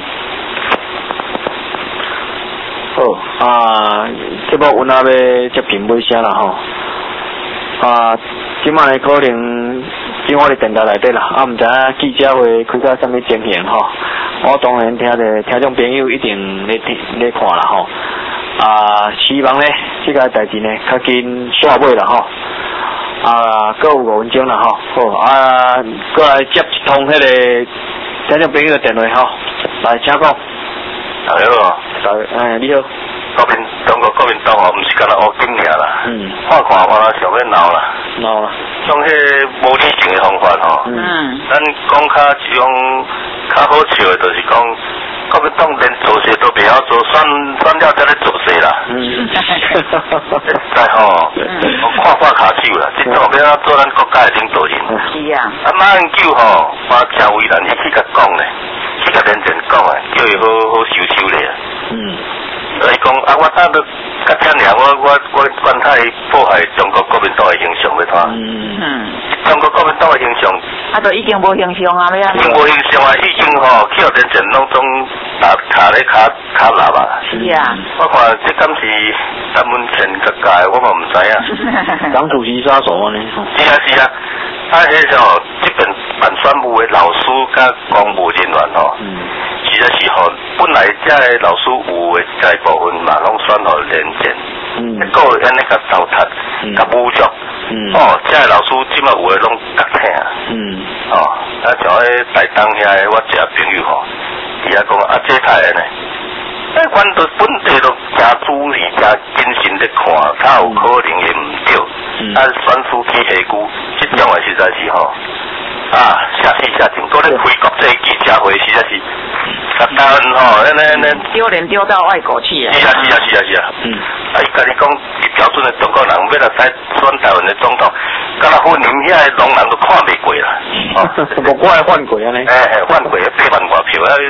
好啊，这部阮也要接近尾声啦吼。啊，即摆可能今我伫电台内底啦，啊，毋知影记者会开到啥物情形吼。我当然听着听众朋友一定咧听咧看啦吼。啊，希望咧即个代志呢较紧煞尾啦吼。啊，各有五分钟啦吼。好啊，过来接一通迄个听众朋友的电话吼。来，请讲。 大家好， 大哎你好， 国民中国国民党哦，毋是干那乌金尔啦，嗯，看看我啦，上要闹啦， 闹啦， 种迄无理性的方法吼，嗯，咱讲较一种较好笑的，就是讲国民党连做事都袂晓做，选选了才咧做事啦，嗯，在吼，我看看骹手啦，即种要怎做咱国家的领导人， 是啊， 啊马英九吼，我诚为难伊去甲讲咧。去甲认真讲啊，叫伊好好收收咧。嗯。所以讲啊，我打到较遮尔，我我我管他破坏中国国民党的形象要他。嗯嗯。中国国民党的形象。 啊，都已经无形象啊，要安已经无形象啊，已经吼去互认真拢总打卡咧卡卡lap啊。 是啊。 我看这敢是陈文健甲教的，我嘛毋知影。 党主席杀手啊呢？ 是啊是啊。啊，迄吼，这边办选务的老师甲公务人员吼，嗯、实在是吼，本来遮个老师有的这部分嘛，拢选互连战，嗯，一个安尼甲糟蹋，甲侮辱，嗯，哦，遮个老师即马有的拢觉听，嗯，哦，啊像迄台东遐个我一个朋友吼，伊也讲啊，这太安尼。诶，阮都本地都真注意、真谨慎咧看，较有可能会毋对。嗯、啊，选书去下句，即种诶实在是吼，啊，写死写真，搁咧开国际记者会，实在是，甲台湾吼，安尼安尼。 丢脸丢到外国去啊！ 是啊是啊是啊是啊。嗯。啊，伊家己讲，标准诶中国人要来使选台湾诶总统，敢若婚姻遐个农人都看袂过啦。 哦，无怪换过安尼。 诶，换过八万外票啊！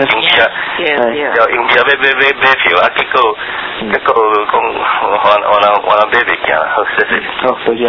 用车，要用车买买买买票啊，结果结果讲我我我人我人买袂行，好谢谢。 好，多谢。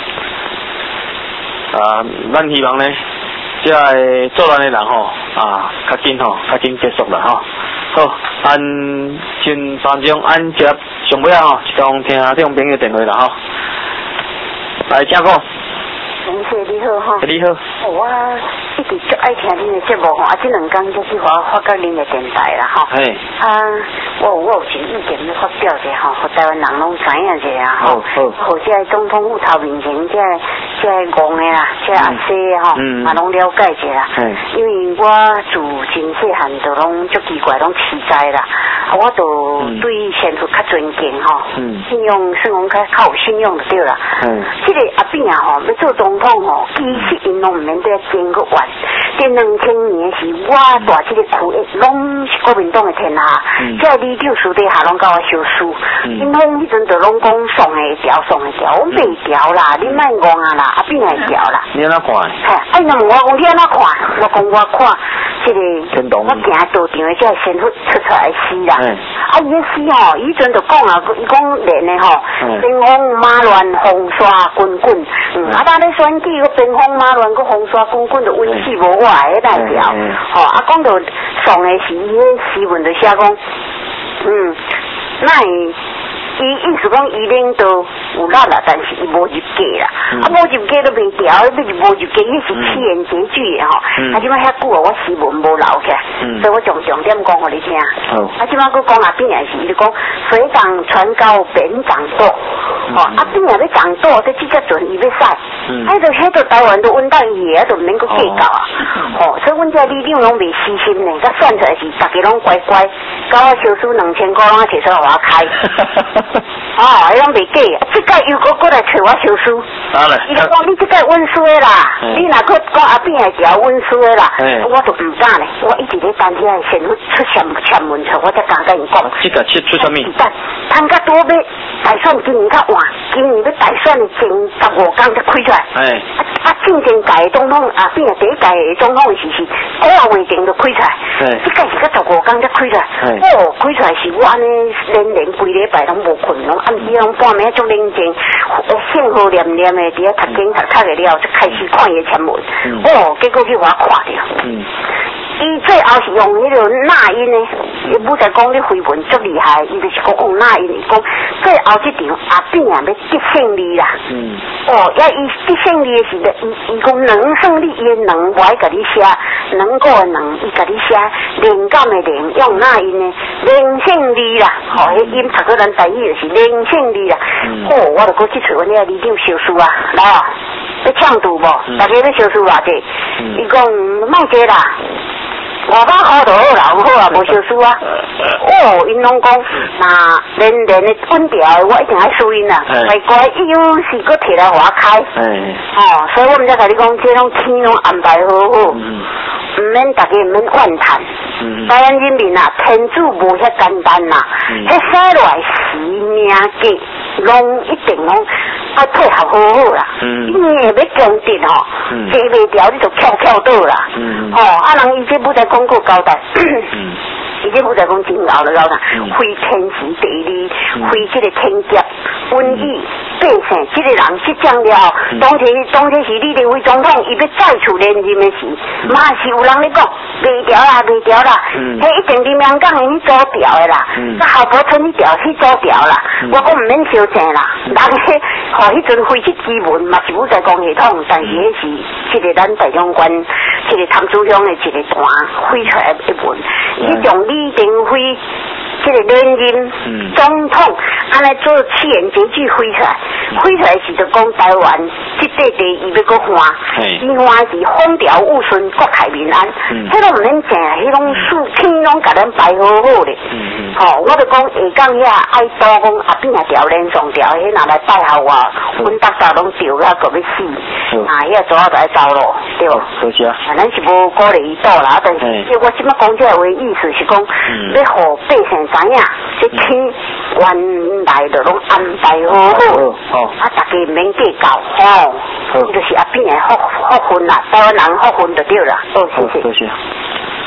啊，咱希望呢，即个作乱的人吼啊，较紧吼，较紧结束啦吼。好，按先三种按接上尾啊吼，是讲听这种朋友电话啦吼。来，请讲。 同学你好哈， 你好。 我一直足爱听恁的节目吼，啊，这两天就是我发觉恁的电台啦吼。嘿。啊，我我有一意见要发表者吼，互台湾人拢知影者啊吼。好。好，这总统府头面前这这戆的啦，这阿西吼，嘛拢了解者啦。嗯。因为我自真细汉就拢足奇怪，拢奇哉啦，啊，我就对神佛较尊敬吼，信用算讲较较有信用就对啦。嗯。这个阿扁啊吼，要做总统吼，其实因拢唔免得争个完。这两千年是我大这个区域，拢是国民党的天下。嗯。这李六私底下拢甲我相输，因拢迄阵就拢讲送会调，送会调，我袂调啦，你莫戆啊啦，阿扁会调啦。 你安怎看？ 嘿，哎，那问我讲你安怎看？我讲我看这个，我行道场的这个先出出出来诗啦。啊，伊个诗吼，以前就讲啊，伊讲连的吼，兵荒马乱，风沙滚滚。嗯，啊，当你选举个兵荒马乱，个风沙滚滚，就威胁无我个代表。吼，啊，讲到送的是伊个诗文就写讲，嗯，那伊意思讲伊领导有力啦，但是伊无入价啦，啊无入价都袂调，要是无入价，迄是七言绝句的吼。啊，即摆遐久啊，我诗文无留起来，所以我重重点讲互你听。啊，即摆佫讲阿扁也是，伊就讲水涨船高便涨多，吼，阿扁也要涨多，这即个阵伊要使，啊，就迄个台湾都稳当伊个，就毋免佫计较啊。吼，所以阮遮李长拢袂死心呢，甲算出来是大家拢乖乖，甲我小叔两千块，拢摕出来互我开。哦，迄拢袂假，即届又搁过来找我小叔，伊就讲你即届温书的啦，你若搁讲阿扁会调温书的啦，我就唔敢咧，我一直咧等遐个先出签签文出，我才敢甲因讲。 即个出出啥物？ 趁较多要大选今年较晚，今年要大选的前十五天才开出来。哎。啊啊，正前届总统阿扁第一届的总统的时是九月前就开出来，即届是到十五天才开出来。哦，开出来是我安尼连连规礼拜拢无困，拢暗时拢半暝足冷静，幸福念念的伫遐读经读读的了，就开始看伊的签文。哦，结果去我看着。伊最后是用迄个那音呢，伊不才讲你回文足厉害，伊就是讲用那音，讲最后这场阿扁啊要得胜利啦。嗯。哦，要伊得胜利的时候，伊伊讲能胜利，伊的能我爱甲你写，能够的能，伊甲你写灵感的灵，用那音呢，零胜利啦。吼，迄音读到咱台语就是零胜利啦。哦，我就讲即次阮遐李长小叔啊，来啊，要唱赌无？大家要小叔偌济？伊讲莫济啦。五百块就好啦，有好啊，无小输啊。哦，因拢讲，那连连的稳调，我一定爱输因啦。乖乖，伊有是搁摕来互我开。哦，所以我们才甲你讲，这种天拢安排好好，唔免大家唔免怨叹。台湾人民啊，天主无遐简单啦，迄生来时命计，拢一定拢要配合好好啦。因为要强直吼，坐袂调你就翘翘倒啦。哦，啊人伊这不在讲过交代。伊这不在讲真熬了交代，非天时地利，非这个天劫瘟疫百姓，这个人即将了，当时当时是李登辉总统，伊要再次连任的时，嘛是有人咧讲袂调啦，袂调啦，迄一定林洋港已经做调的啦，那后婆村去调去做调啦，我讲唔免收钱啦，人迄吼迄阵飞去基本嘛是不在讲系统，但是迄是这个咱大中关，这个潭子乡的一个团飞出来一文，伊从李登辉这个连任总统，安尼做七言绝句飞出来，飞出来时就讲台湾这块地伊要搁换，伊换是风调雨顺，国泰民安，迄拢唔免正，迄拢树天拢甲咱摆好好咧。吼，我就讲下港遐爱多讲阿扁啊调连上调，迄拿来拜候我，阮大家拢调啊个要死，啊遐做啊就爱走咯，对无？ 可惜啊。 咱是无鼓励伊倒啦，但是我即摆讲这话意思是讲，要互百姓知影，这天原来就拢安排好好，啊大家唔免计较，吼，就是。阿扁的福福分啦，台湾人福分就对啦。哦，谢谢。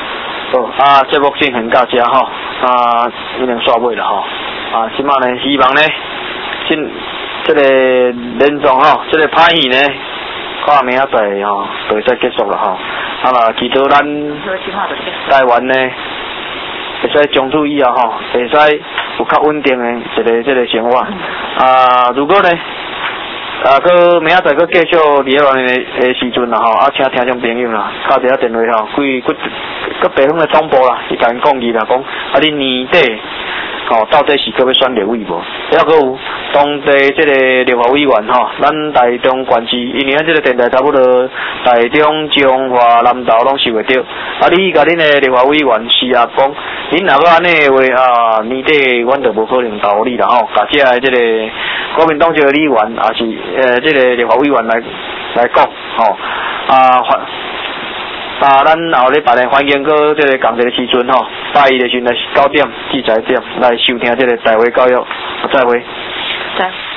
好，啊，节目进行到这吼，啊，已经煞尾了吼，啊，即马呢，希望呢，进这个连总吼，这个拍戏呢，看明仔载吼，就会再结束了吼。啊啦，祈祷咱台湾呢，会使从此以后吼，会使有较稳定的一个这个生活。啊，如果呢？啊，佮明仔载佮继续伫遐内的时阵啦吼，啊，请听众朋友啦，打一下电话吼，规佮佮北方的总部啦，伊甲因讲伊啦，讲啊，你年底吼到底是佮要选立委无？还佮有当地这个立法委员吼，咱台中县市，因为咱这个电台差不多台中、彰化、南投拢收会到。啊，你甲恁的立法委员是啊讲，恁若要安尼的话啊，年底阮就无可能投你啦吼，甲这个这个国民党这个议员也是。呃，这个立法委员来来讲，吼、哦，啊，啊，咱后礼拜呢，欢迎搁这个共这个时阵吼，拜一的时阵来九点至十一点来收听这个台湾教育，再会。 再。